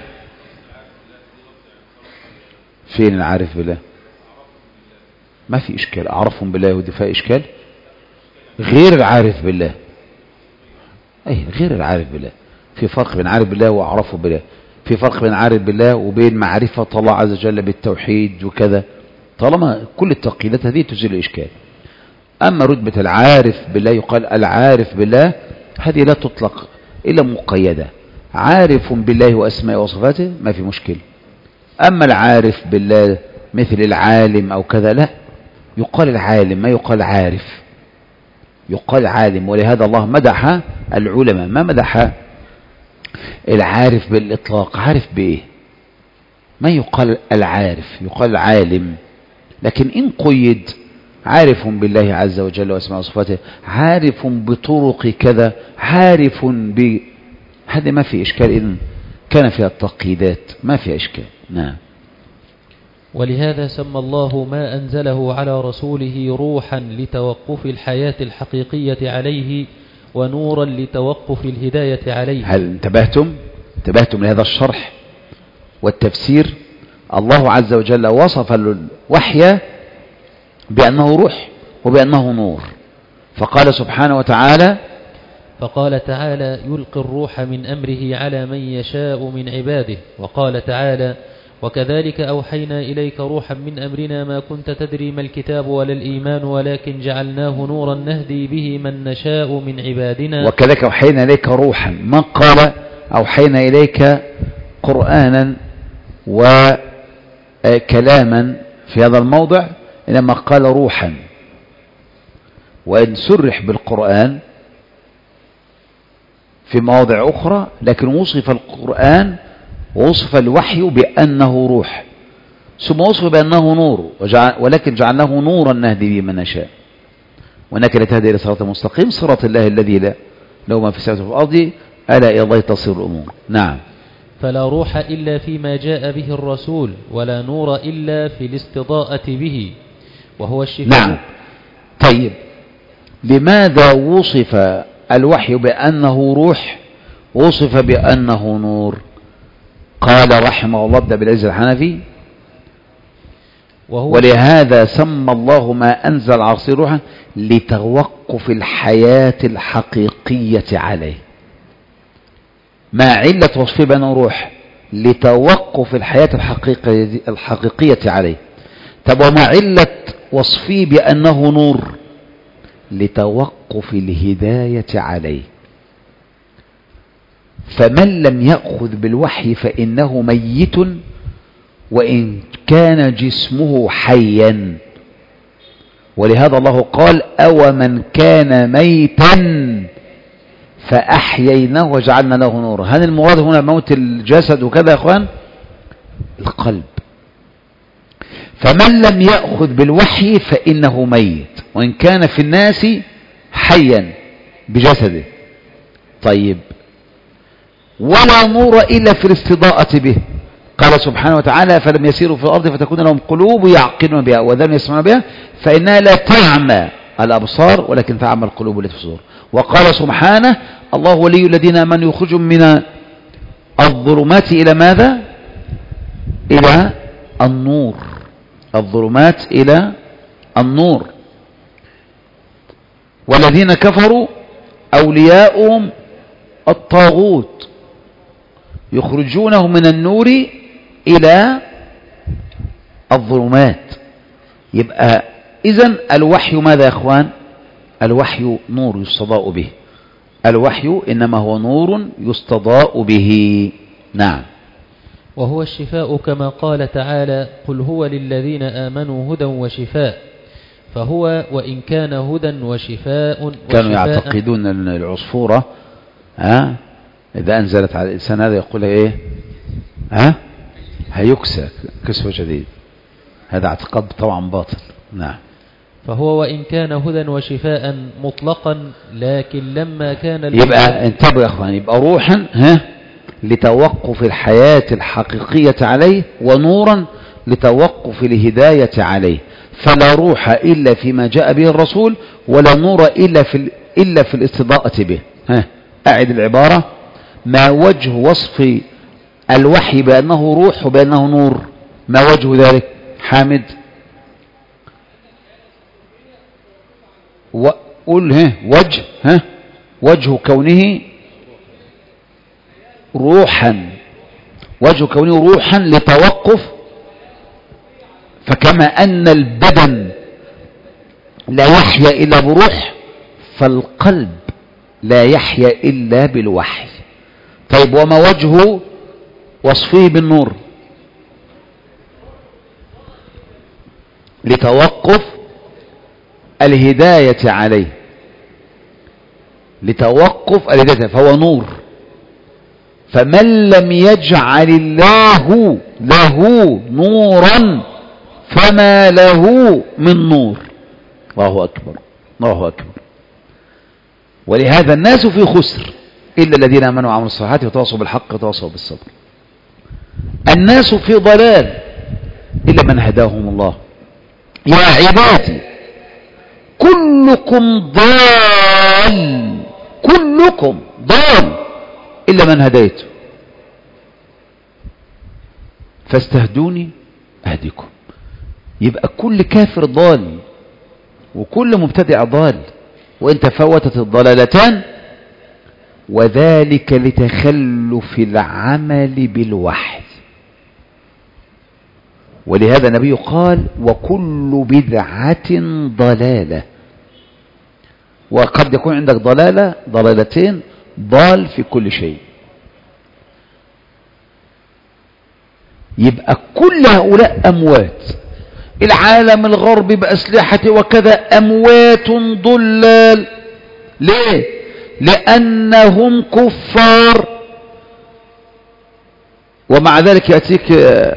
فين العارف بالله؟ ما في إشكال. أعرفهم بالله ودي فيها إشكال؟ غير العارف بالله. أي غير العارف بالله. في فرق بين عارف بالله وأعرفه بالله. في فرق بين عارف بالله وبين معرفة الله عز وجل بالتوحيد وكذا. طالما كل التقييدات هذه تزيل الإشكال. أما رتبة العارف بالله يقال العارف بالله، هذه لا تطلق إلا مقيدة. عارف بالله وأسماء وصفاته ما في مشكلة. أما العارف بالله مثل العالم أو كذا لا، يقال العالم ما يقال عارف، يقال عالم. ولهذا الله مدح العلماء ما مدح العارف بالإطلاق. عارف بإيه؟ ما يقال العارف، يقال عالم. لكن إن قيد عارف بالله عز وجل واسماء وصفاته، عارف بطرق كذا، عارف هذا ما في إشكال، إذن كان فيها التقييدات ما في إشكال. نعم. ولهذا سمى الله ما أنزله على رسوله روحا لتوقف الحياة الحقيقية عليه ونورا لتوقف الهداية عليه. هل انتبهتم لهذا الشرح والتفسير؟ الله عز وجل وصف الوحي بأنه روح وبأنه نور، فقال سبحانه وتعالى فقال تعالى يلقي الروح من أمره على من يشاء من عباده. وقال تعالى وكذلك أوحينا إليك روحا من أمرنا ما كنت تدري ما الكتاب ولا الإيمان ولكن جعلناه نورا نهدي به من نشاء من عبادنا. وكذلك أوحينا إليك روحا، ما قال أوحينا إليك قرآنا وكلاما في هذا الموضع، إنما قال روحا. وإن سرح بالقرآن في مواضع أخرى، لكن وصف القرآن ووصف الوحي بأنه روح، ثم وصف بأنه نور، ولكن جعلناه نورا نهدي به من نشاء وإنك لتهدي إلى صراط مستقيم صراط الله الذي لا له ما في السماوات وفي الأرض ألا إلى الله تصير الأمور. نعم. فلا روح إلا فيما جاء به الرسول ولا نور إلا في الاستضاءة به وهو الشفاء. نعم. طيب لماذا وصف الوحي بأنه روح وصف بأنه نور؟ قال رحمه الله ابن بالعز الحنفي ولهذا سمى الله ما أنزل على رسوله روحا لتوقف الحياة الحقيقية عليه. ما علة وصفه بأنه روح؟ لتوقف الحياة الحقيقية عليه. طب وما علة وصفه بأنه نور؟ لتوقف الهداية عليه. فمن لم يأخذ بالوحي فإنه ميت وإن كان جسمه حيا. ولهذا الله قال أو من كان ميتا فأحييناه وجعلنا له نورا. هل المراد هنا موت الجسد وكذا يا أخوان؟ القلب. فمن لم يأخذ بالوحي فإنه ميت وإن كان في الناس حيا بجسده. طيب ولا نور إلا في الاستضاءة به. قال سبحانه وتعالى فلم يسيروا في الأرض فتكون لهم قلوب يعقلون بها وأذان يسمعون بها فإنها لا تعمى الأبصار ولكن تعمى القلوب التي في الصدور. وقال سبحانه الله ولي الذين آمنوا يخرجهم من الظلمات إلى ماذا؟ إلى النور. الظلمات إلى النور. والذين كفروا أولياؤهم الطاغوت يخرجونه من النور إلى الظلمات. يبقى إذن الوحي ماذا يا أخوان؟ الوحي نور يستضاء به. الوحي إنما هو نور يستضاء به. نعم. وهو الشفاء كما قال تعالى قل هو للذين آمنوا هدى وشفاء. فهو وإن كان هدى وشفاء كانوا يعتقدون أن العصفورة إذا أنزلت على الإنسان هذا يقول إيه هيكسى كسوة جديد. هذا اعتقاد طبعا باطل. نعم. فهو وإن كان هدى وشفاء مطلقا لكن لما كان يبقى انتبهوا يا أخوان. يبقى روحا لتوقف الحياة الحقيقية عليه ونورا لتوقف الهداية عليه. فلا روح إلا فيما جاء به الرسول ولا نور إلا في الاستضاءة به. أعد العبارة. ما وجه وصف الوحي بأنه روح وبأنه نور؟ ما وجه ذلك حامد؟ وقل وجه كونه روحا. وجه كونه روحا لتوقف. فكما أن البدن لا يحيا إلا بروح فالقلب لا يحيا إلا بالوحي. طيب وما وجه وصفه بالنور؟ لتوقف الهداية عليه. لتوقف الهداية فهو نور. فمن لم يجعل الله له نورا فما له من نور. الله أكبر الله أكبر. ولهذا الناس في خسر إلا الذين آمنوا وعملوا الصالحات وتواصوا بالحق وتواصوا بالصبر. الناس في ضلال إلا من هداهم الله. يا عبادي كلكم ضال، كلكم ضال إلا من هديته فاستهدوني أهديكم. يبقى كل كافر ضال وكل مبتدع ضال، وإن تفوتت الضلالتان، وذلك لتخلف العمل بالوحي. ولهذا النبي قال وكل بدعة ضلالة. وقد يكون عندك ضلالتين، ضال في كل شيء. يبقى كل هؤلاء أموات. العالم الغربي بأسلحته وكذا أموات ضلال. ليه؟ لأنهم كفار. ومع ذلك يأتيك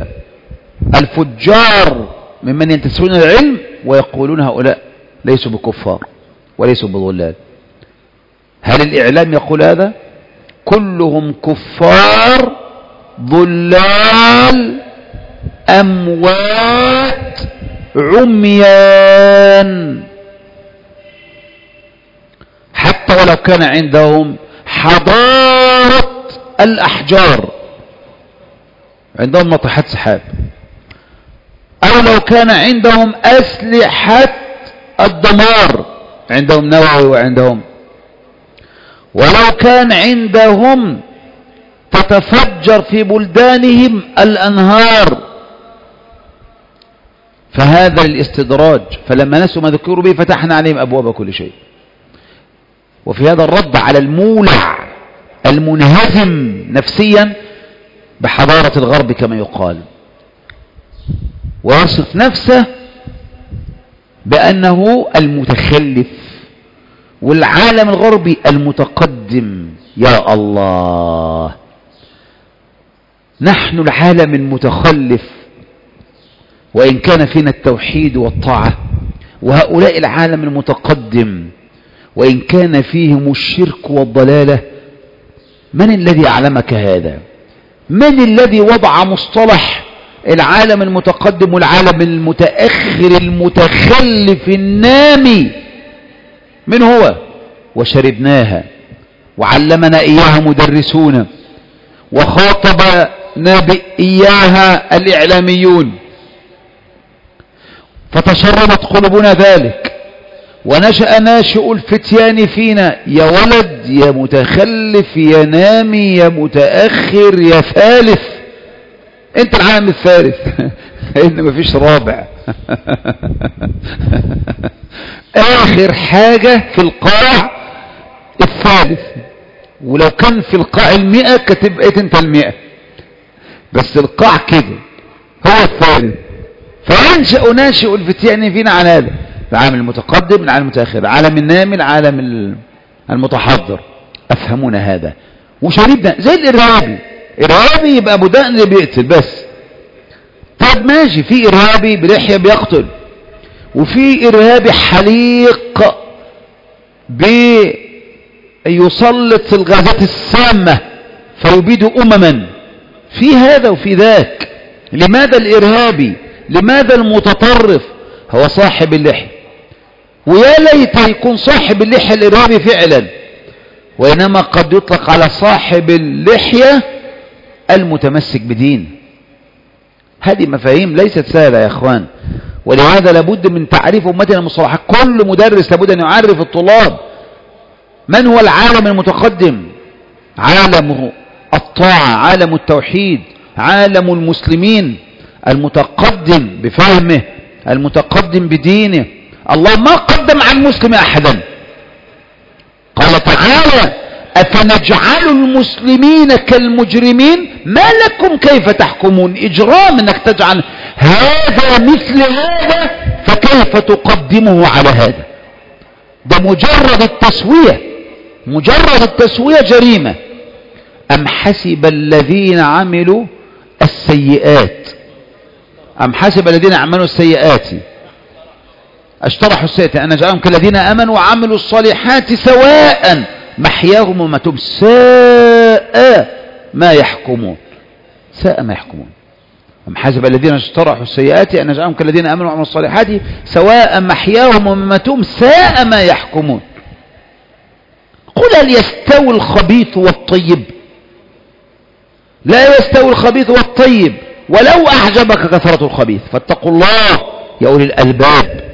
الفجار ممن ينتسبون العلم ويقولون هؤلاء ليسوا بكفار وليسوا بضلال. هل الإعلام يقول هذا؟ كلهم كفار ضلال أموات عميان، حتى ولو كان عندهم حضارة الأحجار، عندهم ناطحات سحاب، أو لو كان عندهم أسلحة الدمار، عندهم نووي وعندهم، ولو كان عندهم تتفجر في بلدانهم الأنهار، فهذا الاستدراج. فلما نسوا ما ذكروا به فتحنا عليهم أبواب كل شيء. وفي هذا الرد على المولع المنهزم نفسيا بحضارة الغرب كما يقال، ويصف نفسه بأنه المتخلف والعالم الغربي المتقدم. يا الله، نحن العالم المتخلف وإن كان فينا التوحيد والطاعة، وهؤلاء العالم المتقدم وإن كان فيهم الشرك والضلالة. من الذي أعلمك هذا؟ من الذي وضع مصطلح العالم المتقدم والعالم المتأخر المتخلف النامي؟ من هو؟ وشربناها وعلمنا إياها مدرسون وخاطبنا إياها الإعلاميون، فتشربت قلوبنا ذلك، ونشأ ناشئ الفتيان فينا. يا ولد يا متخلف يا نامي يا متأخر يا ثالث، انت العالم الثالث لان مفيش رابع. اخر حاجة في القاع الثالث، ولو كان في القاع 100 كتبقى انت 100، بس القاع كده هو الثالث. فينشأ ناشئ الفتيان فينا على هذا، العالم المتقدم العالم المتأخر، العالم النامي العالم المتحضر. أفهمون هذا؟ وشربنا زي الإرهابي يبقى أبو دقن اللي بيقتل بس. طب ماشي، في إرهابي بلحية بيقتل، وفي إرهابي حليق بيسلط الغازات السامة فيبيد أمما. في هذا وفي ذاك. لماذا الإرهابي؟ لماذا المتطرف هو صاحب اللحية؟ ويا ليت يكون صاحب اللحية الإرهابي فعلا، وإنما قد يطلق على صاحب اللحية المتمسك بدين. هذه مفاهيم ليست سهلة يا أخوان، ولهذا لابد من تعريف أمتنا المصطلحات. كل مدرس لابد أن يعرف الطلاب من هو العالم المتقدم، عالم الطاعة، عالم التوحيد، عالم المسلمين المتقدم بفهمه، المتقدم بدينه. الله ما قدم عن المسلم أحدا. قال تعالى أفنجعل المسلمين كالمجرمين ما لكم كيف تحكمون. إجرام أنك تجعل هذا مثل هذا، فكيف تقدمه على هذا؟ ده مجرد التسوية، مجرد التسوية جريمة. أم حسب الذين عملوا السيئات، أم حسب الذين عملوا السيئات اجترحوا السيئة أن نجعلهم كالذين آمنوا وعملوا الصالحات سواء محياهم ومماتهم ساء ما يحكمون. ساء ما يحكمون. أم حسب الذين اجترحوا السيئات أن نجعلهم كالذين آمنوا وعملوا الصالحات سواء محياهم ومماتهم ساء ما يحكمون. قل هل يستوي الخبيث والطيب؟ لا يستوي الخبيث والطيب ولو أعجبك كثرة الخبيث فاتقوا الله يا أولي الألباب.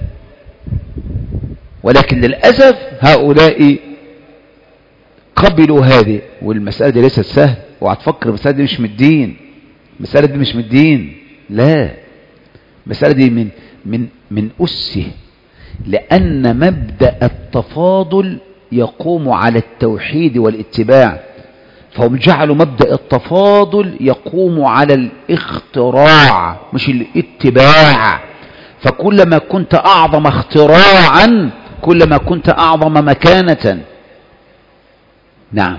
ولكن للأسف هؤلاء قبلوا هذه، والمسألة دي ليست سهل، وهتفكر المسألة دي مش من الدين، المسألة دي مش من الدين، لا، المسألة دي من أسه، لأن مبدأ التفاضل يقوم على التوحيد والاتباع، فهم جعلوا مبدأ التفاضل يقوم على الاختراع مش الاتباع، فكلما كنت أعظم اختراعا كلما كنت أعظم مكانة. نعم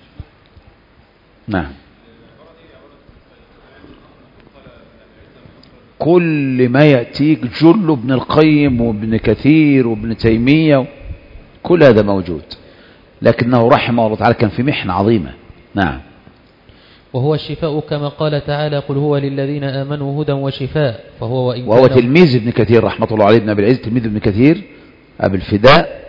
نعم. كل ما يأتيك جل ابن القيم وابن كثير وابن تيمية كل هذا موجود، لكنه رحمه الله تعالى كان في محنة عظيمة. نعم. وهو الشفاء كما قال تعالى قل هو للذين آمنوا هدى وشفاء. وهو تلميذ ابن كثير رحمة الله عليه، ابن أبي العز تلميذ ابن كثير أبي الفداء،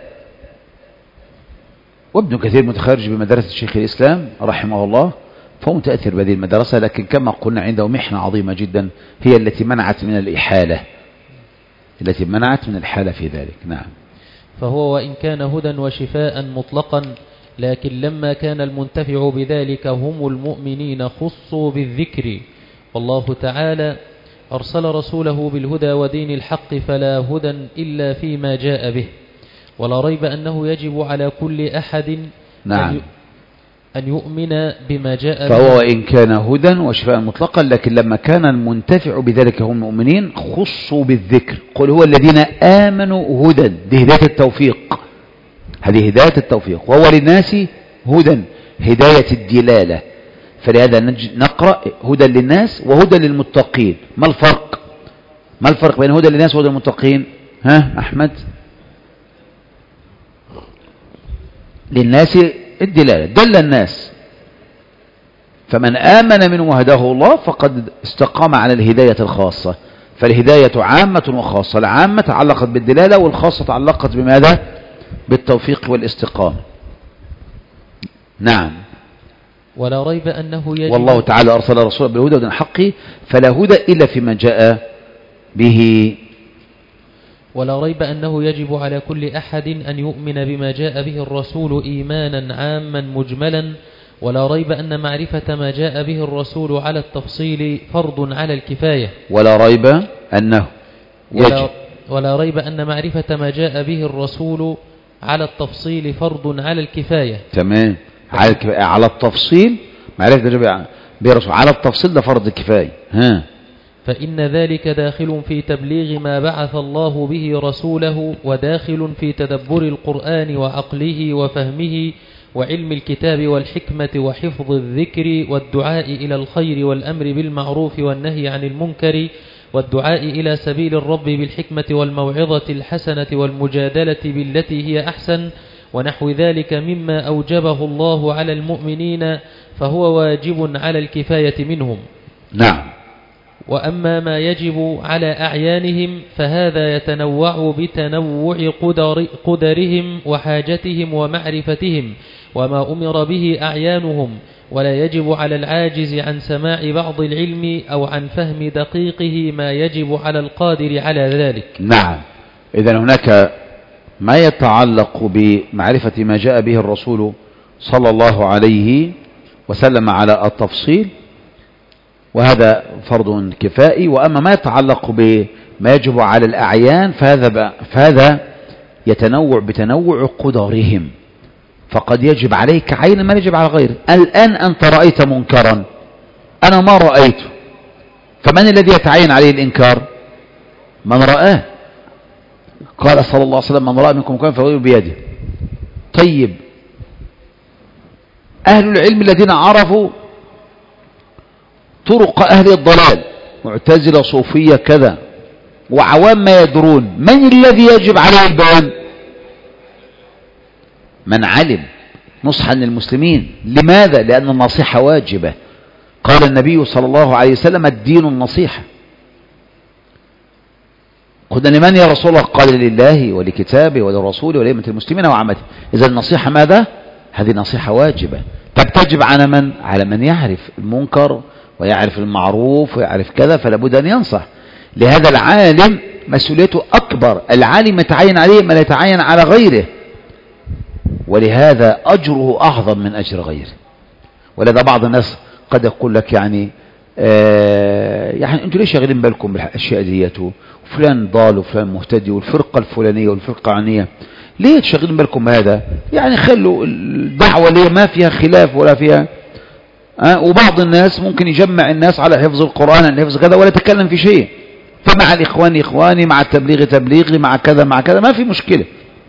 وابن كثير متخرج بمدرسة شيخ الإسلام رحمه الله، فهو متأثر بهذه المدرسة، لكن كما قلنا عنده محنة عظيمة جدا هي التي منعت من الإحالة، التي منعت من الحالة في ذلك. نعم. فهو وإن كان هدى وشفاء مطلقا، لكن لما كان المنتفع بذلك هم المؤمنين خصوا بالذكر، والله تعالى أرسل رسوله بالهدى ودين الحق فلا هدى إلا فيما جاء به. ولا ريب أنه يجب على كل أحد نعم أن يؤمن بما جاء به. فهو وإن كان هدى وشفاء مطلقا، لكن لما كان المنتفع بذلك هم المؤمنين خصوا بالذكر. قل هو الذين آمنوا هدى، دي هداية التوفيق، هذه هداية التوفيق، وهو للناس هدى هداية الدلالة. فلهذا نقرأ هدى للناس وهدى للمتقين. ما الفرق؟ ما الفرق بين هدى للناس وهدى للمتقين؟ ها أحمد؟ للناس الدلالة، دل الناس، فمن آمن منه وهداه الله فقد استقام على الهداية الخاصة. فالهداية عامة وخاصة، العامة تعلقت بالدلالة والخاصة تعلقت بماذا؟ بالتوفيق والاستقامة. نعم. ولا ريب أنه يجب، والله تعالى أرسل رسوله بالهدى ودين الحق فلا هدى إلا فيما جاء به. ولا ريب أنه يجب على كل أحد أن يؤمن بما جاء به الرسول إيمانا عاما مجملا. ولا ريب أن معرفة ما جاء به الرسول على التفصيل فرض على الكفاية. ولا ريب أنه يجب، ولا ريب أن معرفة ما جاء به الرسول على التفصيل فرض على الكفاية. تمام. على التفصيل معرفة جاء به الرسول على التفصيل ده فرض كفاية. ها. فإن ذلك داخل في تبليغ ما بعث الله به رسوله، وداخل في تدبر القرآن وعقله وفهمه وعلم الكتاب والحكمة وحفظ الذكر والدعاء إلى الخير والأمر بالمعروف والنهي عن المنكر والدعاء إلى سبيل الرب بالحكمة والموعظة الحسنة والمجادلة بالتي هي أحسن ونحو ذلك مما أوجبه الله على المؤمنين، فهو واجب على الكفاية منهم. نعم. وأما ما يجب على أعيانهم فهذا يتنوع بتنوع قدرهم وحاجتهم ومعرفتهم وما أمر به أعيانهم، ولا يجب على العاجز عن سماع بعض العلم أو عن فهم دقيقه ما يجب على القادر على ذلك. نعم. إذن هناك ما يتعلق بمعرفة ما جاء به الرسول صلى الله عليه وسلم على التفصيل، وهذا فرض كفائي. وأما ما يتعلق بما يجب على الأعيان فهذا يتنوع بتنوع قدرهم، فقد يجب عليك عين ما يجب على غيره. الآن أنت رأيت منكرا أنا ما رأيته، فمن الذي يتعين عليه الإنكار؟ من رآه. قال صلى الله عليه وسلم من رأى منكم منكرا فليغيره بيده. طيب أهل العلم الذين عرفوا طرق أهل الضلال، معتزلة صوفية كذا، وعوام ما يدرون، من الذي يجب عليه البيان؟ من علم نصحا للمسلمين. لماذا؟ لأن النصيحة واجبة. قال النبي صلى الله عليه وسلم الدين النصيحة. قلنا لمن يا رسول الله؟ قال لله ولكتابه ولرسوله ولأئمة المسلمين وعامته. إذا النصيحة ماذا؟ هذه نصيحة واجبة. طب تجب على من؟ على من يعرف المنكر ويعرف المعروف ويعرف كذا، فلا بد أن ينصح. لهذا العالم مسؤوليته أكبر. العالم يتعين عليه ما لا يتعين على غيره، ولهذا أجره أعظم من أجر غيره. ولذا بعض الناس قد يقول لك يعني أنتوا ليش شاغلين بالكم بالأشياء ديته؟ وفلان ضال وفلان مهتدي والفرقة الفلانية والفرقة العنية، ليه تشغلين بالكم هذا؟ يعني خلوا الدعوة ليه ما فيها خلاف ولا فيها وبعض الناس ممكن يجمع الناس على حفظ القرآن على حفظ كذا ولا يتكلم في شيء، فمع الإخوان إخواني، مع التبليغ تبليغي، مع كذا مع كذا، ما في مشكلة.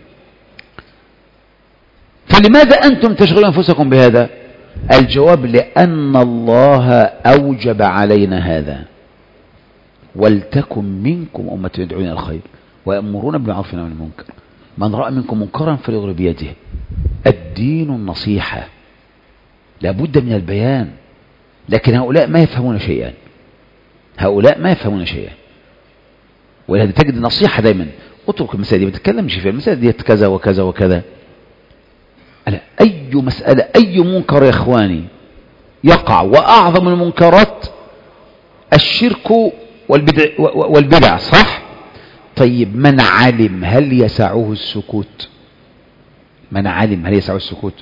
فلماذا أنتم تشغلون أنفسكم بهذا؟ الجواب لأن الله أوجب علينا هذا. ولتكن منكم أمة يدعون إلى الخير ويأمرون بالمعروف وينهون عن المنكر من رأى منكم منكرا فليغيره بيده. الدين النصيحة، لابد من البيان. لكن هؤلاء ما يفهمون شيئا، هؤلاء ما يفهمون شيئا. ولهذا تجد النصيحة دائما اترك المسألة دي، ما تتكلمش فيها، المسألة دي كذا وكذا وكذا. أي مسألة أي منكر يا إخواني يقع، وأعظم المنكرات الشرك والبدع، صح؟ طيب من علم هل يسعه السكوت؟ من علم هل يسعه السكوت؟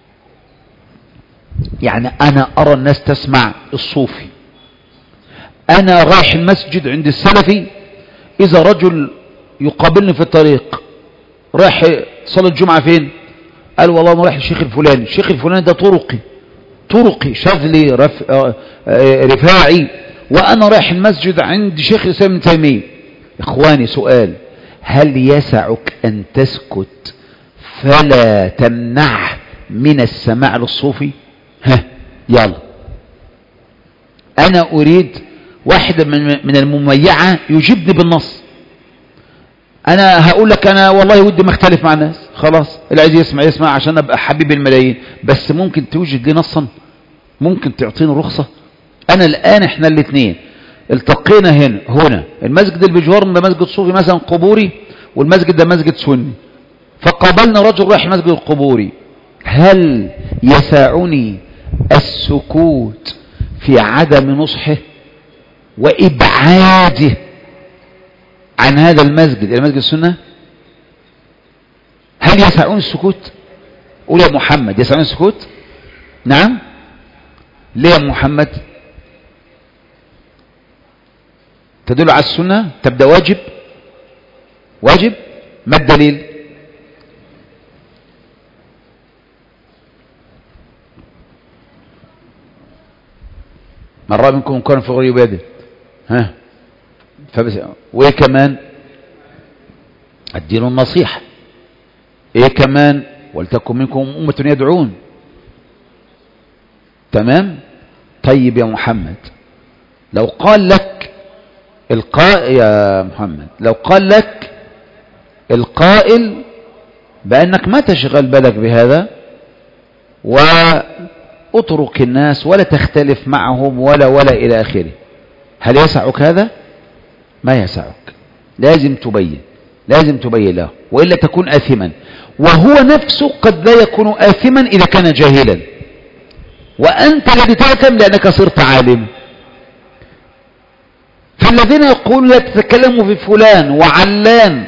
يعني أنا أرى الناس تسمع الصوفي، أنا رايح المسجد عند السلفي، إذا رجل يقابلني في الطريق رايح صلى الجمعة فين؟ قال والله أنا رايح الشيخ الفلاني. الشيخ الفلاني ده طرقي شاذلي رفاعي، وأنا رايح المسجد عند شيخ الإسلام ابن تيمية. إخواني سؤال، هل يسعك أن تسكت فلا تمنعه من السماع للصوفي؟ يلا، أنا أريد واحد من المميعة يجيبني بالنص. أنا هقول لك أنا والله ودي مختلف مع الناس، خلاص اللي عايز يسمع عشان أبقى حبيب الملايين، بس ممكن توجد لي نصا؟ ممكن تعطيني رخصة؟ أنا الآن إحنا الاثنين التقينا هنا المسجد اللي بجوارنا ده مسجد صوفي مثلا قبوري، والمسجد ده مسجد سني، فقابلنا رجل رايح المسجد القبوري، هل يسعني السكوت في عدم نصحه وإبعاده عن هذا المسجد إلى مسجد السنة؟ هل يسعني السكوت؟ قول يا محمد، يسعني السكوت؟ نعم. ليه يا محمد؟ تدل على السنة؟ تبدأ واجب. ما الدليل؟ من رأى منكم منكرا فليغيره بيده. وايه كمان؟ الدين النصيحة. ايه كمان؟ ولتكن منكم أمة يدعون. تمام. طيب يا محمد، لو قال لك يا محمد، لو قال لك القائل بأنك ما تشغل بالك بهذا واترك الناس ولا تختلف معهم ولا إلى آخره، هل يسعك هذا؟ ما يسعك. لازم تبين له، وإلا تكون آثما، وهو نفسه قد لا يكون آثما إذا كان جاهلا، وأنت الذي تأثم لأنك صرت عالم. فالذين يقولون لا تتكلموا في فلان وعلان،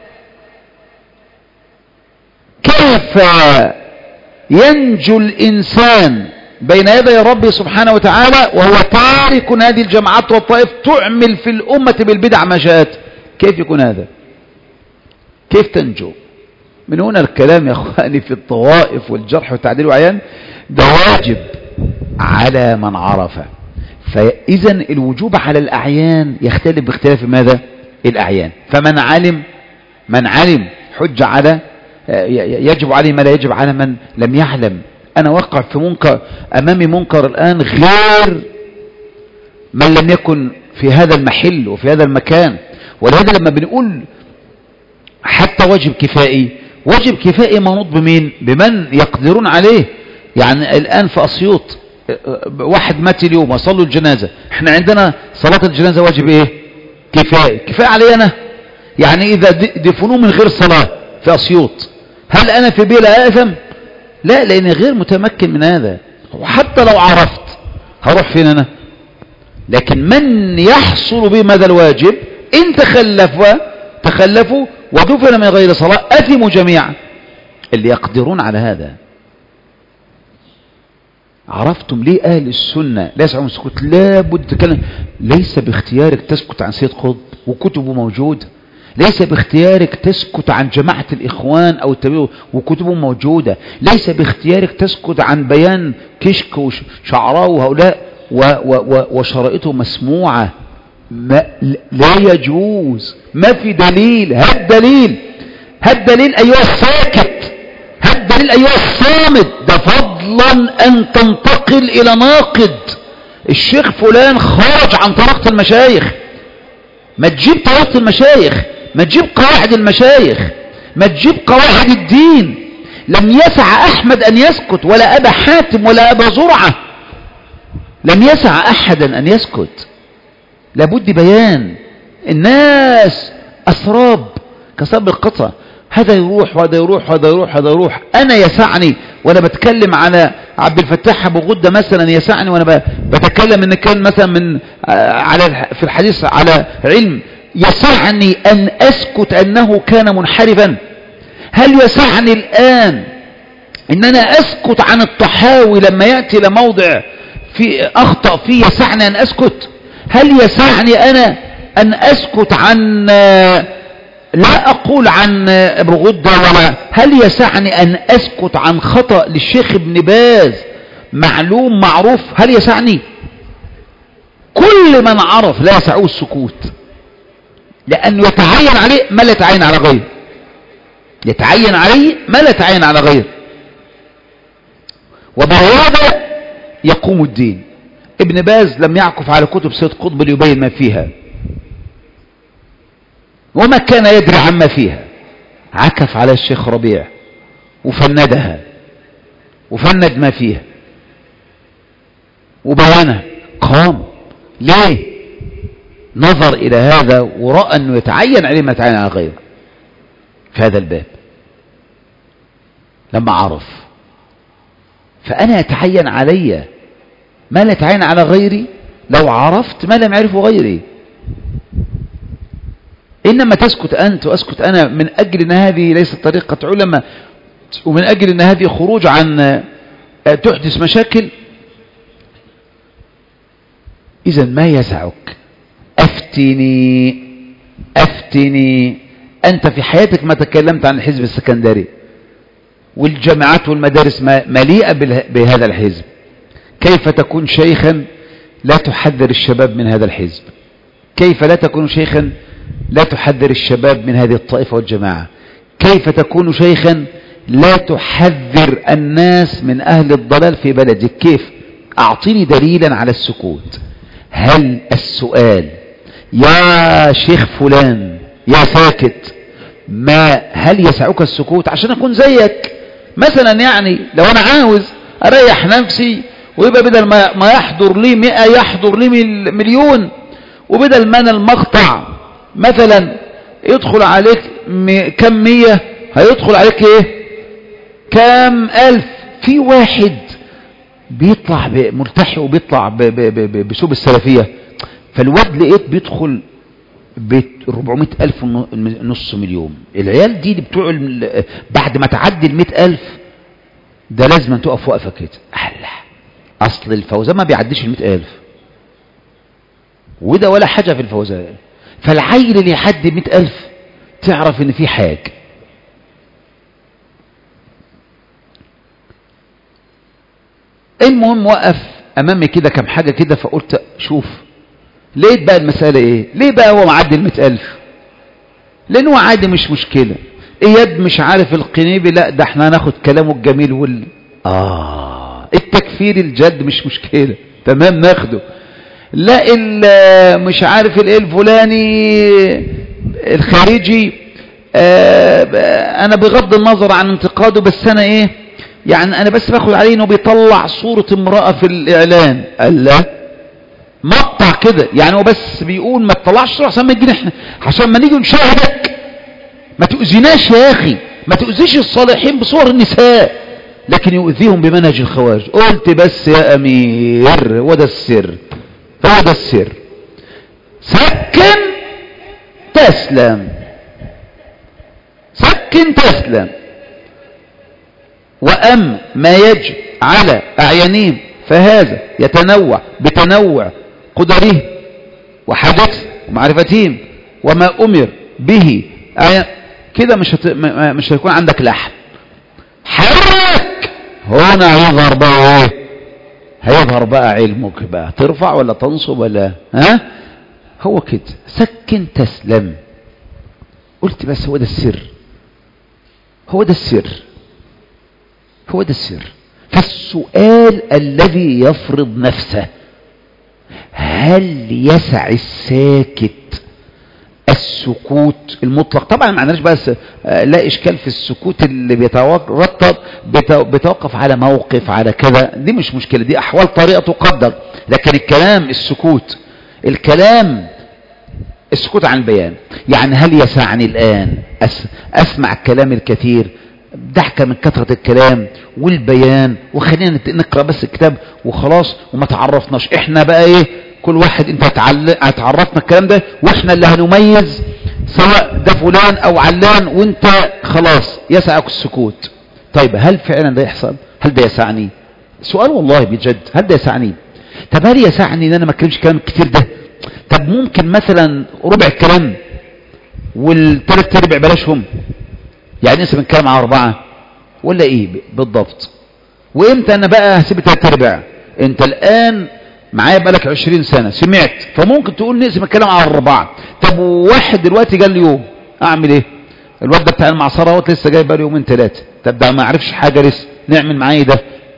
كيف ينجو الإنسان بين يدي ربه سبحانه وتعالى وهو تارك هذه الجماعات والطائف تعمل في الأمة بالبدع ما شاءت؟ كيف يكون هذا؟ كيف تنجو؟ من هنا الكلام يا أخواني في الطوائف والجرح والتعديل والعيان ده واجب على من عرفه. فإذا الوجوب على الأعيان يختلف باختلاف ماذا؟ الأعيان. فمن علم حج على يجب عليه ما لا يجب على من لم يعلم. أنا وقع في منكر، أمامي منكر الآن غير من لم يكن في هذا المحل وفي هذا المكان، ولهذا لما بنقول حتى واجب كفائي، واجب كفائي منوط بمين؟ بمن يقدرون عليه. يعني الآن في أسيوط واحد مات اليوم وصلوا الجنازة، احنا عندنا صلاة الجنازة واجب ايه؟ كفائي. كفاية علي أنا؟ يعني إذا دفنوه من غير صلاة في أسيوط، هل أنا في بيلا آثم؟ لا، لأني غير متمكن من هذا. وحتى لو عرفت هروح فين أنا؟ لكن من يحصل به ماذا الواجب؟ إن تخلفوا ودفن من غير صلاة أثموا جميعا. اللي يقدرون على هذا. عرفتم ليه أهل السنة لا يسعون السكوت؟ لا بد تتكلم. ليس باختيارك تسكت عن سيد قطب وكتبه موجودة، ليس باختيارك تسكت عن جماعة الإخوان أو التبليغ وكتبه موجودة، ليس باختيارك تسكت عن بيان كشك وشعراء وهؤلاء وشرائطه مسموعة. لا يجوز. ما في دليل. هاد دليل أيها الساكت، هاد دليل أيها الصامت. ده فضلا أن تنتقل إلى ناقد. الشيخ فلان خرج عن طريقة المشايخ. ما تجيب طريقة المشايخ، ما تجيب قواعد المشايخ، ما تجيب قواعد الدين. لم يسع أحمد أن يسكت، ولا أبا حاتم، ولا أبا زرعة. لم يسع أحدا أن يسكت. لابد بيان. الناس أسراب كسب القطع، هذا يروح وهذا يروح وهذا يروح وهذا يروح. أنا يسعني وأنا بتكلم على عبد الفتاح أبو غدة مثلا، يسعني وأنا بتكلم إن كان مثلا من في الحديث على علم، يسعني أن أسكت أنه كان منحرفا. هل يسعني الآن إن أنا أسكت عن الطحاوي لما يأتي لموضع في أخطأ فيه؟ يسعني أن أسكت؟ هل يسعني أنا أن أسكت عن، لا أقول عن أبو غدة، ولا هل يسعني أن أسكت عن خطأ للشيخ ابن باز معلوم معروف؟ هل يسعني؟ كل من عرف لا يسعه السكوت، لأنه يتعين عليه ما لا يتعين على غيره. يتعين عليه ما لا يتعين على غيره، وبهذا يقوم الدين. ابن باز لم يعكف على كتب سيد قطب ليبين ما فيها، وما كان يدري عما فيها. عكف على الشيخ ربيع وفندها وفند ما فيها وبيانها. قام ليه؟ نظر إلى هذا ورأى أنه يتعين عليه ما يتعين على غيره في هذا الباب. لما عرف، فأنا يتعين علي ما لا يتعين على غيري لو عرفت ما لم يعرفه غيري. إنما تسكت أنت وأسكت أنا من أجل أن هذه ليست طريقة علماء، ومن أجل أن هذه خروج عن تحدث مشاكل. إذن ما يسعك؟ أفتني. أنت في حياتك ما تكلمت عن الحزب السكندري، والجامعات والمدارس مليئة بهذا الحزب. كيف تكون شيخا لا تحذر الشباب من هذا الحزب؟ كيف لا تكون شيخا لا تحذر الشباب من هذه الطائفة والجماعة؟ كيف تكون شيخا لا تحذر الناس من أهل الضلال في بلدك؟ كيف؟ أعطيني دليلا على السكوت. هل السؤال يا شيخ فلان يا ساكت، هل يسعك السكوت عشان أكون زيك مثلا؟ يعني لو أنا عاوز أريح نفسي ويبقى بدل ما يحضر لي 100 يحضر لي 1,000,000، وبدل ما أنا المقطع مثلا يدخل عليك كم 100 هيدخل عليك ايه كم 1000. في واحد بيطلع ملتحي وبيطلع بسوب السلفية، فالواد لقيت بيدخل ب400,000 نص مليون. العيال دي بتوع بعد ما تعدي 100,000 ده لازم تقف وقفة كده. أصل الفوزان ما بيعديش 100,000، وده ولا حاجة في الفوزان. فالعيل اللي يحدي 100,000 تعرف ان في حاجة. المهم وقف امامي كده كم حاجة كده، فقلت شوف لقيت بقى المسألة ايه. ليه بقى هو معدي 100,000؟ لانه عادي مش مشكلة. اياد مش عارف القنيبي، لا ده احنا هناخد كلامه الجميل التكفير الجد مش مشكلة، تمام ناخده. لا مش عارف الايه الفلاني الخارجي انا بغض النظر عن انتقاده، بس انا ايه يعني انا بس باخد عليه انه بيطلع صورة امرأة في الاعلان. قال لا، مقطع كده يعني، هو بس بيقول ما تطلعش صورة عشان ما نجي احنا، عشان ما نيجي نشاهدك، ما تؤذيناش يا اخي، ما تؤذيش الصالحين بصور النساء، لكن يؤذيهم بمنهج الخوارج. قلت بس يا امير، هو ده السر، هو ده السر. سكن تسلم، سكن تسلم. وأم ما يجب على أعيانهم فهذا يتنوع بتنوع قدره وحدث ومعرفتهم، وما أمر به كده مش هيكون عندك لحن. حرك هنا يظهر بقى ايه؟ هيظهر بقى علمك بقى، ترفع ولا تنصب ولا هو كده. سكن تسلم. قلت بس هو ده السر، هو ده السر، هو ده السر. فالسؤال الذي يفرض نفسه: هل يسع الساكت السكوت المطلق؟ طبعا ما عندناش بس لا اشكال في السكوت اللي بيتوقف على موقف على كذا، دي مش مشكلة، دي احوال طريقة تقدر. لكن الكلام السكوت، الكلام السكوت عن البيان، يعني هل يسعني الآن أسمع الكلام الكثير، ضحكة من كثرة الكلام والبيان، وخلينا نقرأ بس الكتاب وخلاص وما تعرفناش احنا بقى ايه، كل واحد انت هتعرفنا الكلام ده واحنا اللي هنميز سواء ده فلان او علان، وانت خلاص يسعك السكوت. طيب هل فعلا ده يحصل؟ هل ده يسعني؟ سؤال والله بجد، هل ده يسعني؟ طب هل يسعني ان انا ما اتكلمش كلام كتير ده؟ طب ممكن مثلا ربع الكلام والثلاث ارباع بلاشهم، يعني نسيب الكلام على 4 ولا ايه بالضبط؟ وامتى انا بقى هسيب 3 ارباع؟ انت الان معايا بقالك 20 سنة سمعت، فممكن تقول نقسم الكلام على 4. طب واحد دلوقتي قال لي يوم، اعمل ايه؟ الواد ده بتاع المعصرة اهوت لسه جاي بقاله 2 3، طب ده ما عرفش حاجة لسه، نعمل معاه ايه ده؟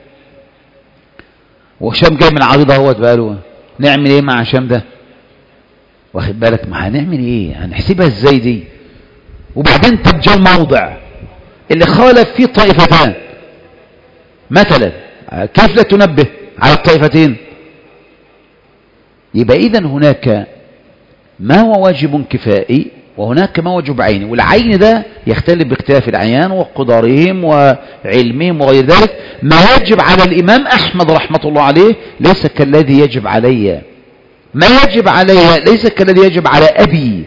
وهشام جاي من العريضة اهوت بقاله، نعمل ايه مع هشام ده؟ واخد بالك؟ ما هنعمل ايه؟ هنحسبها ازاي دي؟ وبعدين تبجى الموضع اللي خالف فيه طائفتان مثلا، كيف لا تنبه على الطائفتين؟ يبقى اذا هناك ما هو واجب كفائي وهناك ما واجب عيني، والعين ده يختلف باختلاف العيان وقدرهم وعلمهم وغير ذلك. ما يجب على الامام احمد رحمة الله عليه ليس كالذي يجب علي، ما يجب علي ليس كالذي يجب على ابي.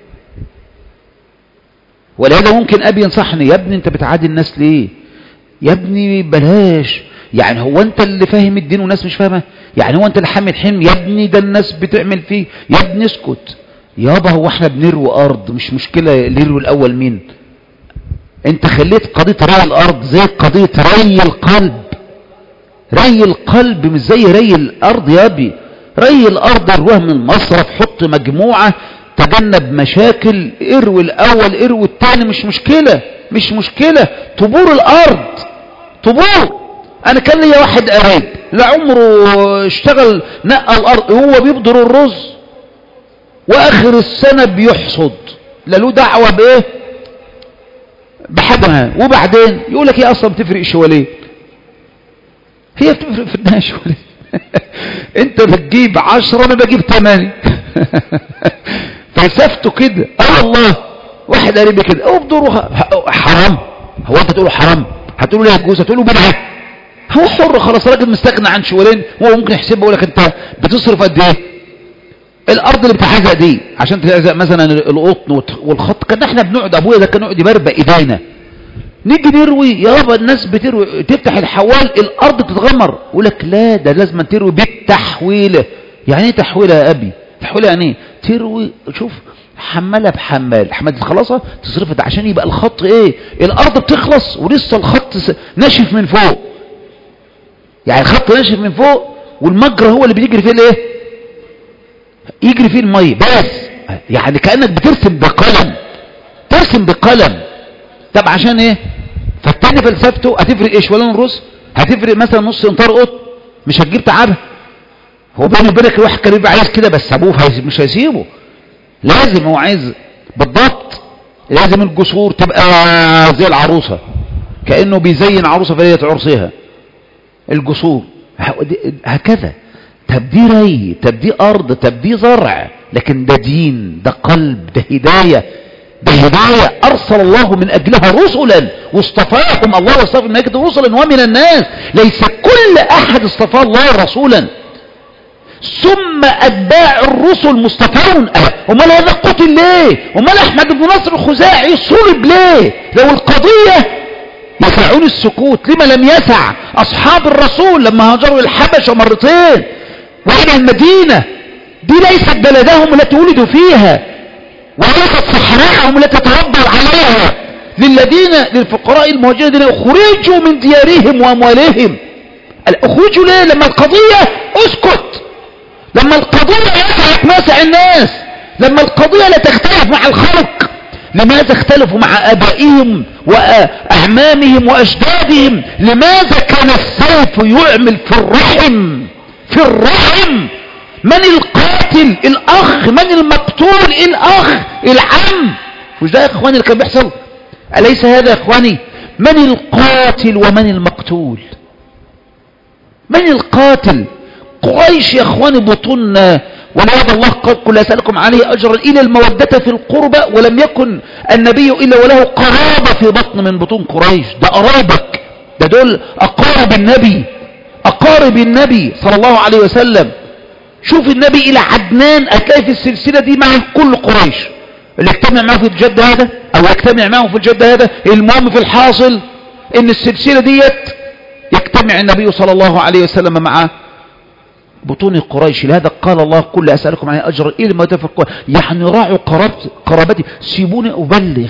ولهذا ممكن ابي ينصحني: يا ابني انت بتعادي الناس ليه؟ يا ابني بلاش، يعني هو انت اللي فاهم الدين والناس مش فاهمه؟ يعني هو انت اللي حامل حلم؟ يا ابني ده الناس بتعمل فيه، يا ابني اسكت يابا، هو احنا بنروي ارض، مش مشكله اللي يروي الاول مين. انت خليت قضيه ري الارض زي قضيه ري القلب. ري القلب مش زي ري الارض يا ابي. ري الارض اروها من المصرف، حط مجموعه، تجنب مشاكل، اروي الاول اروي الثاني، مش مشكله، مش مشكله. طبور الارض، طبور. انا كان لي واحد قريب لعمره اشتغل نقى الارض، هو بيبذر الرز واخر السنه بيحصد، لا له دعوه بايه بحجمها. وبعدين يقول لك هي اصلا بتفرق شوالين، هي بتفرق في النهايه شوالين. انت بتجيب 10 انا بجيب 8. فلسفته كده. والله واحد قريب كده هو بدوره حرام. هو انت تقوله حرام؟ هتقوله لا يجوز؟ هتقوله بدعه؟ هو حر خلاص، راجل مستغنى عن شوالين، هو ممكن يحسبها يقول لك انت بتصرف قد ايه؟ الارض اللي بتحزق دي عشان تحزق مثلا القطن والخط، كان احنا بنقعد، ابويا ده كان يقعد يبربق ايدينا، نيجي نروي يابا الناس بتروي، تفتح الحوال الارض تتغمر، يقول لك لا ده لازم تروي بالتحويله. يعني ايه تحويله يا ابي؟ تحويله يعني ايه؟ تروي، شوف حمالة بحمال، حمالة الخلاصة تصرفت عشان يبقى الخط ايه؟ الارض بتخلص ولسه الخط ناشف من فوق، يعني الخط ناشف من فوق والمجرى هو اللي بيجري فيه الايه؟ يجري فيه المية بس، يعني كأنك بترسم بقلم، ترسم بقلم. طب عشان ايه؟ فالتاني فلسفته هتفرق ايه شوالين الرز؟ هتفرق مثلا نص امتار قط، مش هتجيب تعبها. هو بيني وبينك الواحد كان بيبقى عايز كده، بس ابوه مش هيسيبه، لازم هو عايز بالضبط. لازم الجسور تبقى زي العروسة، كأنه بيزين عروسة في ليلة عرسها. الجسور هكذا، تبدي ري، تبدي أرض، تبدي زرع، لكن ده دين، ده قلب، ده هداية، ده هداية أرسل الله من أجلها رسلا واصطفاهم الله واصطفى من أجل رسلا ومن الناس، ليس كل أحد اصطفى الله رسولا. ثم أتباع الرسل مصطفون. ومال هذا قتل ليه؟ ومال أحمد بن نصر الخزاعي صلب ليه؟ لو القضية يسعون السكوت، لما لم يسع أصحاب الرسول لما هاجروا الحبشة مرتين وإلى المدينة؟ دي ليست بلدهم التي ولدوا فيها، وليست صحراءهم التي تربوا عليها. للفقراء المهاجرين الذين أخرجوا من ديارهم وأموالهم. أخرجوا ليه؟ لما القضية اسكت، لما القضية يسعك مسع الناس، لما القضية لا تختلف مع الخلق. لماذا اختلفوا مع آبائهم وأعمامهم وأجدادهم؟ لماذا كان السيف يعمل في الرحم؟ في الرحم. من القاتل؟ الأخ. من المقتول؟ الأخ، العم. مش ده يا إخواني اللي كان بيحصل؟ أليس هذا يا إخواني؟ من القاتل ومن المقتول؟ من القاتل؟ قريش يا إخواني بطننا، ولهذا الله قل أسألكم عليه أجرا إلى المودة في القربى، ولم يكن النبي إلا وله قرابة في بطن من بطون قريش. ده قرابك، ده دول أقارب النبي، أقارب النبي صلى الله عليه وسلم. شوف النبي إلى عدنان هتلاقي في السلسلة دي مع كل قريش، اللي يجتمع معه في الجد هذا أو يجتمع معه في الجد هذا. المهم في الحاصل إن السلسلة ديت يجتمع النبي صلى الله عليه وسلم مع بطون قريش. لهذا قال الله كل أسألكم عليه أجر إلى ما تفرقوا، يعني راعوا قرابتي، سيبوني أبلغ.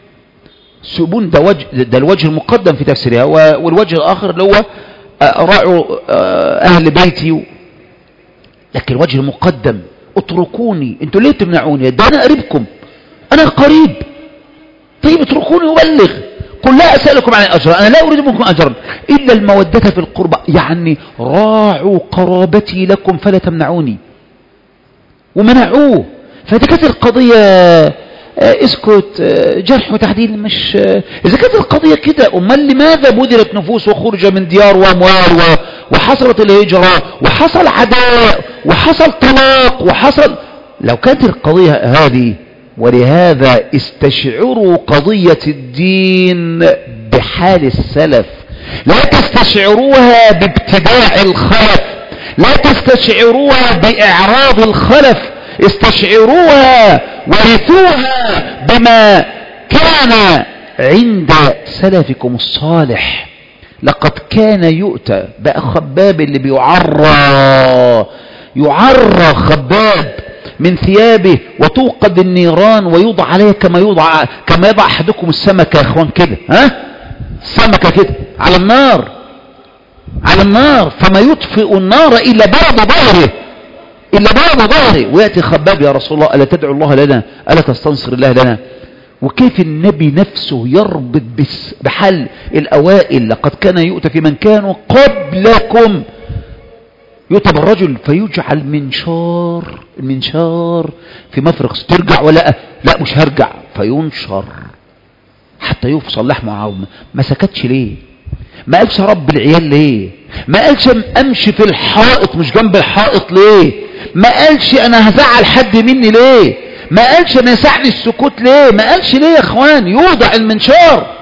سيبون ده الوجه المقدم في تفسيرها، والوجه الآخر اللي هو راعوا أهل بيتي. لكن الوجه المقدم اتركوني، انتوا ليه تمنعوني؟ ده أنا قريبكم، أنا قريب. طيب اتركوني أبلغ. قل لا أسألكم عليه أجرا، أنا لا أريد منكم أجرا إلا المودة في القربى، يعني راعوا قرابتي لكم فلا تمنعوني. ومنعوه. فإذا كانت القضية اسكت، جرح وتعديل، مش إذا كانت القضية كده، أمال لماذا بذلت نفوس وخرج من ديار وأموال وحصلت الهجرة وحصل عداء وحصل طلاق وحصل؟ لو كانت القضية هذه. ولهذا استشعروا قضية الدين بحال السلف، لا تستشعروها بابتداع الخلف، لا تستشعروها بإعراض الخلف، استشعروها ورثوها بما كان عند سلفكم الصالح. لقد كان يؤتى بقى خباب اللي يعرى خباب من ثيابه وتوقد النيران ويوضع عليها كما يضع أحدكم السمكة يا اخوان كده، السمكة كده على النار، فما يطفئ النار إلا بعد ظهره. ويأتي خباب يا رسول الله ألا تدعو الله لنا، ألا تستنصر الله لنا؟ وكيف النبي نفسه يربط بحال الأوائل. لقد كان يؤتى في من كانوا قبلكم، يؤتى بالرجل فيجعل المنشار في مفرق. ترجع ولا لا مش هرجع، فينشر حتى يفصل لحمه وعظمه. ما سكتش ليه؟ ما قالش رب العيال ليه؟ ما قالش امشي في الحائط مش جنب الحائط ليه؟ ما قالش انا هزعل حد مني ليه؟ ما قالش انا يسعني السكوت ليه؟ ما قالش ليه يا اخوان؟ يوضع المنشار.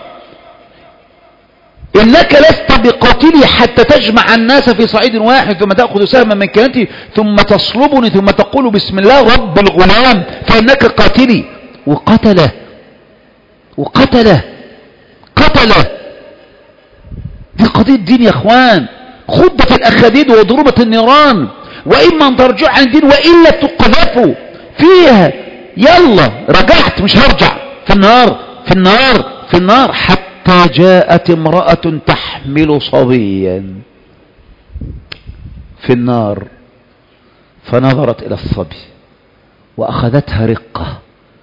إنك لست بقاتلي حتى تجمع الناس في صعيد واحد ثم تأخذ سهما من كنتي ثم تصلبني ثم تقول بسم الله رب الغلام فإنك قاتلي. وقتله دي قضية الدين يا اخوان. خضت الأخاديد وضربت النيران، وإما أن ترجع عن الدين وإلا تقذفوا فيها. يلا رجعت مش هرجع، في النار حتى جاءت امرأة تحمل صبيا في النار، فنظرت إلى الصبي وأخذتها رقة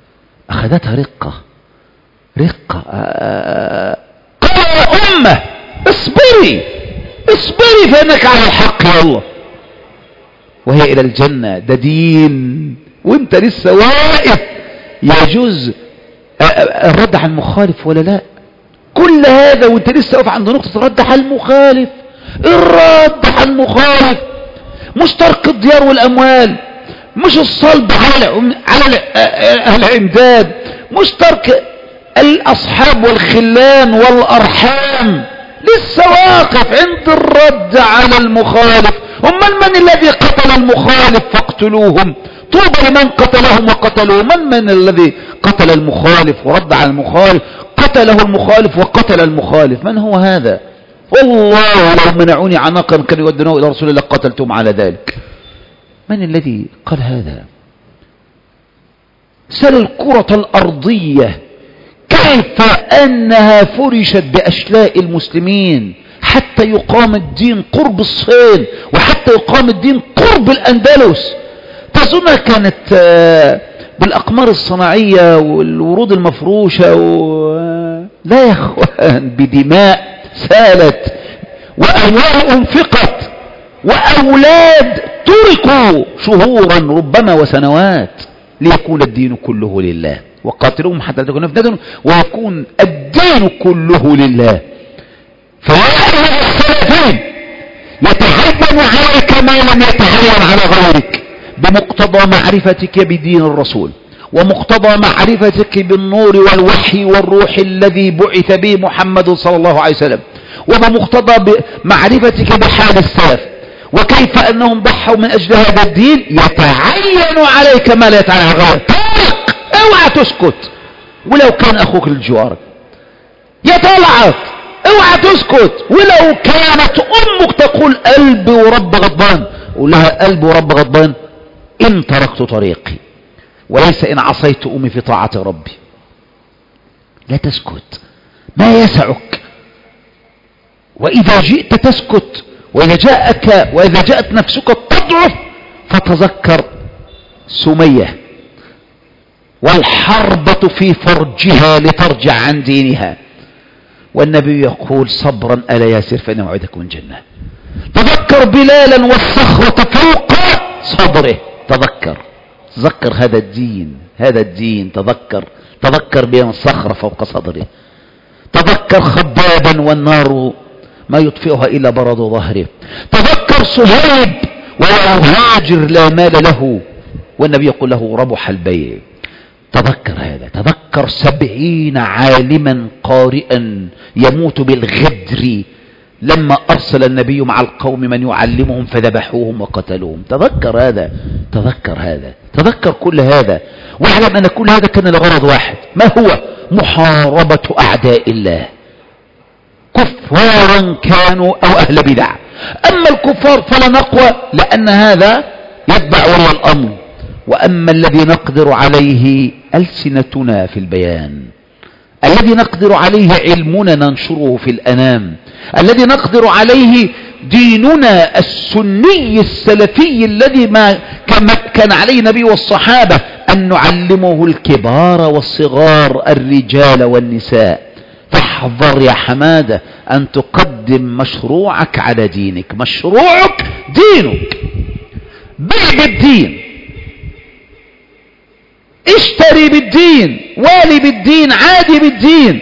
قال يا أمة اصبري فإنك على الحق يا الله، وهي إلى الجنة. ده دين وانت لسه واقف يجوز الرد على المخالف ولا لا؟ كل هذا وانت لسه واقف عند نقطة الرد على المخالف. الرد على المخالف مش ترك الديار والأموال، مش الصلب على العمداد، مش ترك الأصحاب والخلان والأرحام. لسه واقف عند الرد على المخالف. من الذي قتل المخالف فاقتلوهم؟ طوبى لمن قتلهم وقتلوه. من الذي قتل المخالف ورد على المخالف؟ قتله المخالف وقتل المخالف. من هو هذا؟ والله لو منعوني عناقا كانوا يودنوه إلى رسول الله قتلتهم على ذلك. من الذي قال هذا؟ سل الكرة الأرضية كيف أنها فرشت بأشلاء المسلمين حتى يقام الدين قرب الصين، وحتى يقام الدين قرب الأندلس. تظن كانت بالأقمار الصناعية والورود المفروشة لا يا أخوان، بدماء سالت وأموال أنفقت وأولاد تركوا شهورا ربما وسنوات ليكون الدين كله لله. وقاتلوهم حتى تكون فتنة ويكون الدين كله لله. فيا السلفين يتهين عليك ما لم يتهين على غيرك بمقتضى معرفتك بدين الرسول، ومقتضى معرفتك بالنور والوحي والروح الذي بعث به محمد صلى الله عليه وسلم، وبمقتضى معرفتك بحال السلف وكيف أنهم ضحوا من أجل هذا الدين. يتعين عليك ما لا يتعين على غيرك. اوعى تسكت ولو كان أخوك للجوار. يا طلعت اوعى تسكت ولو كانت أمك تقول قلبي ورب غضبان، قول لها قلبي ورب غضبان إن تركت طريقي، وليس إن عصيت أمي في طاعة ربي. لا تسكت، ما يسعك. وإذا جئت تسكت، وإذا جاءت نفسك تضعف فتذكر سمية والحربة في فرجها لترجع عن دينها، والنبي يقول صبرا ألا ياسر فإن موعدكم الجنة. تذكر بلالا والصخرة فوق صدره. تذكر هذا الدين. تذكر بأن الصخرة فوق صدره. تذكر خبابا والنار ما يطفئها إلا برد ظهره. تذكر صهيب وهاجر لا مال له والنبي يقول له ربح البيع. تذكر هذا. تذكر 70 عالما قارئا يموت بالغدر لما أرسل النبي مع القوم من يعلمهم فذبحوهم وقتلوهم. تذكر هذا. تذكر كل هذا، واعلم أن كل هذا كان لغرض واحد، ما هو؟ محاربة أعداء الله، كفارا كانوا أو أهل بدع. أما الكفار فلا نقوى لأن هذا يتبع ولي الأمر، وأما الذي نقدر عليه ألسنتنا في البيان، الذي نقدر عليه علمنا ننشره في الأنام، الذي نقدر عليه ديننا السني السلفي الذي ما كان عليه النبي والصحابة أن نعلمه الكبار والصغار الرجال والنساء. فاحذر يا حمادة أن تقدم مشروعك على دينك. مشروعك دينك. بيع بالدين، اشتري بالدين، والي بالدين، عادي بالدين.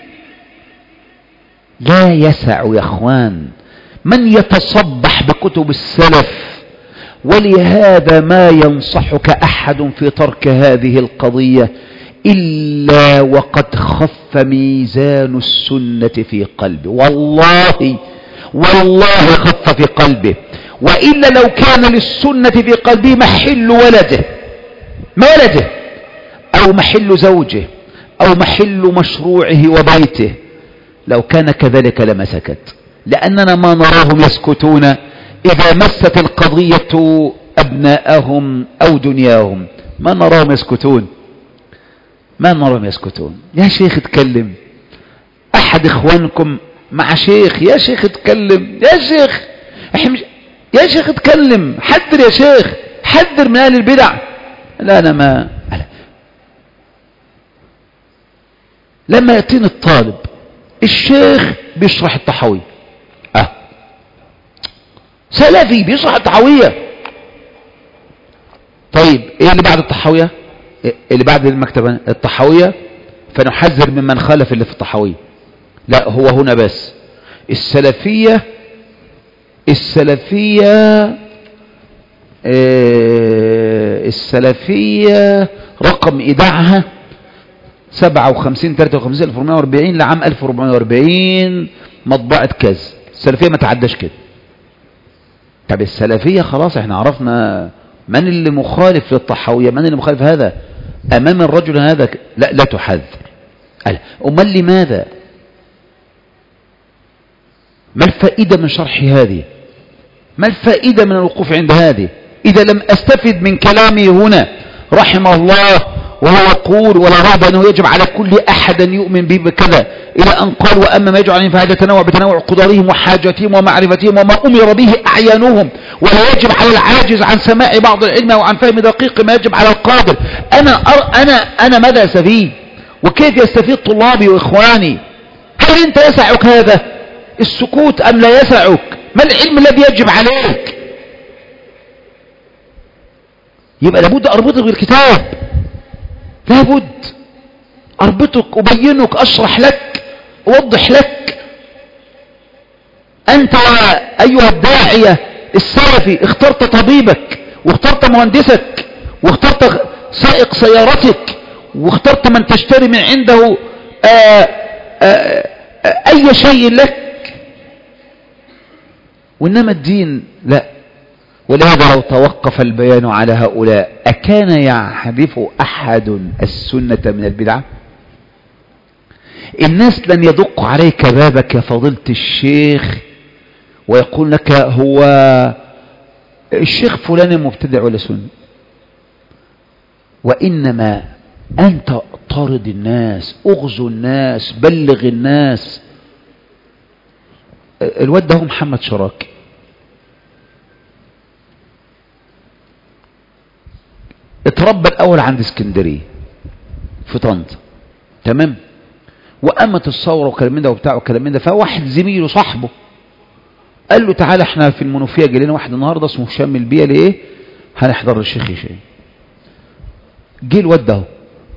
لا يسع يا اخوان من يتصبح بكتب السلف. ولهذا ما ينصحك احد في ترك هذه القضية الا وقد خف ميزان السنة في قلبه. والله خف في قلبه. وإلا لو كان للسنة في قلبه محل ولده أو محل زوجه أو محل مشروعه وبيته، لو كان كذلك لما سكت. لأننا ما نراهم يسكتون إذا مست القضية أبناءهم أو دنياهم. ما نراهم يسكتون. يا شيخ اتكلم. أحد إخوانكم مع شيخ، يا شيخ اتكلم، يا شيخ اتكلم، حذر يا شيخ، حذر من أهل البدع. لا أنا ما لما يأتيني الطالب الشيخ بيشرح الطحاوية، سلفي بيشرح الطحاوية، طيب ايه اللي بعد الطحاوية؟ اللي بعد المكتبة الطحاوية، فنحذر ممن خالف اللي في الطحاوية. لا، هو هنا بس. السلفية رقم إيداعها 57/53/1440 لعام 1440 مطبعة كذا. السلفية ما تعداش كده. طب السلفية خلاص احنا عرفنا من اللي مخالف للطحاوية، من اللي مخالف هذا أمام الرجل هذا. لا تحذر. أمال لماذا؟ ما الفائدة من شرح هذه؟ ما الفائدة من الوقوف عند هذه إذا لم أستفد من كلامي هنا رحمه الله وهو يقول ولا ريب أنه يجب على كل أحد أن يؤمن به بكذا، إلى أن قال وأما ما يجب عليهم فهذا تنوع بتنوع قدرهم وحاجتهم ومعرفتهم وما أمر به أعيانهم، ولا يجب على العاجز عن سماع بعض العلم وعن فهم دقيق ما يجب على القادر. أنا ماذا أستفيد؟ وكيف يستفيد طلابي وإخواني؟ هل أنت يسعك هذا السكوت أم لا يسعك؟ ما العلم الذي يجب عليك؟ يبقى لابد أربطك بالكتاب، لابد أربطك، أبينك، أشرح لك، أوضح لك. أنت أيها الداعية السلفي اخترت طبيبك، واخترت مهندسك، واخترت سائق سيارتك، واخترت من تشتري من عنده أي شيء لك، وإنما الدين لا. ولهذا لو توقف البيان على هؤلاء أكان يعرف أحد السنة من البدعة؟ الناس لن يدق عليك بابك يا فضيلة الشيخ ويقول لك هو الشيخ فلان مبتدع ولا سني، وإنما أنت طارد الناس، أغزو الناس، بلغ الناس. الواد ده هو محمد شراكي، اتربى الأول عند اسكندرية في طنطا، تمام، وقامت الثورة وكلام من ده وبتاع وكلام من ده، فواحد زميله صاحبه قال له تعالى احنا في المنوفية جاي لنا واحد النهارده اسمه هشام البيئة ليه هنحضر الشيخ هشام. جه الواد ده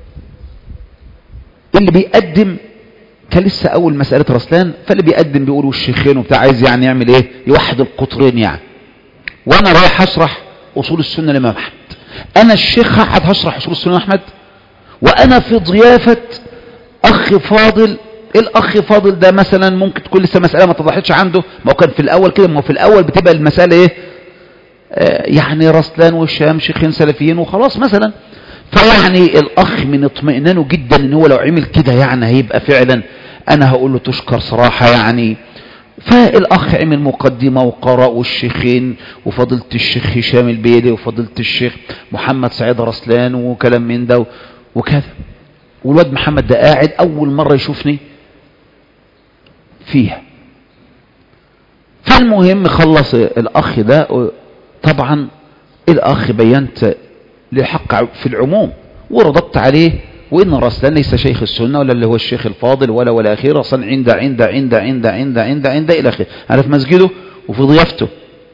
اللي بيقدم كان لسه اول مسألة رسلان، فاللي بيقدم بيقولوا الشيخين وبتاع، عايز يعني يعمل ايه، يوحد القطرين يعني. وانا رايح اشرح اصول السنة لامام احمد، انا الشيخ قاعد هشرح اصول السنة احمد، وانا في ضيافة اخ فاضل. الاخ فاضل ده مثلا ممكن تكون لسه مسألة ما اتضحتش عنده، ما هو كان في الاول كده، ما هو في الاول بتبقى المسألة ايه يعني رسلان والشام شيخين سلفيين وخلاص مثلا. فيعني الاخ من اطمئنانه جدا ان هو لو عمل كده يعني هيبقى فعلا، انا هقول له تشكر صراحة يعني. فالاخ عمل مقدمة وقرأوا الشيخين وفضيلة الشيخ هشام البيلي وفضيلة الشيخ محمد سعيد رسلان وكلام من ده وكذا. والواد محمد ده قاعد اول مرة يشوفني فيها. فالمهم خلص الاخ ده، طبعا الاخ بينت لحق في العموم ورددت عليه، وإن رسلان ليس شيخ السنة ولا اللي هو الشيخ الفاضل ولا أخير، رسلان عند إلى آخره. أنا في مسجده وفي ضيافته.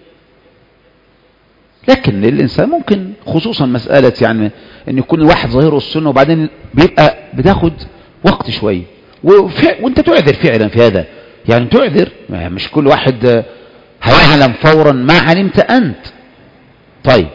لكن الإنسان ممكن خصوصا مسألة يعني أن يكون الواحد ظاهره السنة وبعدين بيبقى بتاخد وقت شوية، وانت تعذر فعلا في هذا، يعني تعذر، مش كل واحد هيعلم فورا ما علمت أنت. طيب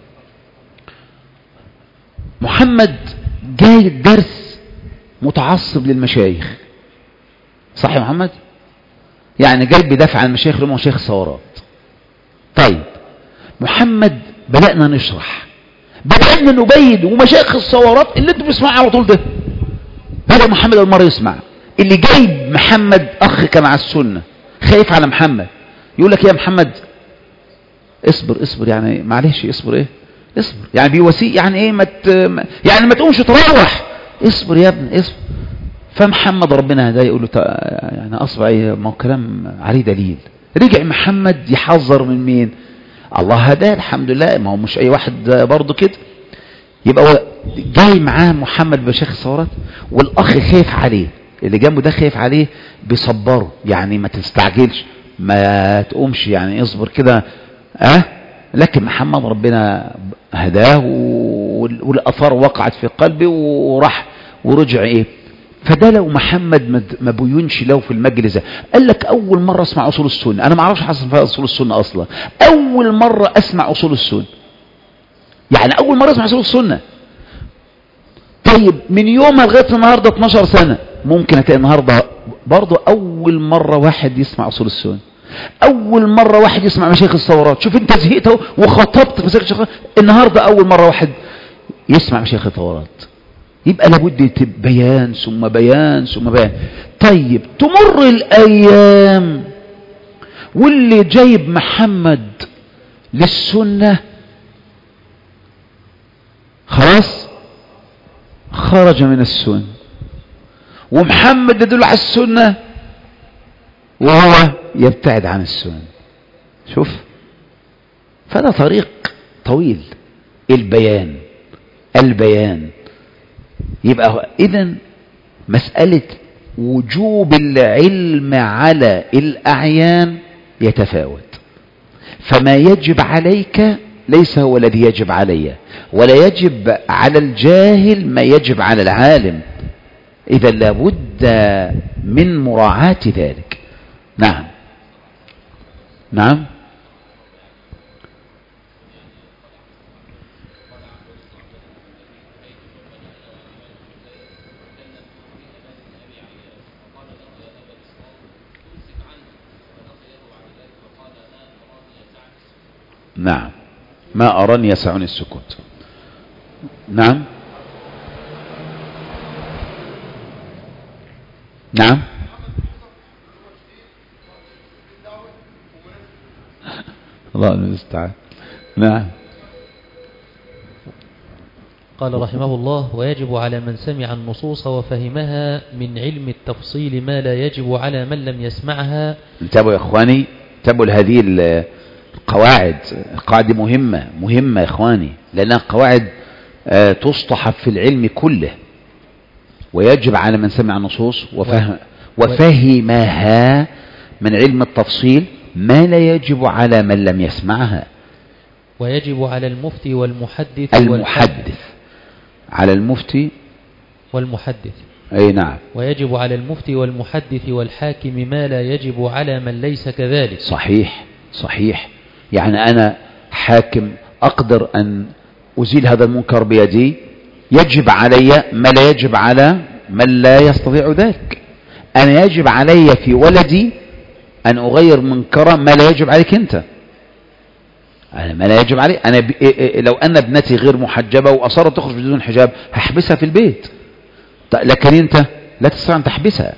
محمد جاي الدرس متعصب للمشايخ، صح يا محمد؟ يعني جاي بيدافع عن المشايخ اللي هم مشايخ ثورات. طيب محمد بدأنا نشرح، بدأنا نبين، ومشايخ الثورات اللي انتوا بتسمعوا على طول ده بدأ محمد أول مرة يسمع. اللي جايب محمد أخ كان على السنة خايف على محمد، يقول لك يا محمد اصبر يعني معلش اصبر ايه اصبر، يعني بيوسيء يعني ايه يعني ما تقومش تروح، اصبر يا ابني اصبر. فمحمد ربنا هداه يقول له يعني اصبر ايه، ما هو كلام عليه دليل. رجع محمد يحذر من مين؟ الله هداه الحمد لله، ما هو مش اي واحد برضه كده. يبقى هو جاي معاه محمد بشيخ الثورات، والاخ خايف عليه، اللي جنبه ده خايف عليه، بيصبره يعني ما تستعجلش، ما تقومش يعني اصبر كده لكن محمد ربنا هداه والأثار وقعت في قلبي وراح ورجع إيه. فده لو محمد ما بينش له في المجلس ده، قال لك أول مرة أسمع أصول السنة، أنا ما أعرفش حصل فيها أصول السنة أصلا، أول مرة أسمع أصول السنة، يعني أول مرة أسمع أصول السنة. طيب من يومها لغاية النهاردة 12 سنة، ممكن هتلاقي النهاردة برضه أول مرة واحد يسمع أصول السنة، أول مرة واحد يسمع مشايخ الثورات. شوف أنت زهقت اهو وخطبت في مشايخ النهاردة أول مرة واحد يسمع مشايخ الثورات. يبقى لابد بيان ثم بيان ثم بيان. طيب تمر الأيام واللي جايب محمد للسنة خلاص خرج من السنة، ومحمد يدل على السنة وهو يبتعد عن السنة. شوف، فده طريق طويل، البيان. يبقى إذن مسألة وجوب العلم على الأعيان يتفاوت، فما يجب عليك ليس هو الذي يجب علي، ولا يجب على الجاهل ما يجب على العالم. إذا لابد من مراعاة ذلك. نعم نعم. نعم، ما أراني يسعني السكوت. نعم نعم. الله المستعان. نعم. قال رحمه الله: ويجب على من سمع النصوص وفهمها من علم التفصيل ما لا يجب على من لم يسمعها. انتبهوا يا إخواني، انتبهوا لهذه القواعد. القواعد مهمة يا إخواني، لأنها قواعد تصطحب في العلم كله. ويجب على من سمع النصوص وفهمها من علم التفصيل ما لا يجب على من لم يسمعها. ويجب على المفتي والمحدث على المفتي والمحدث. أي نعم. ويجب على المفتي والمحدث والحاكم ما لا يجب على من ليس كذلك. صحيح. يعني أنا حاكم أقدر أن أزيل هذا المنكر بيدي، يجب علي ما لا يجب على من لا يستطيع ذلك. أنا يجب علي في ولدي أن أغير منكرا ما لا يجب عليك أنت. أنا ما لا يجب علي، أنا لو أن ابنتي غير محجبة وأصرت تخرج بدون حجاب هحبسها في البيت، لكن أنت لا تستطيع أن تحبسها.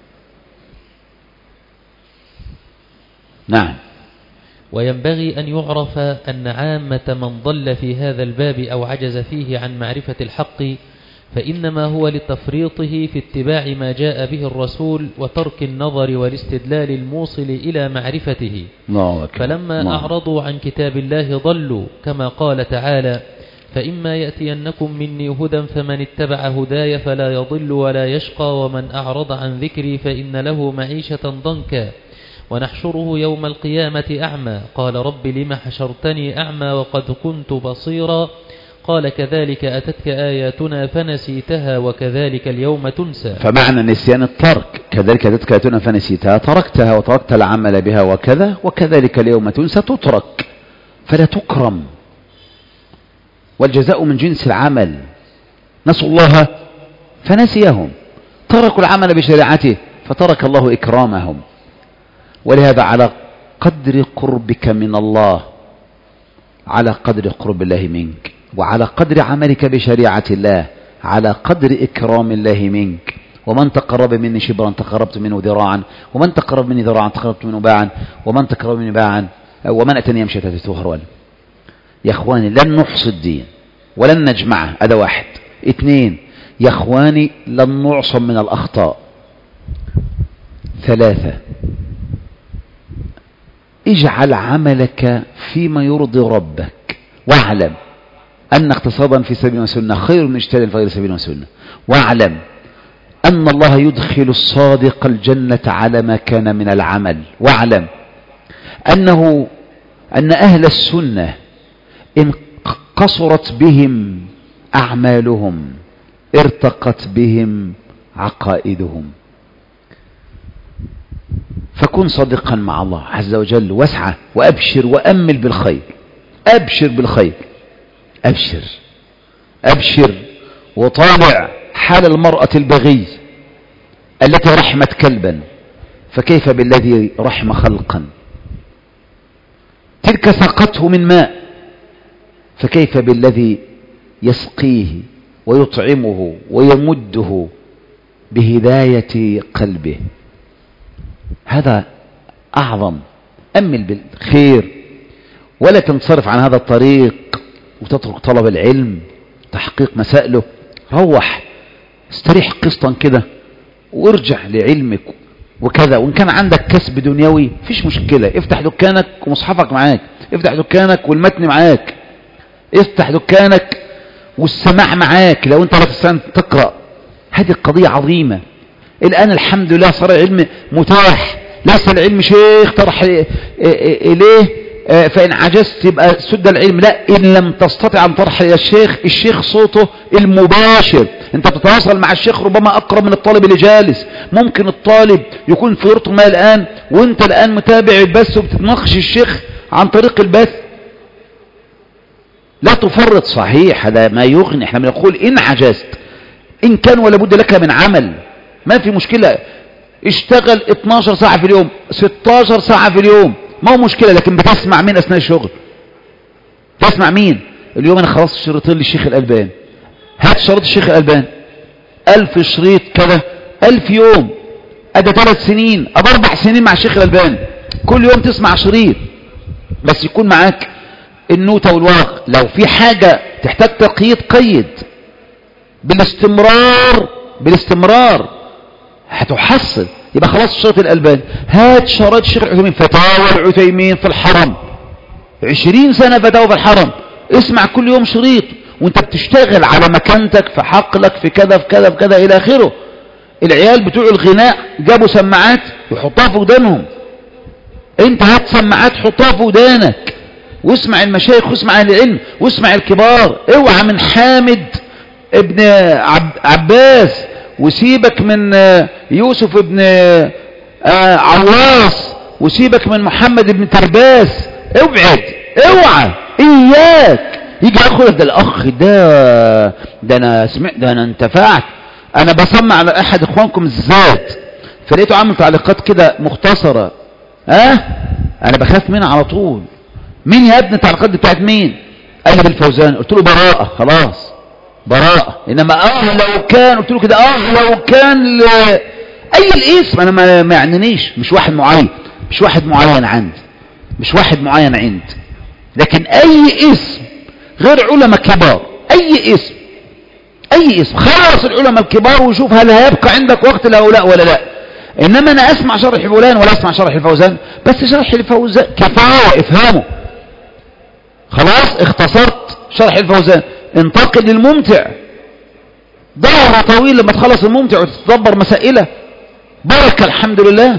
نعم. وينبغي أن يعرف أن عامة من ضل في هذا الباب أو عجز فيه عن معرفة الحق فإنما هو لتفريطه في اتباع ما جاء به الرسول وترك النظر والاستدلال الموصل إلى معرفته. فلما أعرضوا عن كتاب الله ضلوا، كما قال تعالى: فإما يأتينكم مني هدى فمن اتبع هداي فلا يضل ولا يشقى ومن أعرض عن ذكري فإن له معيشة ضنكا ونحشره يوم القيامة أعمى قال رب لم حشرتني أعمى وقد كنت بصيرا قال كذلك أتتك آياتنا فنسيتها وكذلك اليوم تنسى. فمعنى نسيان الترك، كذلك أتتك آياتنا فنسيتها، تركتها وتركت العمل بها وكذلك اليوم تنسى، تترك فلا تكرم، والجزاء من جنس العمل. نسوا الله فنسيهم، تركوا العمل بشريعته فترك الله إكرامهم. ولهذا على قدر قربك من الله، على قدر قرب الله منك، وعلى قدر عملك بشريعة الله، على قدر إكرام الله منك. ومن تقرب مني شبرا تقربت منه ذراعا، ومن تقرب مني ذراعا تقربت منه باعا، ومن تقرب مني باعا، ومن أتني يمشي أتيته هرولا. يا إخواني لن نحصي الدين ولن نجمعه، هذا واحد. اثنين يا إخواني لن نعصم من الأخطاء. ثلاثة اجعل عملك فيما يرضي ربك، واعلم أن اقتصادا في سبيل وسنة خير من اجتهاد في غير سبيل وسنة، واعلم أن الله يدخل الصادق الجنة على ما كان من العمل، واعلم أن أهل السنة إن قصرت بهم أعمالهم، ارتقت بهم عقائدهم. فكن صادقا مع الله عز وجل، واسعى وأبشر وأمل بالخير. أبشر بالخير، أبشر أبشر. وطالع حال المرأة البغي التي رحمت كلبا، فكيف بالذي رحم خلقا؟ تلك سقته من ماء، فكيف بالذي يسقيه ويطعمه ويمده بهداية قلبه؟ هذا أعظم. أمل بالخير ولا تنصرف عن هذا الطريق وتترك طلب العلم تحقيق مسائله. روح استريح قسطا كده وارجع لعلمك وكذا. وإن كان عندك كسب دنيوي فيش مشكلة، افتح دكانك ومصحفك معاك، افتح دكانك والمتن معاك، افتح دكانك والسماع معاك لو انت لا تستطيع تقرأ. هذه قضية عظيمة. الآن الحمد لله صار العلم متاح، ليس العلم شيخ طرح إليه فإن عجزت يبقى سد العلم، لا، إن لم تستطع أن ترحل إلى الشيخ صوته المباشر. أنت بتتواصل مع الشيخ ربما أقرب من الطالب اللي جالس. ممكن الطالب يكون في ورطه ما الآن وأنت الآن متابع البث وبتتناقش الشيخ عن طريق البث. لا تفرط، صحيح هذا ما يغني. احنا بنقول إن عجزت، إن كان ولا بد لك من عمل ما في مشكلة، اشتغل 12 ساعة في اليوم، 16 ساعة في اليوم، ما هو مشكلة. لكن بتسمع مين أثناء الشغل؟ تسمع مين؟ اليوم أنا خلصت شريطين للشيخ الألباني، هات شريط الشيخ الألباني 1000 شريط كذا، 1000 يوم، أدى 3 سنين، أدى 4 سنين مع الشيخ الألباني، كل يوم تسمع شريط. بس يكون معاك النوتة والورق. لو في حاجة تحتاج تقييد قيد بالاستمرار هتحصل. يبقى خلاص الشريط الألباني، هات شريط الشيخ العثيمين، فتاوى العثيمين في الحرم، 20 سنة فتاوى في الحرم، اسمع كل يوم شريط وانت بتشتغل على مكانتك في حقلك في كذا في كذا في كذا إلى آخره. العيال بتوع الغناء جابوا سماعات يحطها في ودانهم، انت هات سماعات حطها في ودانك واسمع المشايخ واسمع اهل العلم واسمع الكبار. اوعى من حامد ابن عباس وسيبك من يوسف ابن عواص وسيبك من محمد ابن ترباس. ابعد، اوعى، اياك يجي ياخد ده الاخ ده انا سمعت، ده انا انتفعت، انا بسمع على احد اخوانكم الذات فلقيته عامل تعليقات كده مختصرة، انا بخاف منها على طول. مين يا ابني التعليقات دي بتاعت مين؟ قال لي بالفوزان. قلت له براءة، خلاص براءة. انما لو كان، قلت له كده لو كان اي الاسم انا ما يعنينيش، مش واحد معين، مش واحد معين عندي، لكن اي اسم غير علماء كبار، اي اسم خلص العلماء الكبار وشوف هل هيبقى عندك وقت لهؤلاء ولا لا. انما انا اسمع شرح فلان ولا اسمع شرح الفوزان، بس شرح الفوزان كفاية افهمه، خلاص اختصرت شرح الفوزان، انتقل للممتع، دورة طويل لما تخلص الممتع وتتدبر مسائله، بركة الحمد لله.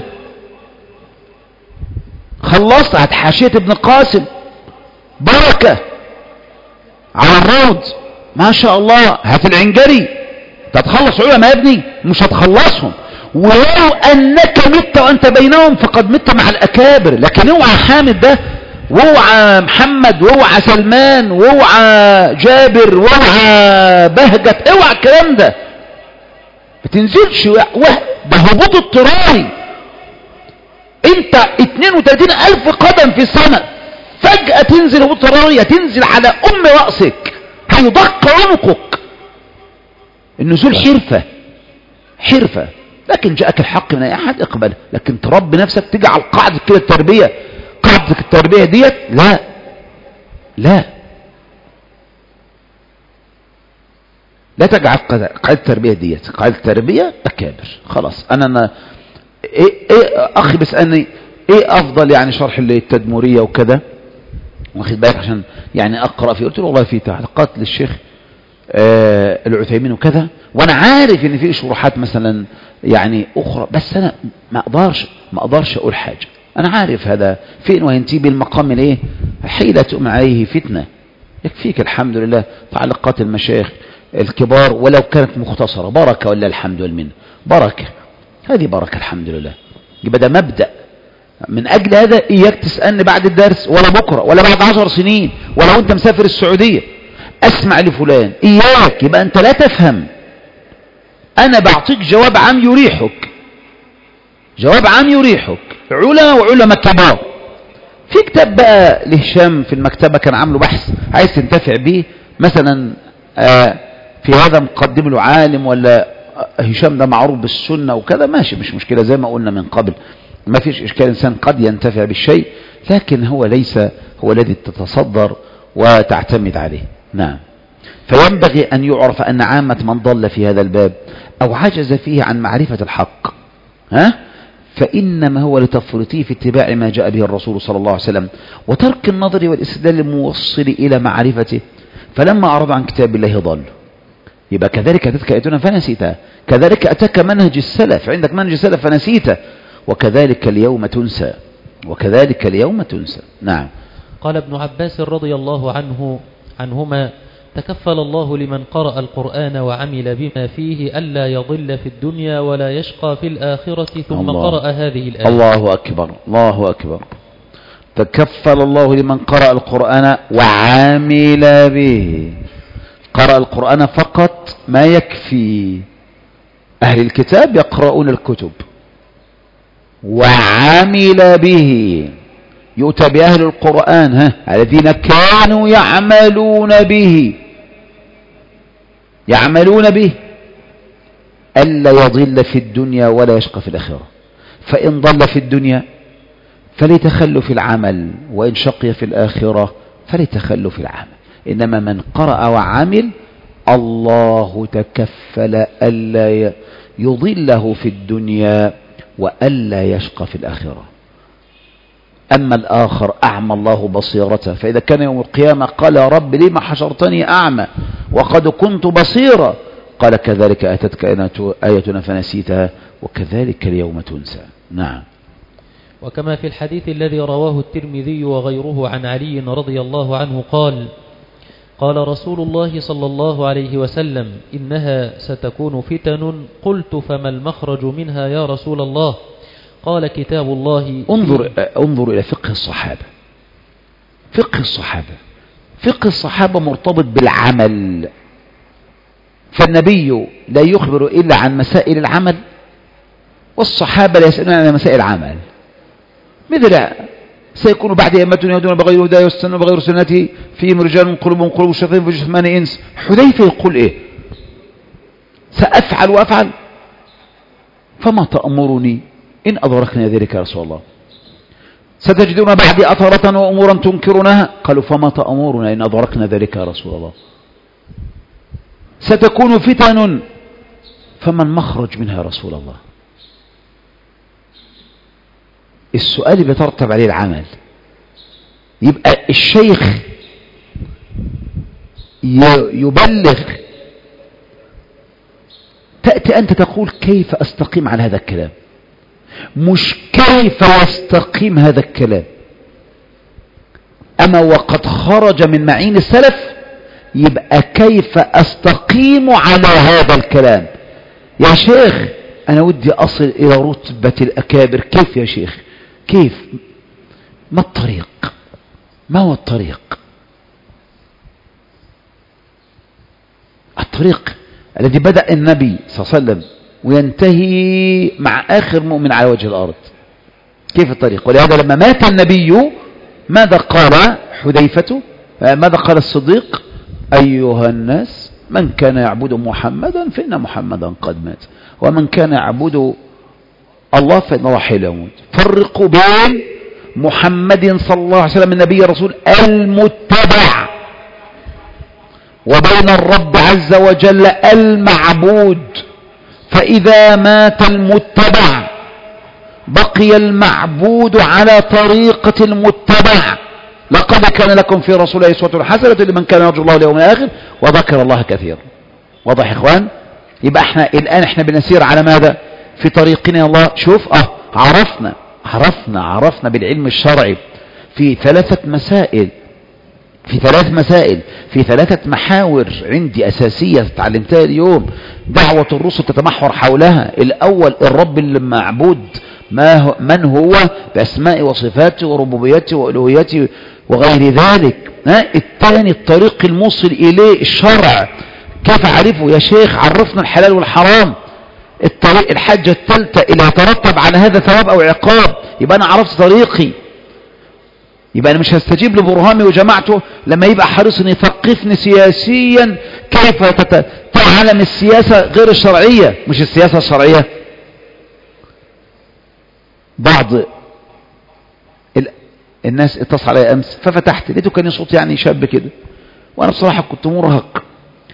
خلصت هات حاشية ابن قاسم، بركة على الروض ما شاء الله. هات العنجري، تتخلص علماء يا ابني، مش هتخلصهم. ولو انك مت وانت بينهم فقد مت مع الاكابر. لكن اوعى حامد ده، واوعى محمد، واوعى سلمان، واوعى جابر، واوعى بهجت، اوعى الكلام ده، ما تنزلش. ده هبوط اضطراري. انت 32,000 قدم في السماء، فجأة تنزل هبوط اضطراري، تنزل على رأسك، هيدق عنقك. النزول حرفة. لكن جاءك الحق من اي احد اقبله، لكن تربي نفسك تجعل قاعدة كده التربية، قاعدة التربية ديت لا تجعل قاعدة التربية ديت قاعدة التربية أكابر. خلاص انا ايه اخي بيسألني ايه افضل يعني شرح التدمرية وكذا، واخد بالك عشان يعني اقرأ فيه. قلت له والله في تعليقات للشيخ العثيمين وكذا، وانا عارف ان في شروحات مثلا يعني اخرى، بس انا ما اقدرش اقول حاجة. انا عارف هذا فين وينتهي بالمقام الايه، حيلة عليه فتنة. يكفيك الحمد لله تعليقات المشايخ الكبار ولو كانت مختصرة، بركة ولا الحمد والمنة، بركة، هذه بركة الحمد لله. يبقى ده مبدأ. من أجل هذا إياك تسألني بعد الدرس ولا بكرة ولا بعد 10 سنين ولا وانت مسافر السعودية أسمع لفلان، إياك، يبقى أنت لا تفهم. أنا بعطيك جواب عام يريحك، جواب عام يريحك، علماء وعلماء كبار. في كتاب بقى لهشام في المكتبة كان عامله بحث عايز تنتفع به مثلا، في هذا مقدم له عالم ولا هشام ده معروف بالسنة وكذا، ماشي مش مشكلة زي ما قلنا من قبل، ما فيش إشكال، إنسان قد ينتفع بالشيء لكن هو ليس هو الذي تتصدر وتعتمد عليه. نعم. فينبغي أن يعرف أن عامة من ضل في هذا الباب أو عجز فيه عن معرفة الحق فإنما هو لتفريطه في اتباع ما جاء به الرسول صلى الله عليه وسلم وترك النظر والاستدلال الموصل إلى معرفته، فلما أعرض عن كتاب الله ضل. يبقى كذلك أتتك آياتنا فنسيتها، كذلك أتاك منهج السلف، عندك منهج السلف فنسيته، وكذلك اليوم تنسى، وكذلك اليوم تنسى. نعم. قال ابن عباس رضي الله عنهما: تكفل الله لمن قرأ القرآن وعمل بما فيه ألا يضل في الدنيا ولا يشقى في الآخرة. ثم قرأ هذه الآية. الله أكبر، الله أكبر. تكفل الله لمن قرأ القرآن وعمل به. قرأ القرآن فقط ما يكفي، أهل الكتاب يقرؤون الكتب، وعمل به يؤتى بأهل القرآن الذين كانوا يعملون به، يعملون به ألا يضل في الدنيا ولا يشقى في الآخرة. فإن ضل في الدنيا فليتخلف العمل، وإن شقي في الآخرة فليتخلف العمل. إنما من قرأ وعمل الله تكفل ألا يضله في الدنيا وألا يشقى في الآخرة. أما الآخر أعمى الله بصيرته، فإذا كان يوم القيامة قال يا رب لما حشرتني أعمى وقد كنت بصيرا، قال كذلك أتتك آياتنا فنسيتها وكذلك اليوم تنسى. نعم. وكما في الحديث الذي رواه الترمذي وغيره عن علي رضي الله عنه قال: قال رسول الله صلى الله عليه وسلم: إنها ستكون فتن. قلت: فما المخرج منها يا رسول الله؟ قال: كتاب الله. انظر إلى فقه الصحابة. فقه الصحابة، فقه الصحابة مرتبط بالعمل، فالنبي لا يخبر إلا عن مسائل العمل، والصحابة لا يسألون عن مسائل العمل. مثل سيكون بعد أئمة يهدون بغير هدى ويستنون بغير سنته فيهم رجال قلوبهم قلوب الشياطين وجثمان إنس. حذيفة يقول إيه؟ سأفعل وأفعل، فما تأمرني إن أدركنا ذلك يا رسول الله؟ ستجدون بعدي أثرة وأمورا تنكرونها، قالوا فما تأمرنا إن أدركنا ذلك يا رسول الله؟ ستكون فتن، فما المخرج منها يا رسول الله؟ السؤال بيترتب عليه العمل. يبقى الشيخ يبلغ، تأتي أنت تقول كيف أستقيم على هذا الكلام، مش كيف يستقيم هذا الكلام. أما وقد خرج من معين السلف، يبقى كيف أستقيم على هذا الكلام. يا شيخ أنا ودي أصل إلى رتبة الأكابر، كيف يا شيخ؟ كيف؟ ما الطريق؟ ما هو الطريق؟ الطريق الذي بدأ النبي صلى الله عليه وسلم وينتهي مع آخر مؤمن على وجه الأرض. كيف الطريق؟ ولهذا لما مات النبي ماذا قال حذيفة؟ ماذا قال الصديق؟ أيها الناس، من كان يعبد محمدا فإن محمدا قد مات، ومن كان يعبد الله فإن الله حي لا يموت. فرقوا بين محمد صلى الله عليه وسلم النبي الرسول المتبع وبين الرب عز وجل المعبود. فإذا مات المتبع بقي المعبود على طريقة المتبع. لقد كان لكم في رسول الله أسوة حسنة لمن كان يرجو الله واليوم الآخر وذكر الله كثيرا. واضح يا إخوان؟ يبقى احنا الآن بنسير على ماذا؟ في طريقنا الله. شوف عرفنا بالعلم الشرعي في 3 مسائل في 3 مسائل، في 3 محاور عندي أساسية تعلمتها اليوم دعوة الرسل تتمحور حولها. الأول الرب المعبود من هو بأسماء وصفاته وربوبيته وألوهيته وغير ذلك. الثاني الطريق الموصل إليه الشرع، كيف أعرفه يا شيخ؟ عرفنا الحلال والحرام. الطريق الحاجة الثالثة اللي يترتب على هذا ثواب أو عقاب، يبقى أنا عرفت طريقي. يبقى أنا مش هستجيب لبرهامي وجماعته لما يبقى حريص أن يثقفني سياسيا كيف تعلم السياسة غير الشرعية مش السياسة الشرعية. بعض الناس اتصل علي أمس ففتحت لقيته كان صوت يعني شاب كده، وأنا بصراحة كنت مرهق.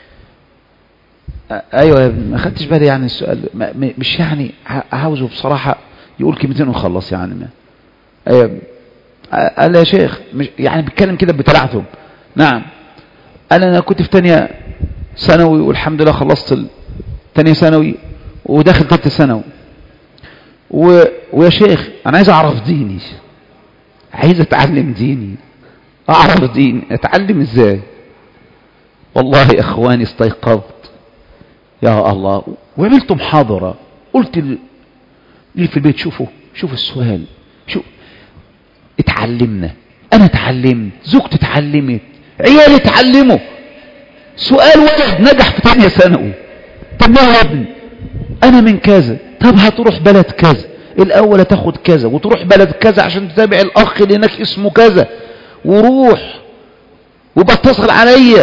أيوة ما خدتش بالي يعني السؤال مش يعني عاوزه بصراحة يقول كلمتين وخلص يعني ما. أيوة قال يا شيخ يعني بيتكلم كده بتلعثم. نعم أنا كنت في تانية ثانوي والحمد لله خلصت تانية ثانوي وداخل تالتة ثانوي، ويا شيخ أنا عايز أعرف ديني، عايز أتعلم ديني، أعرف ديني، أتعلم إزاي؟ والله يا إخواني استيقظت يا الله وعملت محاضرة، قلت لي في البيت شوفوا السؤال، شوف اتعلمنا، أنا اتعلمت، زوجتي اتعلمت، عيالي اتعلموا. سؤال ولد نجح في تانية ثانوي، طب ما يا ابني أنا من كذا، طب هتروح بلد كذا، الأول هتاخد كذا وتروح بلد كذا عشان تتابع الأخ اللي هناك اسمه كذا، وروح وبتصل عليا.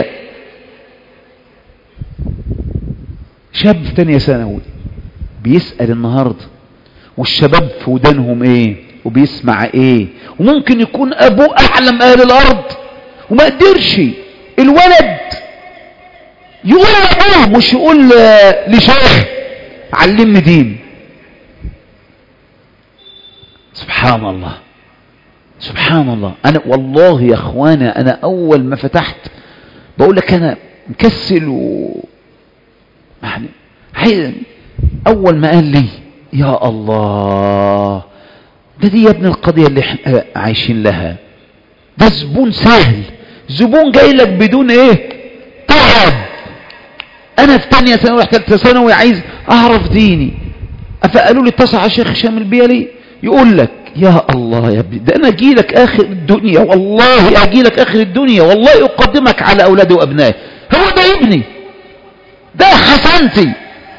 شاب في تانية ثانوي بيسأل النهاردة، والشباب في ودانهم ايه وبيسمع ايه، وممكن يكون ابوه اعلم اهل الارض وما قدرش الولد يقول لابوه، مش يقول لشيخ علمني دين. سبحان الله سبحان الله. انا والله يا اخوانا انا اول ما فتحت بقول لك انا مكسل يعني اول ما قال لي يا الله دي يا ابن القضية اللي احنا عايشين لها، ده زبون سهل، زبون جاي لك بدون ايه تعب. انا في تانية ثانوي رحت ثالثة ثانوي عايز اعرف ديني، فقالوا لي اتصل على شيخ هشام البيلي يقول لك يا الله يا ابني ده انا اجي لك اخر الدنيا، والله اجي لك اخر الدنيا، والله اقدمك على اولادي وابنائي. هو ده ابني، ده حسنتي.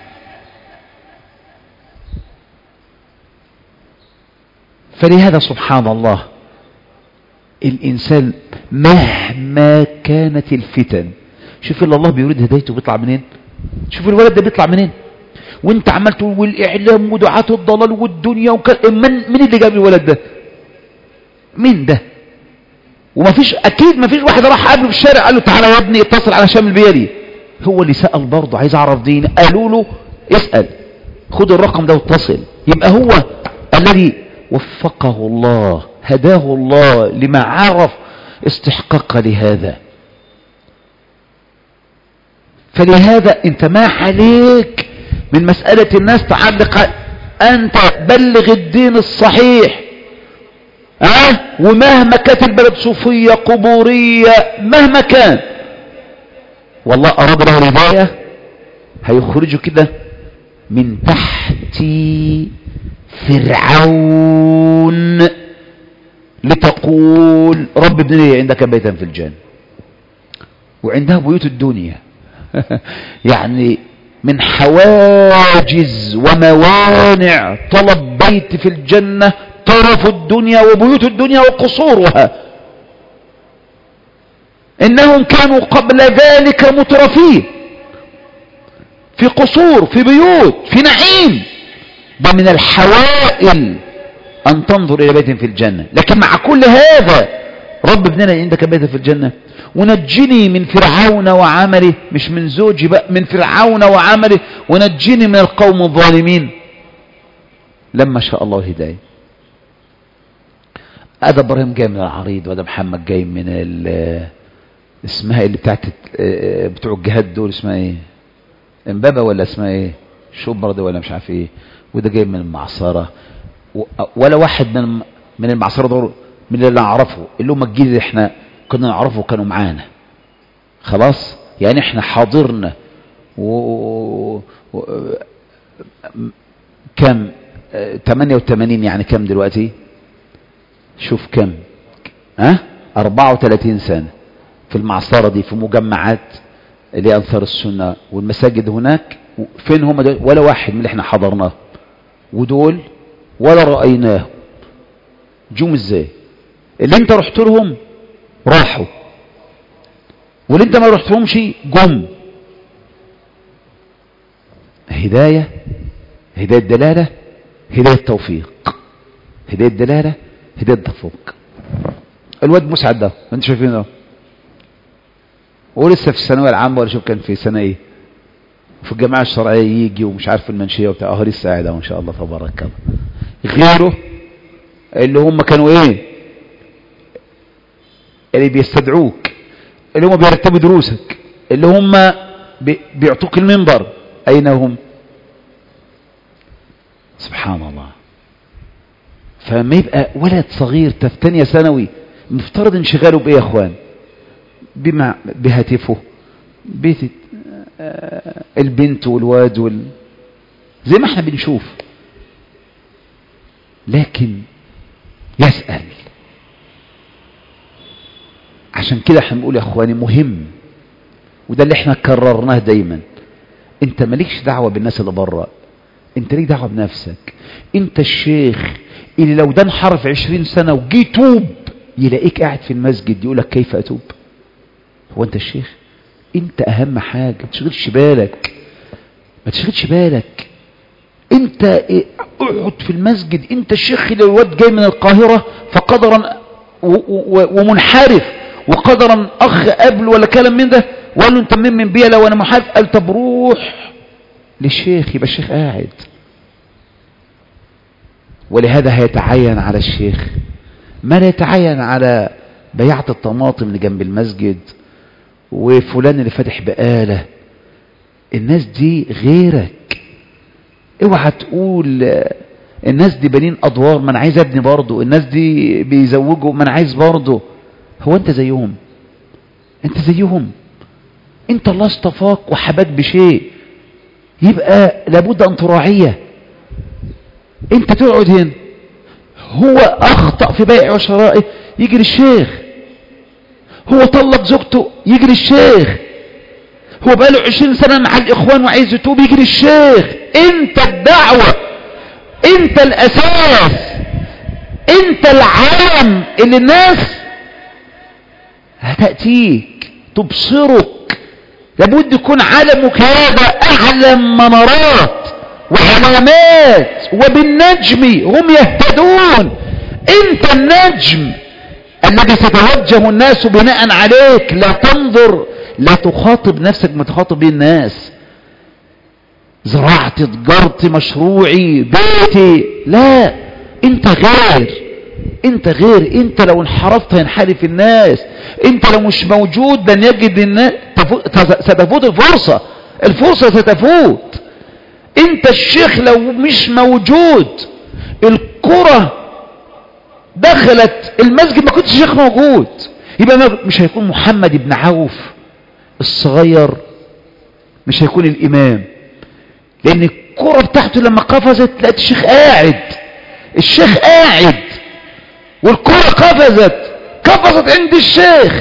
فلهذا سبحان الله الإنسان مهما كانت الفتن، شوف اللي الله بيريد هدايته بيطلع منين، شوف الولد ده بيطلع منين، وانت عمال تقول والإعلام ودعاة الضلال والدنيا من اللي جاب الولد ده؟ مين ده؟ ومفيش أكيد مفيش واحد راح قابله في الشارع قال له تعالى يا ابني اتصل على هشام البيلي. هو اللي سأل برضه عايز أعرف دين، قالوا له اسأل خد الرقم ده واتصل. يبقى هو الذي وفقه الله هداه الله لما عرف استحقاق لهذا. فلهذا انت ما عليك من مسألة الناس تعلق، انت بلغ الدين الصحيح. ومهما كانت البلد صوفية قبورية مهما كان، والله أراد له الهداية هيخرجه كده من تحت فرعون لتقول رب ابن لي عندك بيتا في الجنة، وعندها بيوت الدنيا يعني من حواجز وموانع طلب بيت في الجنة طرف الدنيا وبيوت الدنيا وقصورها. إنهم كانوا قبل ذلك مترفين في قصور في بيوت في نعيم، ده من الحوائل أن تنظر إلى بيت في الجنة. لكن مع كل هذا رب ابننا عندك بيت في الجنة، ونجني من فرعون وعمله، مش من زوجي بقى، من فرعون وعمله، ونجني من القوم الظالمين. لما شاء الله الهداية. هذا ابراهيم جاي من العريض، وهذا محمد جاي من اسمها اللي بتاعت بتوع الجهاد دول، اسمها ايه امبابة ولا اسمها ايه شبرا دي ولا مش عارف ايه، وده جاي من المعصرة، ولا واحد من المعصرة دول من اللي اعرفه اللي هم الجيل احنا كنا نعرفه كانوا معانا خلاص، يعني احنا حاضرنا كم 88 يعني كم دلوقتي؟ شوف كم 34 سنة في المعصرة دي، في مجمعات اللي أنصار السنة والمساجد هناك. فين هم دول؟ ولا واحد من اللي احنا حضرناه، ودول ولا رأيناه. جم ازاي؟ اللي انت رحت لهم راحوا، واللي انت ما رحت لهمش جم. هداية دلالة، هداية توفيق، هداية دلالة، هداية توفيق. الواد مسعد ده انت شايفينه ولسه في الثانويه العامه، ولا شوف كان في سنه ايه في الجامعه الشرعيه، يجي ومش عارف المنشيه وبتاع، لسه قاعد ما شاء الله تبارك الله. غيره اللي هم كانوا ايه، اللي بيستدعوك، اللي هم بيرتبوا دروسك، اللي هم بيعطوك المنبر، اين هم؟ سبحان الله. فما يبقى ولد صغير في ثانيه ثانوي مفترض انشغاله بايه يا اخوان؟ بهاتفه، البنت والواد زي ما احنا بنشوف، لكن يسأل. عشان كده احنا بنقول يا اخواني مهم، وده اللي احنا كررناه دايما، انت مالكش دعوة بالناس اللي بره، انت ليك دعوة بنفسك. انت الشيخ اللي لو ده انحرف 20 سنة وجي توب يلاقيك قاعد في المسجد يقولك كيف اتوب؟ هو انت الشيخ؟ انت اهم حاجة ما تشغلش بالك، ما تشغلش بالك. انت اقعد في المسجد. انت الشيخ اللي الواد جاي من القاهرة فقدرا ومنحرف، وقدرا اخ قبل ولا كلام من ده وقال له انت من بيا لو انا محارف، قال طب روح للشيخ، يبقى الشيخ قاعد. ولهذا هيتعين على الشيخ ما لا يتعين على بيعة الطماطم اللي جنب المسجد وفلان اللي فاتح بقالة. الناس دي غيرك. اوعى تقول الناس دي بنين ادوار ما انا عايز ابني برضه، الناس دي بيزوجوا ما انا عايز برضه. هو انت زيهم؟ انت زيهم؟ انت الله اصطفاك وحباك بشيء، يبقى لابد ان تراعيه. انت تقعد هنا، هو اخطأ في بيع وشرائه يجي للشيخ، هو طلق زوجته يجي للشيخ، هو بقاله 20 سنة مع الاخوان وعايز يتوب يجي للشيخ. انت الدعوة، انت الاساس، انت العالم اللي الناس هتأتيك تبصرك. لابد يكون عالمك هذا اعلم منارات وعلامات، وبالنجم هم يهتدون. انت النجم الذي ستوجه الناس بناء عليك. لا تنظر، لا تخاطب نفسك ما تخاطب به الناس. زراعتي، تجارتي، مشروعي، بيتي، لا. انت غير، انت غير. انت لو انحرفت هينحرف الناس، انت لو مش موجود لن يجد الناس. ستفوت الفرصة، الفرصة ستفوت. انت الشيخ لو مش موجود، الكرة دخلت المسجد ما كنتش الشيخ موجود، يبقى مش هيكون محمد بن عوف الصغير، مش هيكون الامام، لان الكرة بتاعته لما قفزت لقيت الشيخ قاعد، الشيخ قاعد والكرة قفزت عند الشيخ،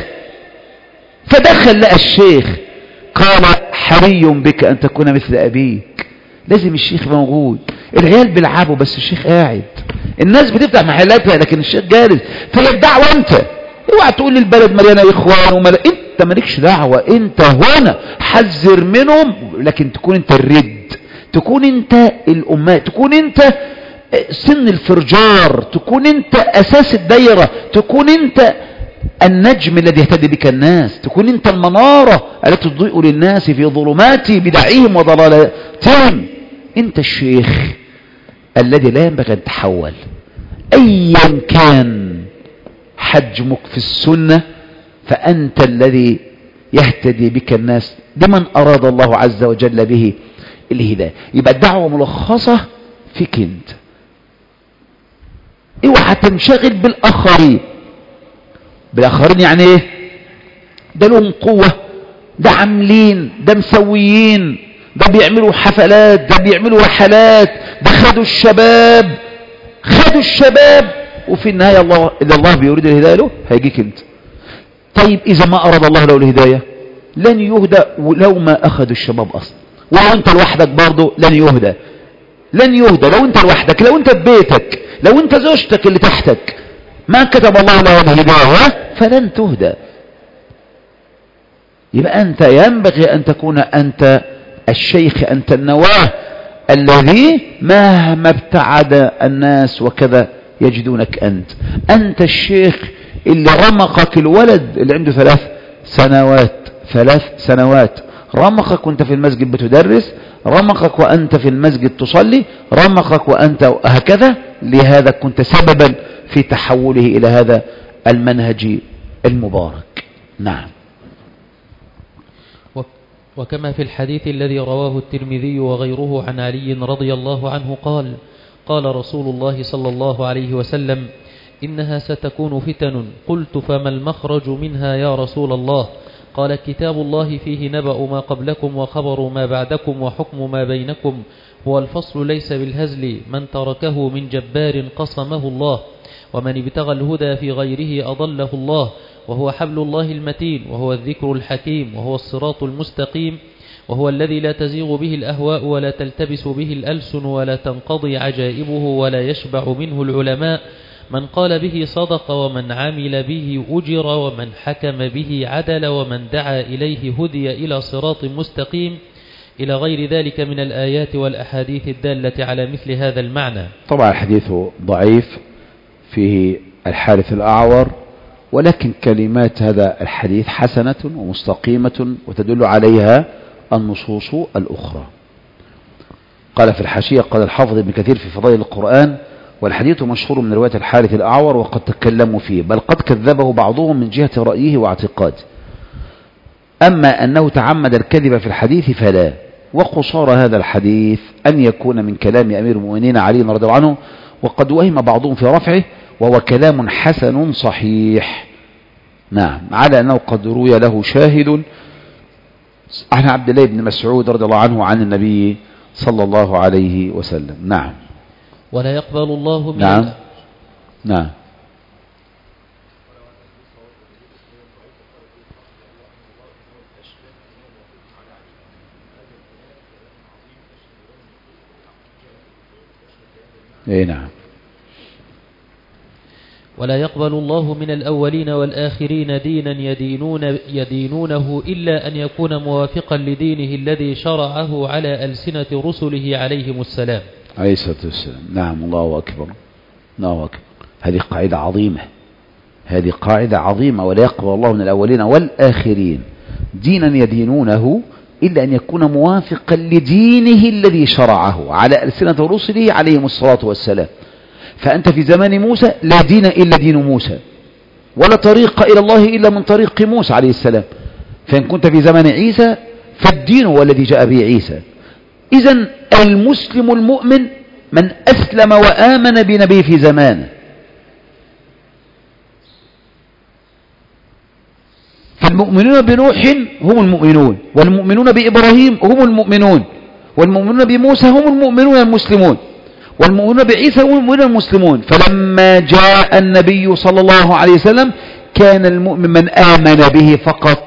فدخل لقى الشيخ. قال حري بك ان تكون مثل ابيك. لازم الشيخ موجود. العيال بيلعبوا بس الشيخ قاعد، الناس بتفتح محلاتها لكن الشيخ جالس. فهي الدعوة انت. اوعى تقول لي البلد مليانه اخوان انت مالكش دعوة. انت هنا حذر منهم، لكن تكون انت الرد، تكون انت الامات، تكون انت سن الفرجار، تكون انت اساس الدايرة، تكون انت النجم الذي يهتدي بك الناس، تكون انت المنارة التي تضيء للناس في ظلمات بدعهم وضلالاتهم. انت الشيخ الذي لا ينبغي ان تحول ايا كان حجمك في السنة، فانت الذي يهتدي بك الناس لمن اراد الله عز وجل به الهداية. يبقى الدعوة ملخصة فيك انت. اوعى تنشغل بالاخرين. بالاخرين يعني ايه؟ ده لهم قوة، ده عاملين، ده مسويين، ده بيعملوا حفلات، ده بيعملوا رحلات، ده خدوا الشباب، وفي النهاية إذا الله بيريد الهداية له هيجيك انت. طيب إذا ما أراد الله له الهداية لن يهدى لو ما أخذوا الشباب أصلا، ولو أنت لوحدك برضه لن يهدى لو أنت لوحدك، لو أنت في بيتك، لو أنت زوجتك اللي تحتك ما كتب الله له الهداية فلن تهدى. يبقى أنت ينبغي أن تكون أنت الشيخ، أنت النواه الذي مهما ابتعد الناس وكذا يجدونك أنت الشيخ اللي رمقك الولد اللي عنده 3 سنوات رمقك وانت في المسجد بتدرس، رمقك وأنت في المسجد تصلي، رمقك وأنت هكذا. لهذا كنت سببا في تحوله إلى هذا المنهج المبارك. نعم. وكما في الحديث الذي رواه الترمذي وغيره عن علي رضي الله عنه قال رسول الله صلى الله عليه وسلم: إنها ستكون فتن. قلت: فما المخرج منها يا رسول الله؟ قال: كتاب الله فيه نبأ ما قبلكم وخبر ما بعدكم وحكم ما بينكم، هو الفصل ليس بالهزل، من تركه من جبار قصمه الله، ومن ابتغى الهدى في غيره أضله الله، وهو حبل الله المتين، وهو الذكر الحكيم، وهو الصراط المستقيم، وهو الذي لا تزيغ به الأهواء ولا تلتبس به الألسن ولا تنقضي عجائبه ولا يشبع منه العلماء، من قال به صدق، ومن عمل به أجر، ومن حكم به عدل، ومن دعا إليه هدي إلى صراط مستقيم، إلى غير ذلك من الآيات والأحاديث الدالة على مثل هذا المعنى. طبعا الحديث ضعيف، فيه الحارث الأعور، ولكن كلمات هذا الحديث حسنة ومستقيمة وتدل عليها النصوص الأخرى. قال في الحاشية: قال الحافظ ابن كثير في فضائل القرآن: والحديث مشهور من رواية الحارث الأعور وقد تكلموا فيه، بل قد كذبه بعضهم من جهة رأيه واعتقاده، أما أنه تعمد الكذب في الحديث فلا. وقصار هذا الحديث أن يكون من كلام أمير المؤمنين علي رضي الله عنه، وقد وهم بعضهم في رفعه، وهو كلام حسن صحيح. نعم، على أنه قد روي له شاهد عن عبد الله بن مسعود رضي الله عنه عن النبي صلى الله عليه وسلم. نعم. ولا يقبل الله من نعم. نعم. ولا يقبل الله من الأولين والآخرين دينا يدينونه إلا أن يكون موافقا لدينه الذي شرعه على ألسنة رسله عليهم السلام. عليه الصلاة والسلام. نعم. الله أكبر. الله أكبر. هذه قاعدة عظيمة، هذه قاعدة عظيمة. ولا يقبل الله من الأولين والآخرين دينا يدينونه إلا أن يكون موافقا لدينه الذي شرعه على ألسنة رسله عليهم الصلاة والسلام. فأنت في زمان موسى لا دين إلا دين موسى، ولا طريق إلى الله إلا من طريق موسى عليه السلام. فإن كنت في زمان عيسى فالدين هو الذي جاء به عيسى. إذن المسلم المؤمن من أسلم وآمن بنبيه في زمانه. فالمؤمنون بنوح هم المؤمنون، والمؤمنون بإبراهيم هم المؤمنون، والمؤمنون بموسى هم المؤمنون المسلمون، والمؤمنون بعيسى هم المؤمنون المسلمون. فلما جاء النبي صلى الله عليه وسلم كان المؤمن من آمن به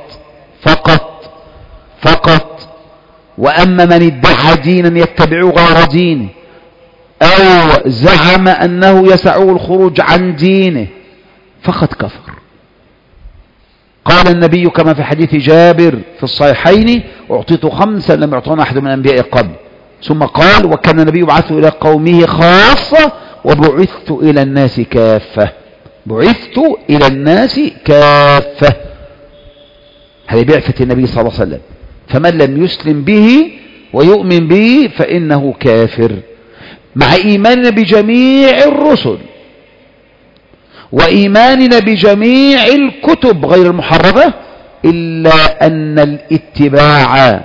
فقط. وأما من ادعى دينا يتبع غير دينه أو زعم أنه يسعه الخروج عن دينه فقد كفر. قال النبي كما في حديث جابر في الصحيحين: أعطيت 5 لم يعطونا أحد من الأنبياء قبل. ثم قال: وكان النبي يبعث إلى قومه خاصة وبعثت إلى الناس كافة. بعثت إلى الناس كافة. هذه بعثة النبي صلى الله عليه وسلم. فمن لم يسلم به ويؤمن به فإنه كافر، مع إيماننا بجميع الرسل وإيماننا بجميع الكتب غير المحرفة، إلا أن الاتباع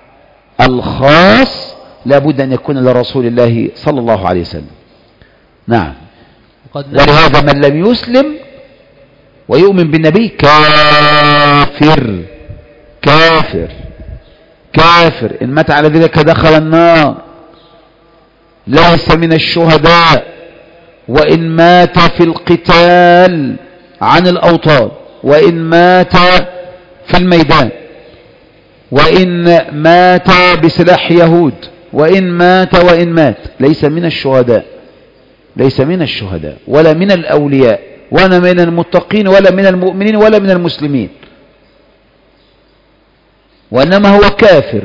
الخاص لابد أن يكون لرسول الله صلى الله عليه وسلم. نعم. ولهذا من لم يسلم ويؤمن بالنبي كافر كافر كافر، إن مات على ذلك دخل النار، ليس من الشهداء. وإن مات في القتال عن الأوطان، وإن مات في الميدان، وإن مات بسلاح يهود، وإن مات ليس من الشهداء، ليس من الشهداء ولا من الأولياء ولا من المتقين ولا من المؤمنين ولا من المسلمين، وإنما هو كافر.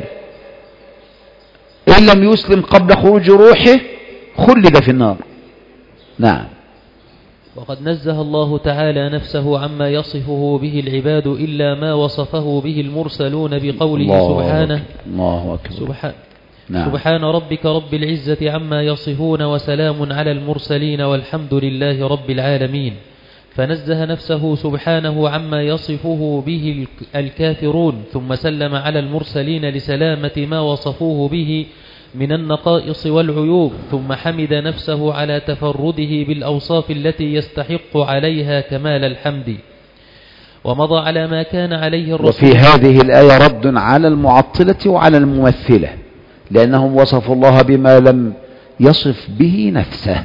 إن لم يسلم قبل خروج روحه خلد في النار. نعم. وقد نزه الله تعالى نفسه عما يصفه به العباد إلا ما وصفه به المرسلون بقوله سبحانه الله أكبر. نعم. سبحان ربك رب العزة عما يصفون وسلام على المرسلين والحمد لله رب العالمين. فنزه نفسه سبحانه عما يصفه به الكافرون، ثم سلم على المرسلين لسلامة ما وصفوه به من النقائص والعيوب، ثم حمد نفسه على تفرده بالأوصاف التي يستحق عليها كمال الحمد. ومضى على ما كان عليه الرسول. وفي هذه الآية رد على المعطلة وعلى الممثلة، لأنهم وصفوا الله بما لم يصف به نفسه،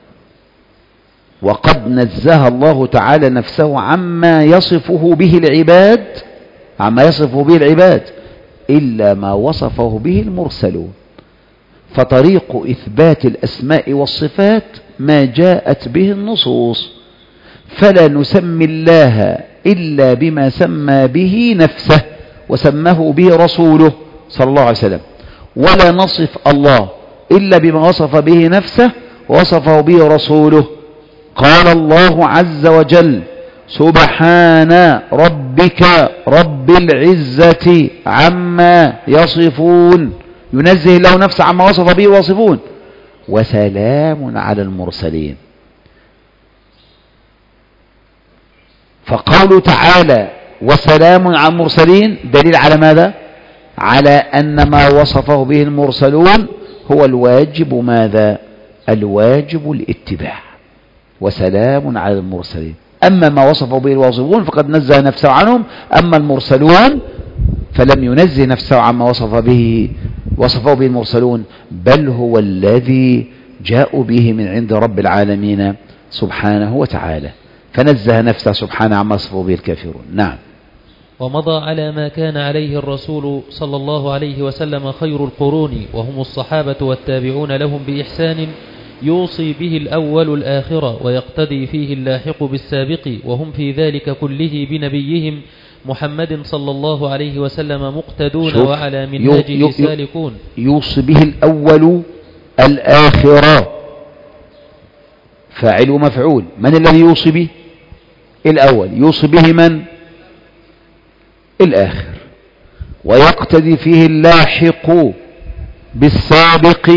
وقد نزه الله تعالى نفسه عما يصفه به العباد إلا ما وصفه به المرسلون. فطريق إثبات الأسماء والصفات ما جاءت به النصوص، فلا نسمي الله إلا بما سمى به نفسه وسماه به رسوله صلى الله عليه وسلم، ولا نصف الله إلا بما وصف به نفسه ووصفه به رسوله. قال الله عز وجل: سبحان ربك رب العزة عما يصفون، ينزه الله نفسه عما وصف به واصفون، وسلام على المرسلين. فقوله تعالى وسلام على المرسلين دليل على ماذا؟ على أن ما وصفه به المرسلون هو الواجب. ماذا؟ الواجب الاتباع. وسلام على المرسلين. أما ما وصفه به الواصفون فقد نزه نفسه عنهم، أما المرسلون فلم ينزه نفسه عما وصفه به المرسلون، بل هو الذي جاءوا به من عند رب العالمين سبحانه وتعالى، فنزه نفسه سبحانه عما وصفه به الكافرون. نعم. ومضى على ما كان عليه الرسول صلى الله عليه وسلم خير القرون، وهم الصحابة والتابعون لهم بإحسان، يوصي به الأول الآخرة ويقتدي فيه اللاحق بالسابق، وهم في ذلك كله بنبيهم محمد صلى الله عليه وسلم مقتدون وعلى منهاجه سالكون. يوصي به الأول الآخرة، فاعل ومفعول. من الذي يوصي به؟ الأول. يوصي به من؟ الآخر. ويقتدي فيه اللاحق بالسابق،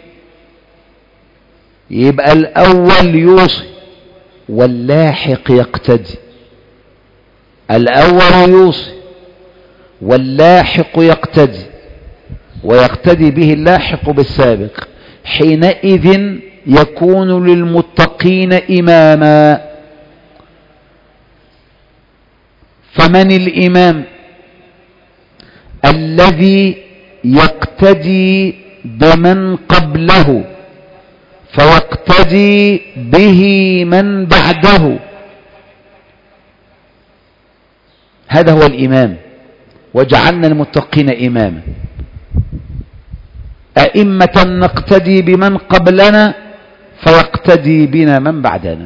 يبقى الأول يوصي واللاحق يقتدي. الأول يوصي واللاحق يقتدي، ويقتدي به اللاحق بالسابق. حينئذ يكون للمتقين إماما. فمن الإمام؟ الذي يقتدي بمن قبله فيقتدي به من بعده، هذا هو الإمام. وجعلنا المتقين إماما. أئمة نقتدي بمن قبلنا فيقتدي بنا من بعدنا،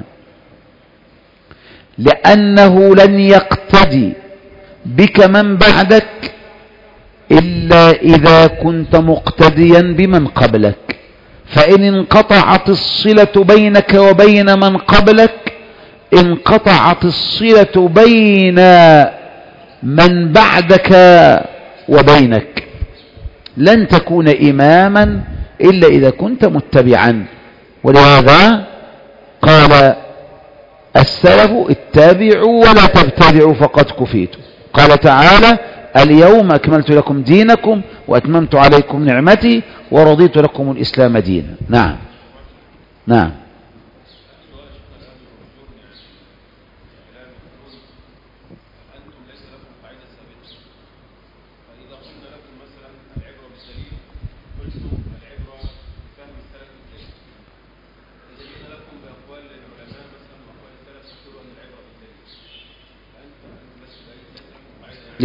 لأنه لن يقتدي بك من بعدك إلا إذا كنت مقتديا بمن قبلك. فإن انقطعت الصلة بينك وبين من قبلك انقطعت الصلة بين من بعدك وبينك. لن تكون إماما إلا إذا كنت متبعا. ولهذا قال السلف: اتبعوا ولا تبتدعوا فقد كفيتم. قال تعالى: اليوم أكملت لكم دينكم وأتممت عليكم نعمتي ورضيت لكم الإسلام دينا. نعم. نعم.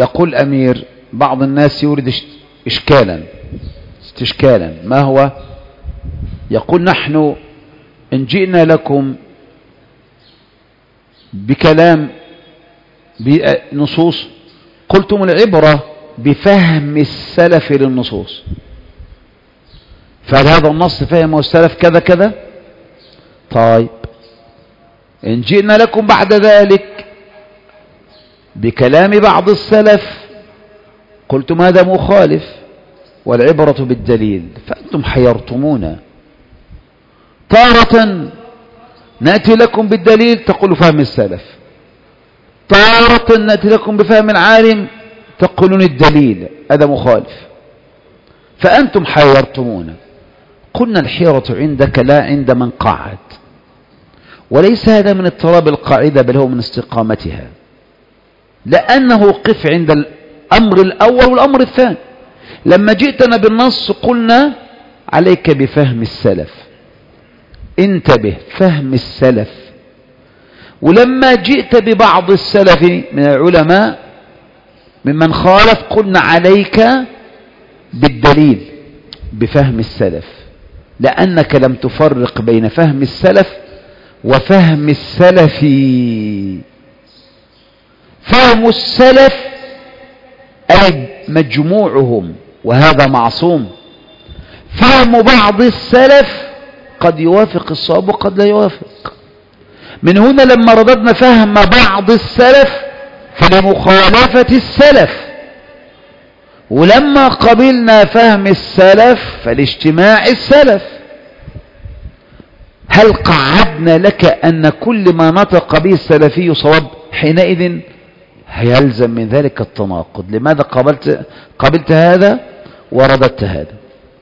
يقول أمير بعض الناس يورد استشكالا ما هو؟ يقول نحن إن جئنا لكم بكلام بنصوص قلتم العبرة بفهم السلف للنصوص، فهذا النص فهمه السلف كذا كذا. طيب إن جئنا لكم بعد ذلك بكلام بعض السلف قلتم هذا مخالف والعبرة بالدليل، فأنتم حيرتمونا. تارة نأتي لكم بالدليل تقول فهم السلف، تارة نأتي لكم بفهم العالم تقولون الدليل هذا مخالف، فأنتم حيرتمونا. قلنا الحيرة عندك لا عند من قعد، وليس هذا من اضطراب القاعدة بل هو من استقامتها، لأنه قف عند الأمر الأول والأمر الثاني. لما جئتنا بالنص قلنا عليك بفهم السلف، انتبه فهم السلف. ولما جئت ببعض السلف من العلماء ممن خالف قلنا عليك بالدليل بفهم السلف، لأنك لم تفرق بين فهم السلف وفهم السلف. فهم السلف أي مجموعهم وهذا معصوم، فهم بعض السلف قد يوافق الصواب وقد لا يوافق. من هنا لما رددنا فهم بعض السلف فلمخالفة السلف، ولما قبلنا فهم السلف فلاجتماع السلف. هل قعدنا لك أن كل ما نطق به السلفي صواب؟ حينئذ هيلزم من ذلك التناقض. لماذا قبلت هذا ورددت هذا؟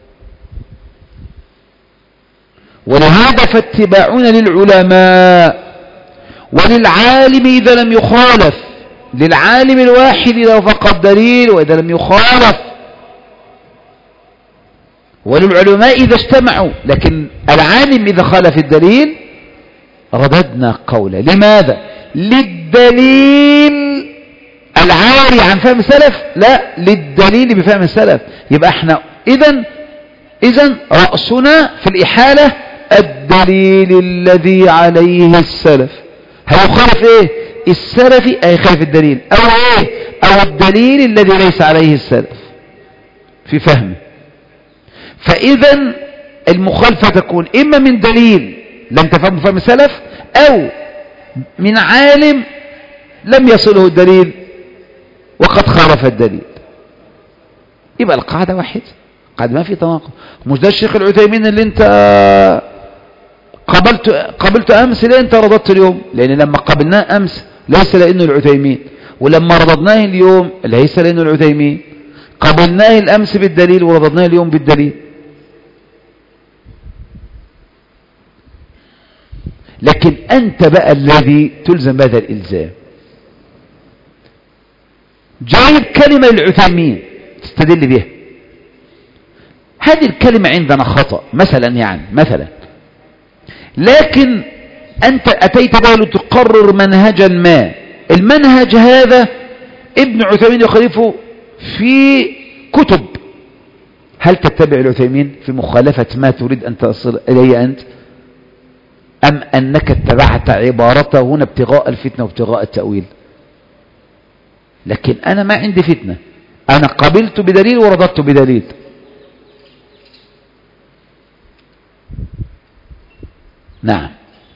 ولهذا فاتباعنا للعلماء وللعالم إذا لم يخالف، للعالم الواحد إذا وافق الدليل وإذا لم يخالف، وللعلماء إذا اجتمعوا، لكن العالم إذا خالف الدليل رددنا قوله. لماذا؟ للدليل العاري عن فهم السلف؟ لا، للدليل بفهم السلف. يبقى احنا إذن رأسنا في الإحالة الدليل الذي عليه السلف. هيخالف ايه؟ السلفي هيخالف الدليل، او ايه؟ او الدليل الذي ليس عليه السلف في فهمه. فإذا المخالفة تكون إما من دليل لم تفهم فهم السلف، أو من عالم لم يصله الدليل وقد خالف الدليل. يبقى القاعدة واحد، قاعدة ما في تناقض. مش ده الشيخ العثيمين اللي انت قبلت أمس ليه انت رددت اليوم؟ لأن لما قبلناه أمس ليس لأنه العثيمين، ولما رددناه اليوم ليس لأنه العثيمين. قبلناه الأمس بالدليل ورددناه اليوم بالدليل. لكن أنت بقى الذي تلزم بهذا الإلزام. جايب كلمة للعثيمين تستدل بها، هذه الكلمة عندنا خطأ مثلا، لكن أنت أتيت بها لتقرر منهجا ما. المنهج هذا ابن عثيمين يخالفه في كتب. هل تتبع العثيمين في مخالفة ما تريد أن تصل إليه أنت، أم أنك اتبعت عبارته هنا ابتغاء الفتنة وابتغاء التأويل؟ لكن أنا ما عندي فتنة، أنا قبلت بدليل ورددت بدليل. نعم.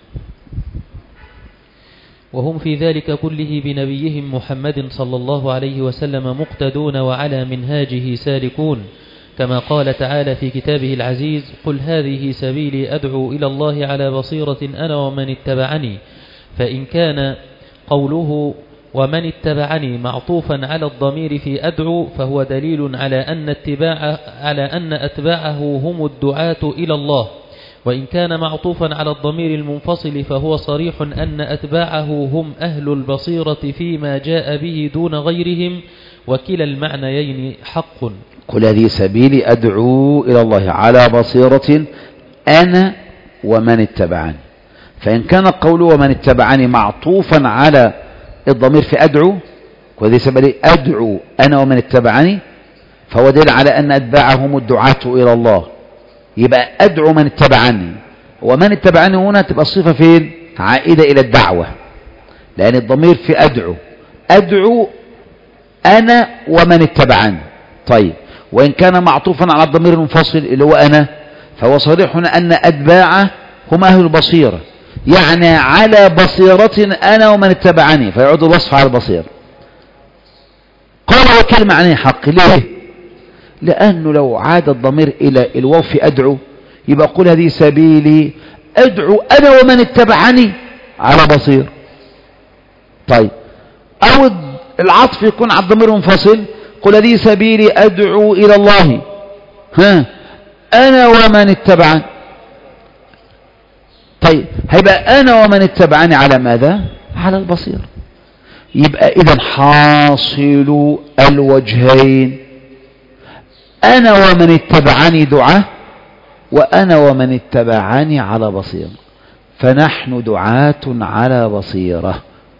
وهم في ذلك كله بنبيهم محمد صلى الله عليه وسلم مقتدون وعلى منهاجه سالكون، كما قال تعالى في كتابه العزيز: قل هذه سبيلي أدعو إلى الله على بصيرة أنا ومن اتبعني. فإن كان قوله ومن اتبعني معطوفا على الضمير في أدعو فهو دليل على أن أتباعه هم الدعاة إلى الله، وإن كان معطوفا على الضمير المنفصل فهو صريح أن أتباعه هم أهل البصيرة فيما جاء به دون غيرهم، وكلا المعنيين حق. قل هذه سبيلي أدعو إلى الله على بصيرة أنا ومن اتبعني. فإن كان قوله ومن اتبعني معطوفا على الضمير في أدعو وهذه سبيلي أدعو أنا ومن اتبعني، فهو دل على أن أتباعهم الدعاة إلى الله. يبقى أدعو من اتبعني، ومن اتبعني هنا تبقى الصفة فين؟ عائدة إلى الدعوة، لأن الضمير في أدعو أنا ومن اتبعني. طيب، وإن كان معطوفا على الضمير المنفصل اللي هو أنا، فهو صريح هنا أن أتباعه هم أهل البصيرة، يعني على بصيرة أنا ومن اتبعني، فيعود الوصف على البصيرة. قال وكلمة عنه حق. ليه؟ لأنه لو عاد الضمير إلى الواو في أدعو، يبقى قل هذه سبيلي أدعو أنا ومن اتبعني على بصير. طيب، أو العطف يكون على الضمير منفصل، قل هذه سبيلي أدعو إلى الله أنا ومن اتبعني. طيب، هيبقى أنا ومن اتبعني على ماذا؟ على البصير. يبقى إذن حاصل الوجهين أنا ومن اتبعني دعاء، وأنا ومن اتبعني على بصيرة، فنحن دعاة على بصيرة،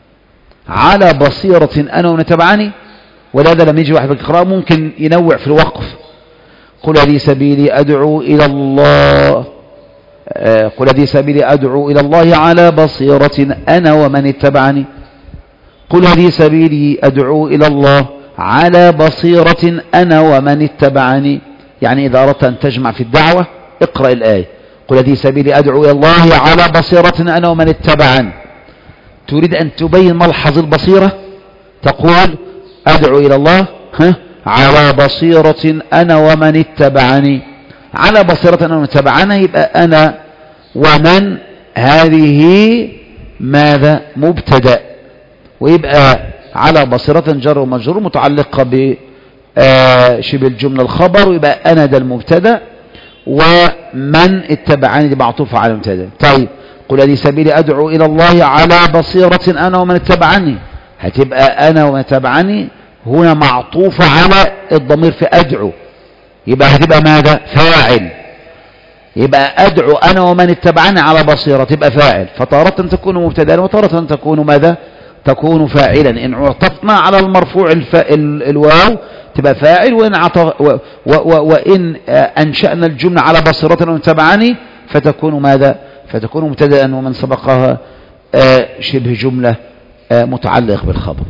على بصيرة أنا ومن اتبعني. ولهذا لما يجي واحد بالقراءة ممكن ينوع في الوقف، قل هذه سبيلي أدعو إلى الله، قل هذه سبيلي أدعو إلى الله على بصيرة أنا ومن اتبعني، قل هذه سبيلي أدعو إلى الله على بصيرة أنا ومن اتبعني. يعني إذا أردت أن تجمع في الدعوة اقرأ الآية، قل هذه سبيلي أدعو إلى الله على بصيرة أنا ومن اتبعني. تريد أن تبين ملحظ البصيرة، تقول أدعو إلى الله على بصيرة أنا ومن اتبعني. على بصيرة أنا ومن اتبعني، يبقى أنا ومن هذه ماذا؟ مبتدأ، ويبقى على بصيرة جر ومجرور متعلقة بشبه الجملة الخبر، ويبقى أنا ده المبتدأ، ومن اتبعني دي معطوفة على المبتدأ. طيب، قل هذه سبيلي أدعو إلى الله على بصيرة أنا ومن اتبعني، هتبقى أنا ومن اتبعني هنا معطوفة على الضمير في أدعو، يبقى هتبقى ماذا؟ فاعل. يبقى أدعو أنا ومن اتبعني على بصيرة تبقى فاعل، فتارة تكون مبتدأ وتارة تكون ماذا؟ تكون فاعلا. إن عطفنا على المرفوع الواو تبقى فاعل، وإن أنشأنا الجملة على بصيرة ومن اتبعني فتكون ماذا؟ فتكون مبتدأ ومن سبقها شبه جملة متعلق بالخبر.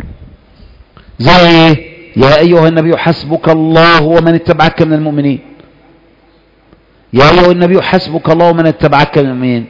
زي يا أيها النبي حسبك الله ومن اتبعك من المؤمنين. يا أيها النبي حسبك الله ومن اتبعك من المؤمنين،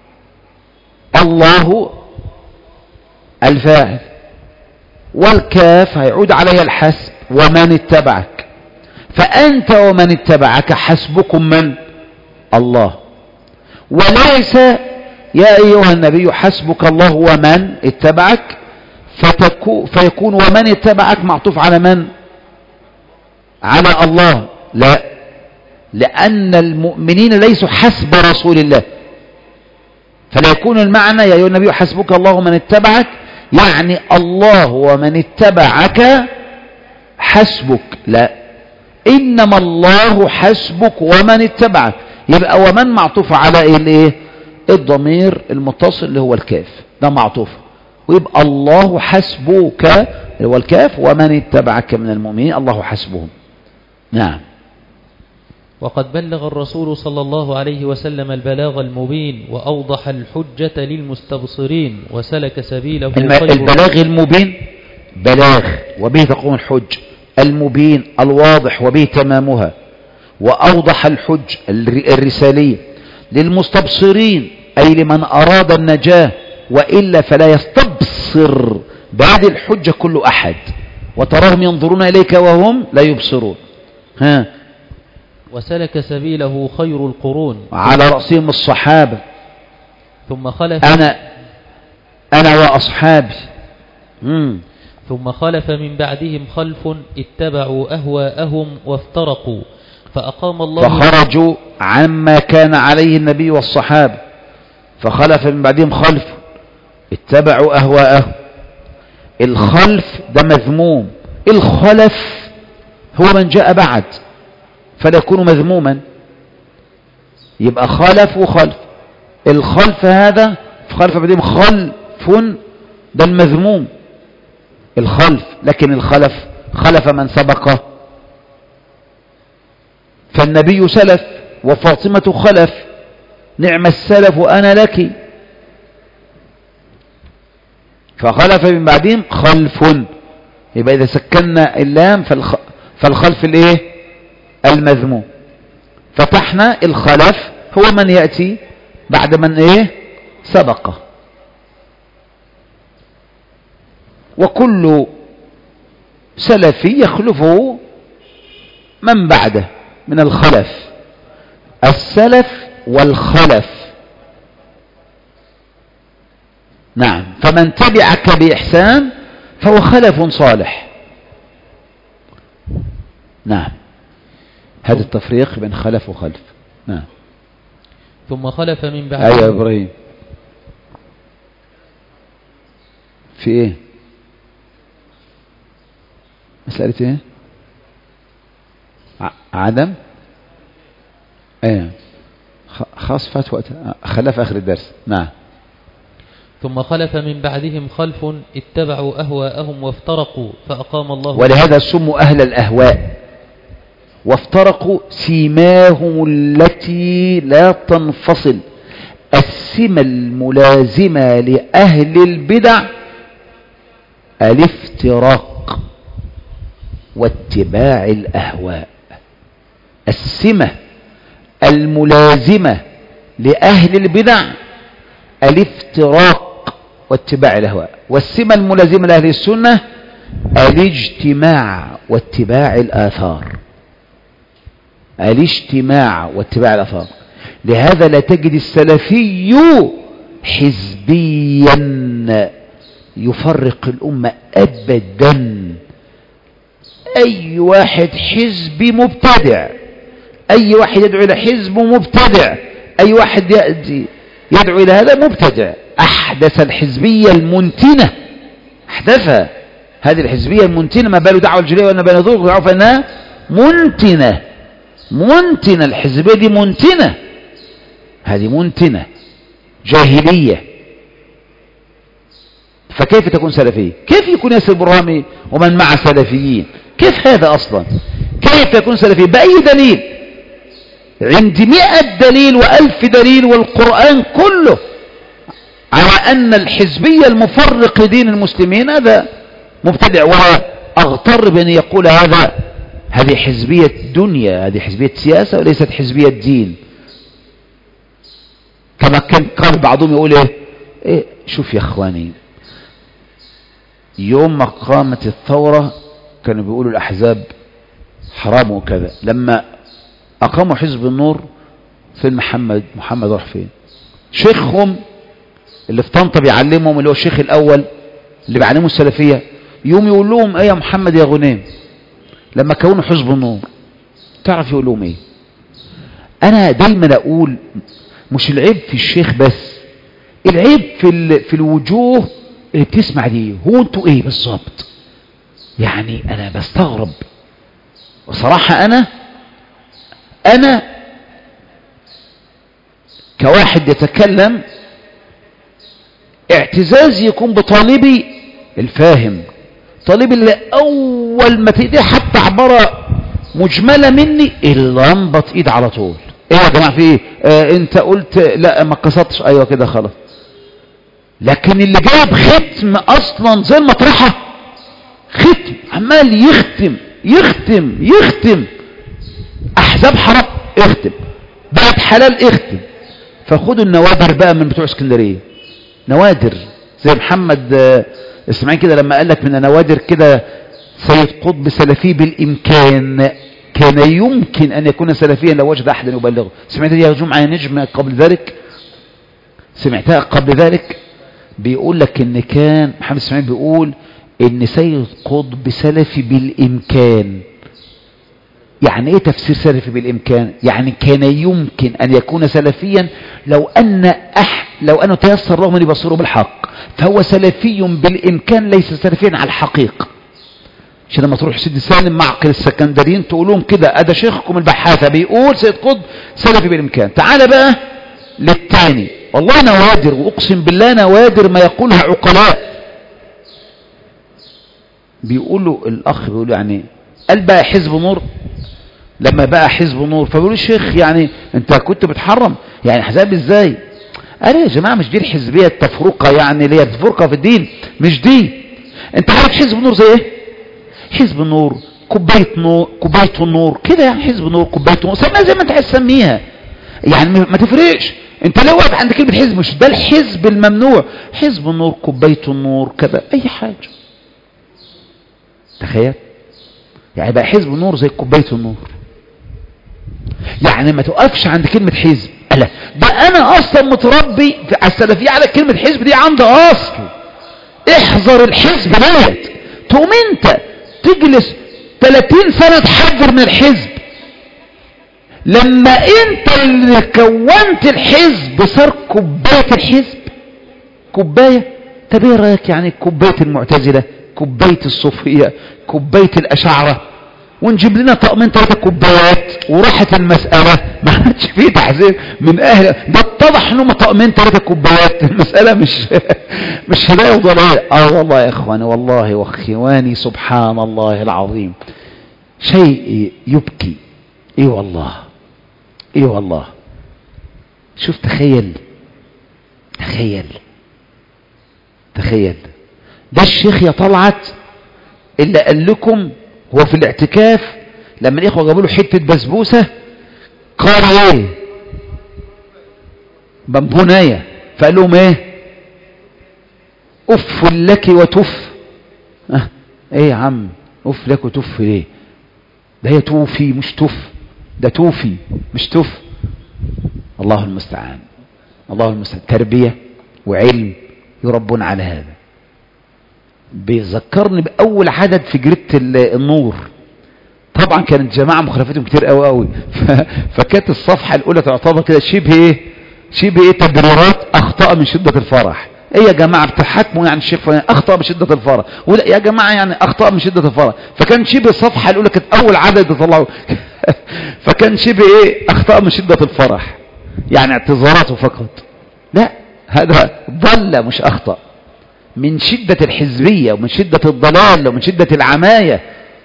الله الفاعل، والكاف هيعود عليها الحسب ومن اتبعك، فأنت ومن اتبعك حسبكم من؟ الله. وليس يا أيها النبي حسبك الله ومن اتبعك فيكون ومن اتبعك معطوف على من؟ على الله. لا، لأن المؤمنين ليسوا حسب رسول الله، فلا يكون المعنى يا أيها النبي حسبك الله ومن اتبعك يعني الله ومن اتبعك حسبك، لا، إنما الله حسبك ومن اتبعك. يبقى ومن معطوف على الايه؟ الضمير المتصل اللي هو الكاف، ده معطوف، ويبقى الله حسبك اللي هو الكاف ومن اتبعك من المؤمنين الله حسبهم. نعم. وقد بلغ الرسول صلى الله عليه وسلم البلاغ المبين وأوضح الحجة للمستبصرين وسلك سبيله. البلاغ المبين بلاغ وبه تقوم الحج، المبين الواضح وبه تمامها، وأوضح الحج الرسالية للمستبصرين أي لمن أراد النجاة، وإلا فلا يستبصر بعد الحجة كل أحد، وتراهم ينظرون إليك وهم لا يبصرون. وسلك سبيله خير القرون على رأسهم الصحابة، ثم خلف أنا وأصحابي. ثم خلف من بعدهم خلف اتبعوا أهواءهم وافترقوا فأقام الله، فخرجوا عما كان عليه النبي والصحابة، فخلف من بعدهم خلف اتبعوا أهواءهم. الخلف ده مذموم، الخلف هو من جاء بعد فلا يكون مذموما، يبقى خلف وخلف. الخلف هذا خلف بعدهم خلف ده المذموم، الخلف، لكن الخلف خلف من سبقه، فالنبي سلف وفاطمة خلف، نعم السلف أنا لك، فخلف من بعدهم خلف. يبقى إذا سكننا اللام فالخلف الايه؟ المذموم. فتحنا الخلف هو من يأتي بعد من ايه؟ سبقه. وكل سلفي يخلفه من بعده من الخلف، السلف والخلف. نعم، فمن تبعك بإحسان فهو خلف صالح. نعم، هذا التفريق بين خلف وخلف. نعم. ثم خلف من بعد. أيوة إبراهيم، في إيه؟ مسألة إيه؟ عدم ايه خاص فات وقت خلف آخر الدرس. نعم. ثم خلف من بعدهم خلف اتبعوا أهواءهم وافترقوا فأقام الله. ولهذا سموا أهل الأهواء وافترقوا، سيماهم التي لا تنفصل. السمة الملازمة لأهل البدع الافتراق واتباع الأهواء. السمة الملازمة لأهل البدع الافتراق واتباع الأهواء، والسمة الملازمة لأهل السنة الاجتماع واتباع الآثار. الاجتماع واتباع الآثار. لهذا لا تجد السلفي حزبيا يفرق الأمة أبدا. أي واحد حزبي مبتدع، أي واحد يدعو إلى حزب مبتدع، أي واحد يدعو إلى هذا مبتدع. أحدث الحزبية المنتنة، أحدثها هذه الحزبية المنتنة. ما باله دعوة الجلية وأن بين ذوق دعوة فإنها منتنة. منتنة الحزبية دي، منتنة، هذه منتنة جاهلية. فكيف تكون سلفية؟ كيف يكون ياسر برهامي ومن مع سلفيين؟ كيف هذا أصلا؟ كيف يكون سلفي؟ بأي دليل؟ عندي 100 دليل و1000 دليل والقرآن كله على أن الحزبية المفرق لدين المسلمين هذا مبتدع. وأغتر بأن يقول هذه حزبية دنيا، هذه حزبية سياسة وليست حزبية دين. كما كان قال بعضهم يقول إيه شوف يا أخواني، يوم ما قامت الثورة كانوا بيقولوا الأحزاب حرام وكذا. لما أقاموا حزب النور في محمد راح فين؟ شيخهم اللي في طنطا بيعلمهم، اللي هو الشيخ الأول اللي بيعلموا السلفية، يوم يقول لهم ايه يا محمد يا غنيم لما كونوا حزب النور، تعرف يقول لهم ايه؟ انا دايما اقول مش العيب في الشيخ بس، العيب في الوجوه اللي بتسمع دي. هو انتوا ايه بالظبط؟ يعني انا بستغرب وصراحة. انا كواحد يتكلم اعتزازي يكون بطالبي الفاهم، طالبي اللي اول ما تيجي حتى عبارة مجملة مني اللي انبط ايد على طول. ايه يا جماعة في ايه؟ انت قلت لا ما قصدتش، ايوه كده خلاص. لكن اللي جايب ختم اصلا زي المطرحة، ختم عمال يختم احزاب حرام اختم، بقت حلال اختم. فخدوا النوادر بقى من بتوع اسكندرية، نوادر زي محمد اسمعين كده لما قال لك من نوادر كده سيد قطب سلفي بالامكان، كان يمكن ان يكون سلفيا لو وجد احدا يبلغه. سمعت يا جمعة يا نجم قبل ذلك؟ سمعتها قبل ذلك؟ بيقول لك ان كان محمد اسماعيل بيقول ان سيد قطب سلفي بالامكان. يعني ايه تفسير سلفي بالامكان؟ يعني كان يمكن ان يكون سلفيا لو انه تيسر رغم ان يبصره بالحق، فهو سلفي بالامكان ليس سلفيا على الحقيقه. عشان لما تروح سيدي سالم معقل السكندريين تقولون كده ادا شيخكم البحاثه بيقول سيد قطب سلفي بالامكان. تعال بقى للتاني، والله نوادر، واقسم بالله نوادر ما يقولها عقلاء. بيقولوا الأخ بيقول يعني قال بقى حزب نور، لما بقى حزب نور فبيقولوا الشيخ يعني انت كنت بتحرم يعني حزاب ازاي؟ قال يا جماعة مش دي الحزبية التفرقة يعني اللي هي الفرقة في الدين، مش دي. انت عارف حزب نور زي ايه؟ حزب نور كوباية نور، كوباية النور كده يعني، حزب نور كوباية نور، سميها زي ما انت عايز تسميها يعني ما تفرقش. انت لو واقف عند كلمة حزب، مش ده الحزب الممنوع، حزب النور كوباية النور كذا اي حاجة. تخيل يعني بقى حزب النور زي كوباية النور، يعني ما توقفش عند كلمة حزب. لا ده انا اصلا متربي على السلفية على كلمة حزب دي عندي اصل. احذر الحزب ديت، تقوم انت تجلس 30 سنة تحذر من الحزب، لما انت اللي كونت الحزب صار كوباية الحزب كوباية. طب ايه رايك يعني كوباية المعتزلة، كوباية الصوفية، كوباية الاشاعرة، ونجيب لنا طقمين 3 كوبايات وراحت المسألة، ما عادش فيه تحذير من اهل ده، اتضح انهم طقمين 3 كوبايات، المسألة مش هداية وضلال. والله يا اخواني والله واخواني سبحان الله العظيم شيء يبكي. ايه والله ايه والله. شوف تخيل ده الشيخ يا طلعت اللي قال لكم هو في الاعتكاف لما الاخوه جابوا له حته بسبوسه قال ايه؟ بنبونايه، فقال لهم ايه؟ اف لك وتف. ايه يا عم اف لك وتف ليه؟ ده هي توفي مش تف، ده توفي مش تف. الله المستعان الله المستعان. تربيه وعلم يربون على هذا. بيذكرني بأول عدد في جريدة النور، طبعا كانت جماعة مخالفتهم كتير قوي فكانت الصفحة الأولى تعتبر كده شبه تبريرات أخطاء من شدة الفرح. ايه يا جماعة بتحكموا يعني الشيخ فلان أخطاء من شدة الفرح، ولا يا جماعة يعني أخطاء من شدة الفرح. فكان شبه الصفحة الأولى كانت أول عدد يطلعوا فكان شبه أخطاء من شدة الفرح، يعني اعتذاراته فقط. لا هذا ضل مش أخطأ، من شدة الحزبية ومن شدة الضلال ومن شدة العماية.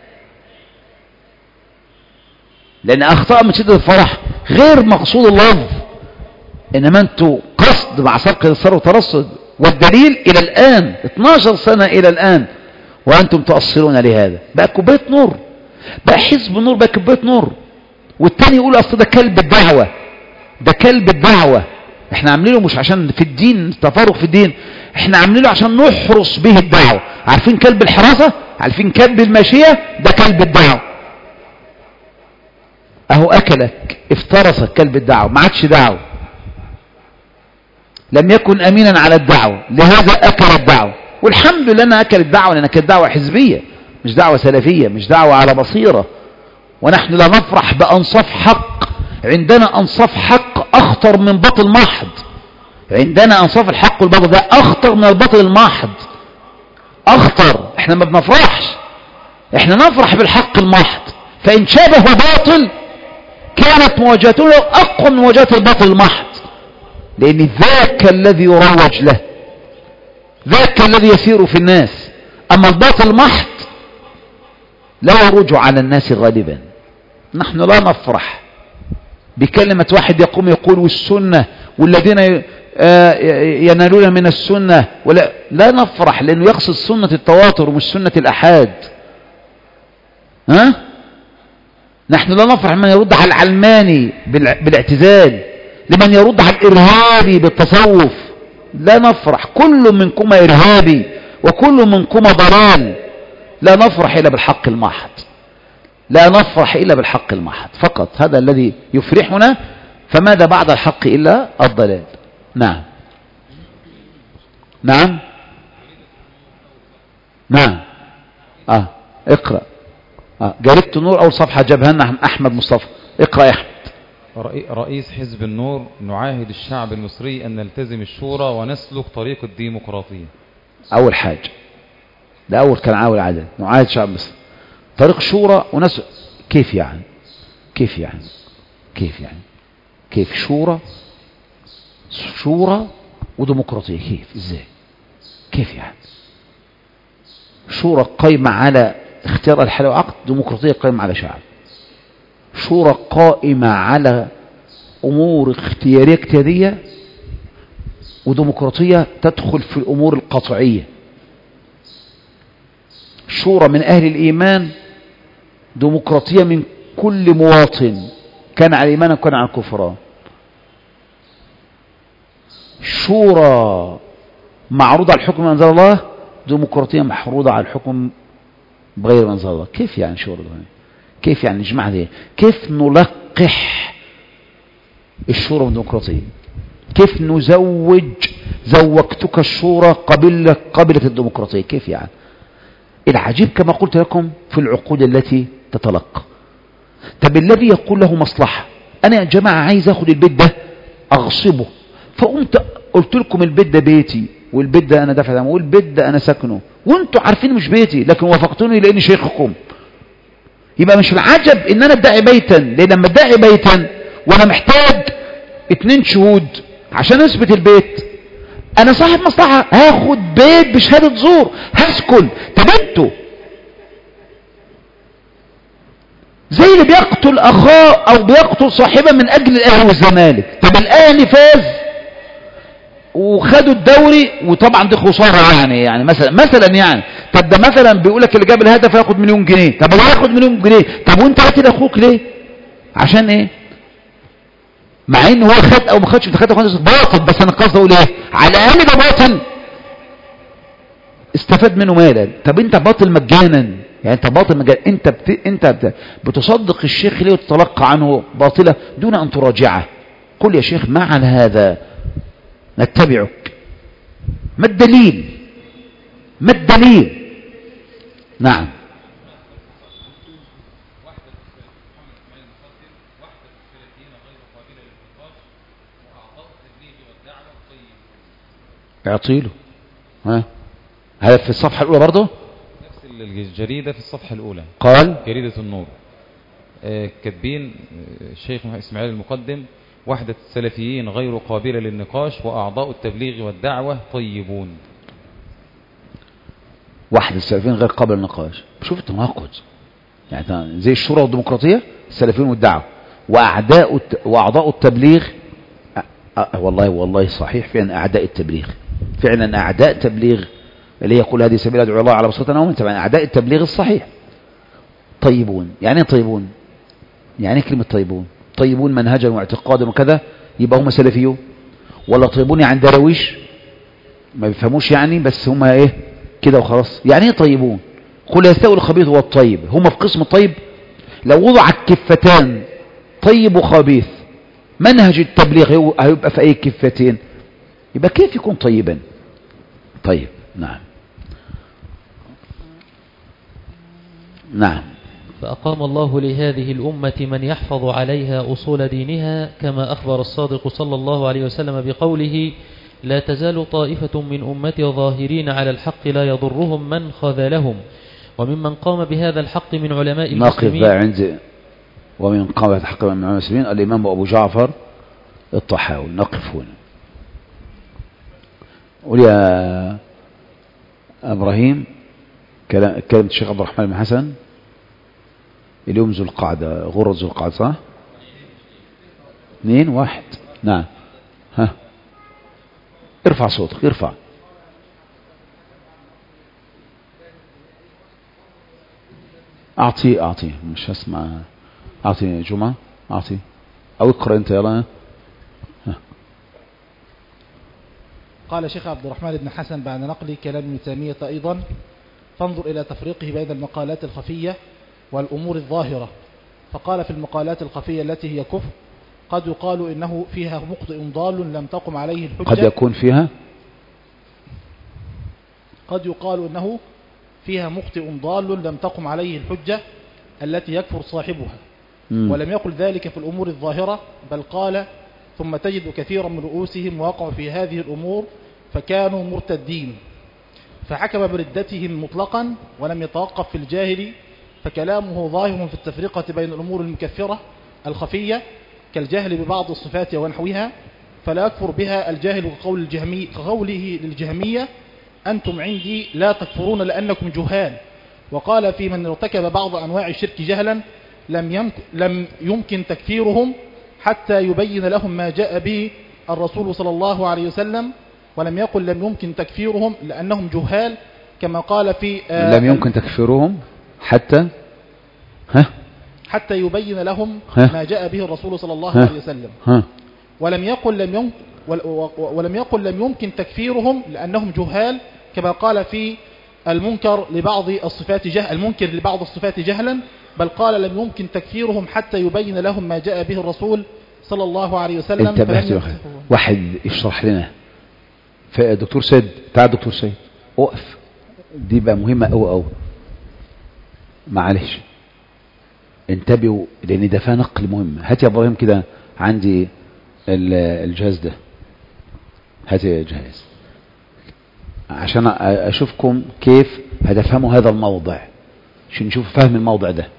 لأن أخطاء من شدة الفرح غير مقصود اللفظ، إنما أنتوا قصد مع سبق الإصرار وترصد، والدليل إلى الآن 12 سنة إلى الآن وأنتم تؤصلون لهذا. بقى كوباية نور، بقى حزب نور، بقى كوباية نور. والتاني يقول أصل ده كلب الدعوة، ده كلب الدعوة. احنا عاملينه مش عشان في الدين تفرق في الدين، احنا عاملينه عشان نحرس به الدعوة. عارفين كلب الحراسة؟ عارفين كلب الماشية؟ ده كلب الدعوة. اهو اكلك افترسك كلب الدعوة، ما عادش دعوة، لم يكن امينا على الدعوة، لهذا اكل الدعوة. والحمد لله انها اكل الدعوة، لانها كانت دعوة حزبية مش دعوة سلفية، مش دعوة على بصيرة. ونحن لا نفرح بانصاف حق، عندنا انصاف حق اخطر من باطل محض. عندنا انصاف الحق والباطل ده اخطر من الباطل المحض، اخطر. احنا ما بنفرحش، احنا نفرح بالحق المحض. فان شابه باطل كانت مواجهته اقوى من مواجهه الباطل المحض، لان ذاك الذي يروج له، ذاك الذي يسير في الناس. اما الباطل المحض لا يروج على الناس غالبا. نحن لا نفرح بكلمة واحد يقوم يقول والسنة والذين ينالون من السنة، لا نفرح، لأنه يقصد سنة التواتر ومش سنة الأحاد. نحن لا نفرح من يرد على العلماني بالاعتزال، لمن يرد على الإرهابي بالتصوف. لا نفرح، كل منكم إرهابي وكل منكم ضلال. لا نفرح إلا بالحق المحض، لا نفرح إلا بالحق المحض فقط، هذا الذي يفرحنا. فماذا بعد الحق إلا الضلال. نعم نعم نعم. اقرأ. جريدة النور أول صفحة جابها لنا أحمد مصطفى. اقرأ يا أحمد. رئيس حزب النور: نعاهد الشعب المصري أن نلتزم الشورى ونسلك طريق الديمقراطية. أول حاجة، ده أول كان عاول عدد. نعاهد الشعب المصري طريق شورى ونسلك. كيف يعني؟ كيف يعني؟ كيف يعني؟ كيف شورى وديمقراطية؟ كيف؟ ازاي؟ كيف يعني؟ شورى قائمة على اختيار الحل والعقد، ديمقراطية قائمة على شعب. شورى قائمة على أمور اختيارية اجتهادية، وديمقراطية تدخل في الأمور القطعية. شورى من أهل الإيمان، ديمقراطية من كل مواطن كان على الإيمان وكان على الكفران. شورى معروضة على الحكم من أنزل الله، ديمقراطية محروضة على الحكم بغير ما أنزل الله. كيف يعني شورى ده؟ كيف يعني نجمع دي؟ كيف نلقح الشورى والديمقراطية؟ كيف زوجتك الشورى قبلة الديمقراطية؟ كيف يعني؟ العجيب كما قلت لكم في العقود التي تتلقى. طب الذي يقول له مصلحة، أنا يا جماعة عايز أخذ البيت ده أغصبه، فقمت قلت لكم البيت ده بيتي، والبيت ده أنا دافع عنه، والبيت ده أنا ساكنه، وانتوا عارفين مش بيتي، لكن وافقتوني لأني شيخكم. يبقى مش العجب إن أنا ادعي بيتا، لأن لما ادعي بيتا وأنا محتاج 2 شهود عشان أثبت البيت، أنا صاحب مصلحة، هاخد بيت بشهادة زور، هسكن. طب انتوا زي اللي بيقتل أخاه أو بيقتل صاحبه من أجل الأهلي والزمالك. طب الأهلي فاز وخدوا الدوري، وطبعا دي خسارة يعني مثلا يعني. طب ده مثلا بيقول لك اللي جاب الهدف هياخد 1,000,000 جنيه. طب هو هياخد 1,000,000 جنيه، طب وانت قاتل اخوك ليه؟ عشان ايه؟ مع ان هو خد او ما خدش، انت خد باطل، بس انا قصدي اقول ايه؟ على الاقل ده باطل استفاد منه مالا. طب انت باطل مجانا، يعني انت باطل مجانا، انت بتصدق الشيخ ليه وتتلقى عنه باطله دون ان تراجعه. قل يا شيخ ما على هذا نتبعك، ما الدليل؟ ما الدليل؟ نعم. اعطيله. ها، هذا في الصفحة الأولى برضه، نفس الجريدة في الصفحة الأولى، قال جريدة النور، كاتبين الشيخ إسماعيل المقدم: وحدة السلفيين غير قابلة للنقاش، وأعضاء التبليغ والدعوة طيبون. وحدة السلفيين غير قابلة للنقاش. شوف التناقض، يعني زي الشورى والديمقراطية السلفيين والدعوة، وأعضاء التبليغ. والله صحيح فعلا أعداء التبليغ، فعلا أعداء تبليغ، اللي يقول هذه سبيل أدعو الله على بسيطة ومن تبع أعداء التبليغ الصحيح. طيبون، يعني طيبون، يعني كلمة طيبون، طيبون منهجا واعتقادا وكذا، يبقى هم سلفيون؟ ولا طيبون يعني درويش ما بيفهموش يعني، بس هم ايه كده وخلاص؟ يعني ايه طيبون؟ قل يستوي الخبيث والطيب، هم في قسم الطيب؟ لو وضع الكفتان طيب وخبيث، منهج التبليغ هيبقى في اي كفتين؟ يبقى كيف يكون طيبا؟ طيب. نعم. نعم. فأقام الله لهذه الأمة من يحفظ عليها أصول دينها، كما أخبر الصادق صلى الله عليه وسلم بقوله: لا تزال طائفة من أمتي ظاهرين على الحق لا يضرهم من خذلهم. وممن قام بهذا الحق من علماء المسلمين. نقف عند ومن قام بهذا الحق من علماء المسلمين الإمام أبو جعفر الطحاوي. نقف هنا. قول يا إبراهيم كلمة الشيخ عبد الرحمن بن حسن. اليوم ذو القعدة، غرة ذو القعدة، صح؟ 2-1. نعم. ها، ارفع صوتك، ارفع. أعطيه مش هسمع. أعطي جمعة، أعطي أو اقرأ أنت يلا. ها. قال شيخ عبد الرحمن بن حسن بعد نقل كلام ابن تيمية أيضا: فانظر إلى تفريقه بين المقالات الخفية والأمور الظاهرة. فقال: في المقالات الخفية التي هي كفر قد يقال إنه فيها مخطئ ضال لم تقم عليه الحجة. قد يكون فيها، قد يقال إنه فيها مخطئ ضال لم تقم عليه الحجة التي يكفر صاحبها. ولم يقل ذلك في الأمور الظاهرة، بل قال: ثم تجد كثيرا من رؤوسهم وقعوا في هذه الأمور فكانوا مرتدين، فحكم بردتهم مطلقا ولم يتوقف في الجاهل، فكلامه ظاهر في التفرقة بين الأمور المكفرة الخفية كالجهل ببعض الصفات ونحوها، فلا يكفر بها الجاهل كقوله للجهمية: أنتم عندي لا تكفرون لأنكم جهال. وقال في من ارتكب بعض أنواع الشرك جهلا لم يمكن تكفيرهم حتى يبين لهم ما جاء به الرسول صلى الله عليه وسلم، ولم يقل لم يمكن تكفيرهم لأنهم جهال كما قال في لم يمكن تكفيرهم حتى يبين لهم ما جاء به الرسول صلى الله عليه وسلم. ولم يقل لم يمكن تكفيرهم لأنهم جهال كما قال في المنكر لبعض الصفات المنكر لبعض الصفات جهلا، بل قال لم يمكن تكفيرهم حتى يبين لهم ما جاء به الرسول صلى الله عليه وسلم. انتبهت واحد يشرح لنا دكتور سيد، تعال دكتور سيد اقف، دي بقى مهمة أوي معلش انتبهوا لان ده فيها نقل مهم. هات يا ابراهيم كده عندي الجهاز ده، هات يا جهاز عشان اشوفكم كيف هتفهموا هذا الموضع، عشان نشوف فهم الموضع ده.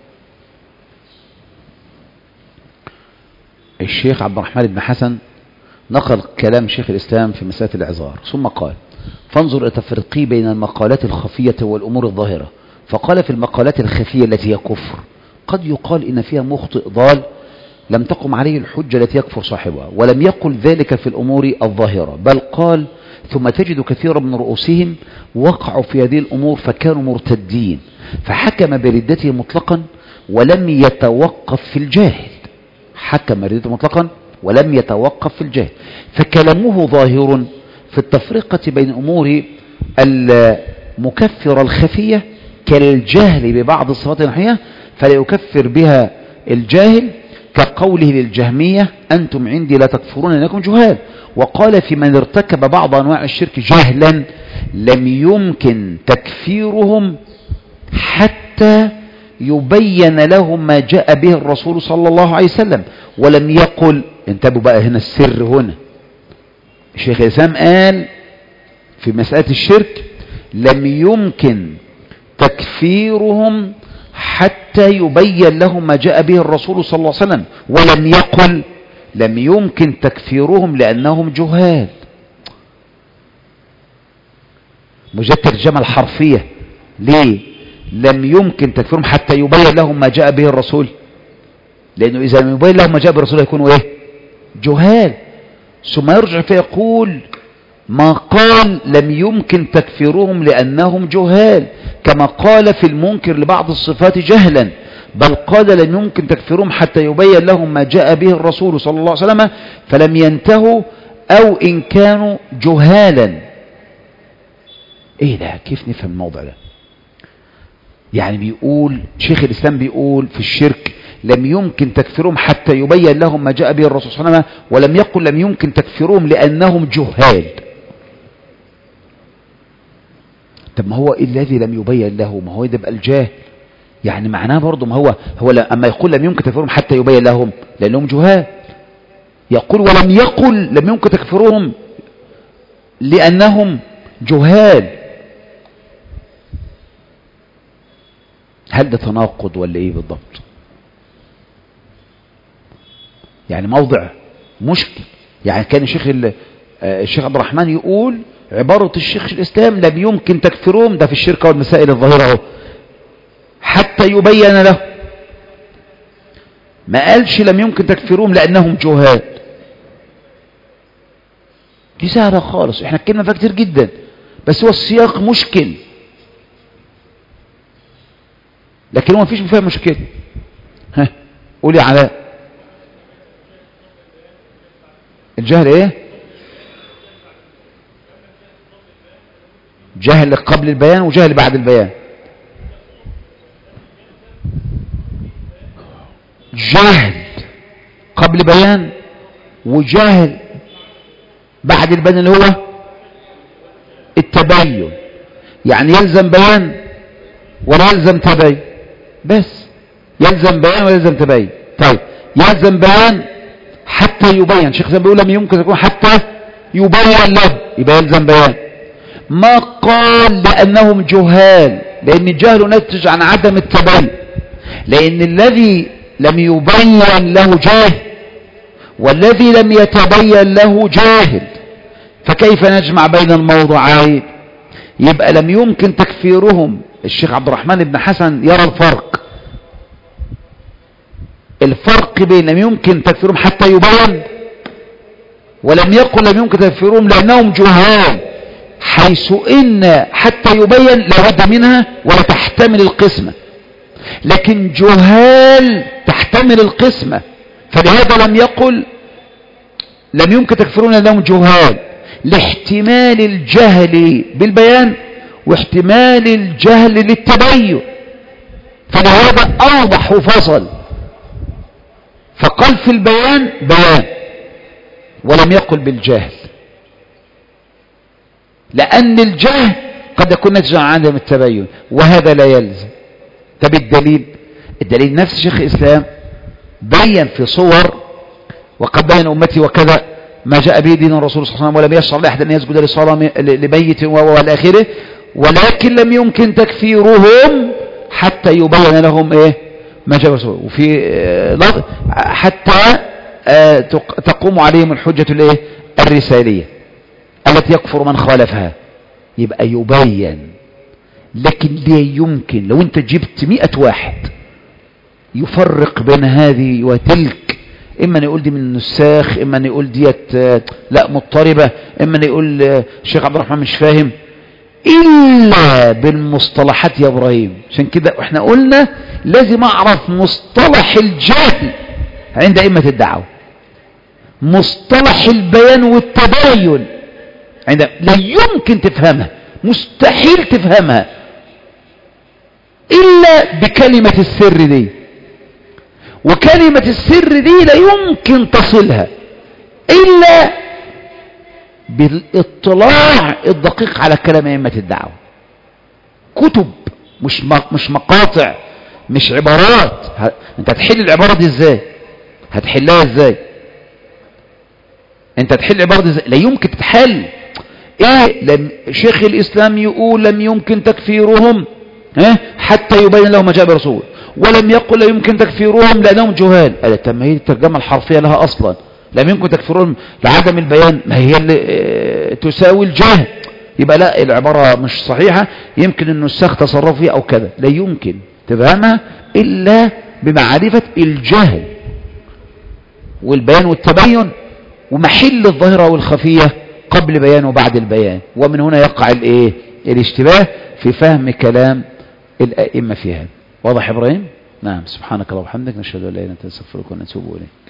الشيخ عبد الرحمن بن حسن نقل كلام شيخ الإسلام في مسألة الإعذار، ثم قال: فانظر إلى تفرقي بين المقالات الخفية والأمور الظاهرة. فقال: في المقالات الخفية التي هي كفر قد يقال إن فيها مخطئ ضال لم تقم عليه الحجة التي يكفر صاحبها، ولم يقل ذلك في الأمور الظاهرة، بل قال: ثم تجد كثيرا من رؤوسهم وقعوا في هذه الأمور فكانوا مرتدين، فحكم بردته مطلقا ولم يتوقف في الجاهل. حكم بردته مطلقا ولم يتوقف في الجاهل، فكلامه ظاهر في التفرقة بين أمور المكفرة الخفية كالجهل ببعض الصفات النحوية فلا يكفر بها الجاهل، كقوله للجهمية: أنتم عندي لا تكفرون لأنكم جهال. وقال: في من ارتكب بعض أنواع الشرك جهلا لم يمكن تكفيرهم حتى يبين لهم ما جاء به الرسول صلى الله عليه وسلم، ولم يقل. انتبهوا بقى هنا السر، هنا الشيخ الإسلام قال في مسألة الشرك لم يمكن تكفيرهم حتى يبين لهم ما جاء به الرسول صلى الله عليه وسلم، ولم يقل لم يمكن تكفيرهم لأنهم جهال. مجرد ترجمة الحرفية. ليه لم يمكن تكفيرهم حتى يبين لهم ما جاء به الرسول؟ لأنه إذا لم يبين لهم ما جاء به الرسول يكونوا إيه؟ جهال. ثم يرجع فيقول: ما قال لم يمكن تكفيرهم لأنهم جهال، كما قال في المنكر لبعض الصفات جهلا، بل قال لم يمكن تكفيرهم حتى يبين لهم ما جاء به الرسول صلى الله عليه وسلم فلم ينتهوا أو إن كانوا جهالا. إيه ده؟ كيف نفهم الموضوع ده؟ يعني بيقول شيخ الإسلام بيقول في الشرك لم يمكن تكفيرهم حتى يبين لهم ما جاء به الرسول صلى الله عليه وسلم، ولم يقل لم يمكن تكفيرهم لأنهم جهال. طب ما هو الذي لم يبين له، ما هو ده بقى الجاهل، يعني معناه برضه ما هو أما يقول لم يمكن تكفيرهم حتى يبين لهم لأنهم جهال، يقول ولم يقل لم يمكن تكفيرهم لأنهم جهال. هل ده تناقض ولا ايه بالضبط؟ يعني موضع مشكل. يعني كان الشيخ عبد الرحمن يقول عبارة الشيخ الإسلام لم يمكن تكفيرهم، ده في الشرك والمسائل الظاهرة اهو، حتى يبين له. ما قالش لم يمكن تكفيرهم لأنهم جهال. دي سهلة خالص، احنا اتكلمنا فيها كتير جدا، بس هو السياق مشكل، لكن هو مفيش فيها مشكلة. قولي علاء. الجهل ايه؟ جهل قبل البيان وجهل بعد البيان. جهل قبل بيان وجهل بعد البيان اللي هو التبين. يعني يلزم بيان ولا يلزم تبين؟ بس يلزم بيان ويلزم تبين. طيب يلزم بيان حتى يبين، شيخ زي بيقول لم يمكن يكون حتى يبين له، يبقى يلزم بيان. ما قال لأنهم جهال، لأن الجهل نتج عن عدم التبين، لأن الذي لم يبين له جاهل والذي لم يتبين له جاهل، فكيف نجمع بين الموضوعين؟ يبقى لم يمكن تكفيرهم. الشيخ عبد الرحمن بن حسن يرى الفرق بين لم يمكن تكفيرهم حتى يبين، ولم يقل لم يمكن تكفيرهم لأنهم جهال، حيث إن حتى يبين لابد منها ولا تحتمل القسمة، لكن جهال تحتمل القسمة، فلهذا لم يقل لم يمكن تكفيرهم لأنهم جهال، لاحتمال الجهل بالبيان واحتمال الجهل للتبين، فلهذا أوضح وفصل، فقال في البيان بيان ولم يقل بالجهل، لأن الجهل قد يكون نتيجة عن عدم التبين وهذا لا يلزم. طب الدليل نفس شيخ الإسلام بين في صور وقد بين أمتي وكذا ما جاء به دين الرسول صلى الله عليه وسلم ولم يشرع لأحد أن يسجد لصلاة لبيت والآخرة، ولكن لم يمكن تكفيرهم حتى يبين لهم ما جاء الرسول، وفي حتى تقوم عليهم الحجة الرسالية التي يكفر من خالفها، يبقى يبين. لكن ليه يمكن لو انت جبت 100 واحد يفرق بين هذه وتلك، اما ان يقول دي من النساخ، اما ان يقول ديت لا مضطربة، اما ان يقول الشيخ عبد الرحمن مش فاهم، الا بالمصطلحات يا ابراهيم. عشان كده احنا قلنا لازم اعرف مصطلح الجهل عند ائمة الدعوة، مصطلح البيان والتباين عند لا يمكن تفهمها، مستحيل تفهمها الا بكلمة السر دي، وكلمة السر دي لا يمكن تصلها الا بالاطلاع الدقيق على كلام ائمة الدعوة، كتب مش مقاطع، مش عبارات. انت هتحل العبارة دي ازاي؟ هتحلها ازاي؟ انت هتحل العبارة دي ازاي؟ لا يمكن تتحل. شيخ الاسلام يقول لم يمكن تكفيرهم حتى يبين لهم ما جاء برسول، ولم يقل لا يمكن تكفيرهم لانهم جهال. قال طب ما هي الترجمة الحرفية لها اصلا لم يمكن تكفيرهم لعدم البيان، ما هي اللي تساوي الجهل، يبقى لا العبارة مش صحيحة، يمكن النساخ تصرفوا فيها او كذا. لا يمكن تفهمها الا بمعرفة الجهل والبيان والتبين ومحل الظاهرة والخفية قبل بيان وبعد البيان، ومن هنا يقع الاشتباه في فهم كلام الائمة فيها. واضح يا ابراهيم؟ نعم. سبحانك اللهم وبحمدك نشهد ان لا اله الا انت نستغفرك ونتوب اليك.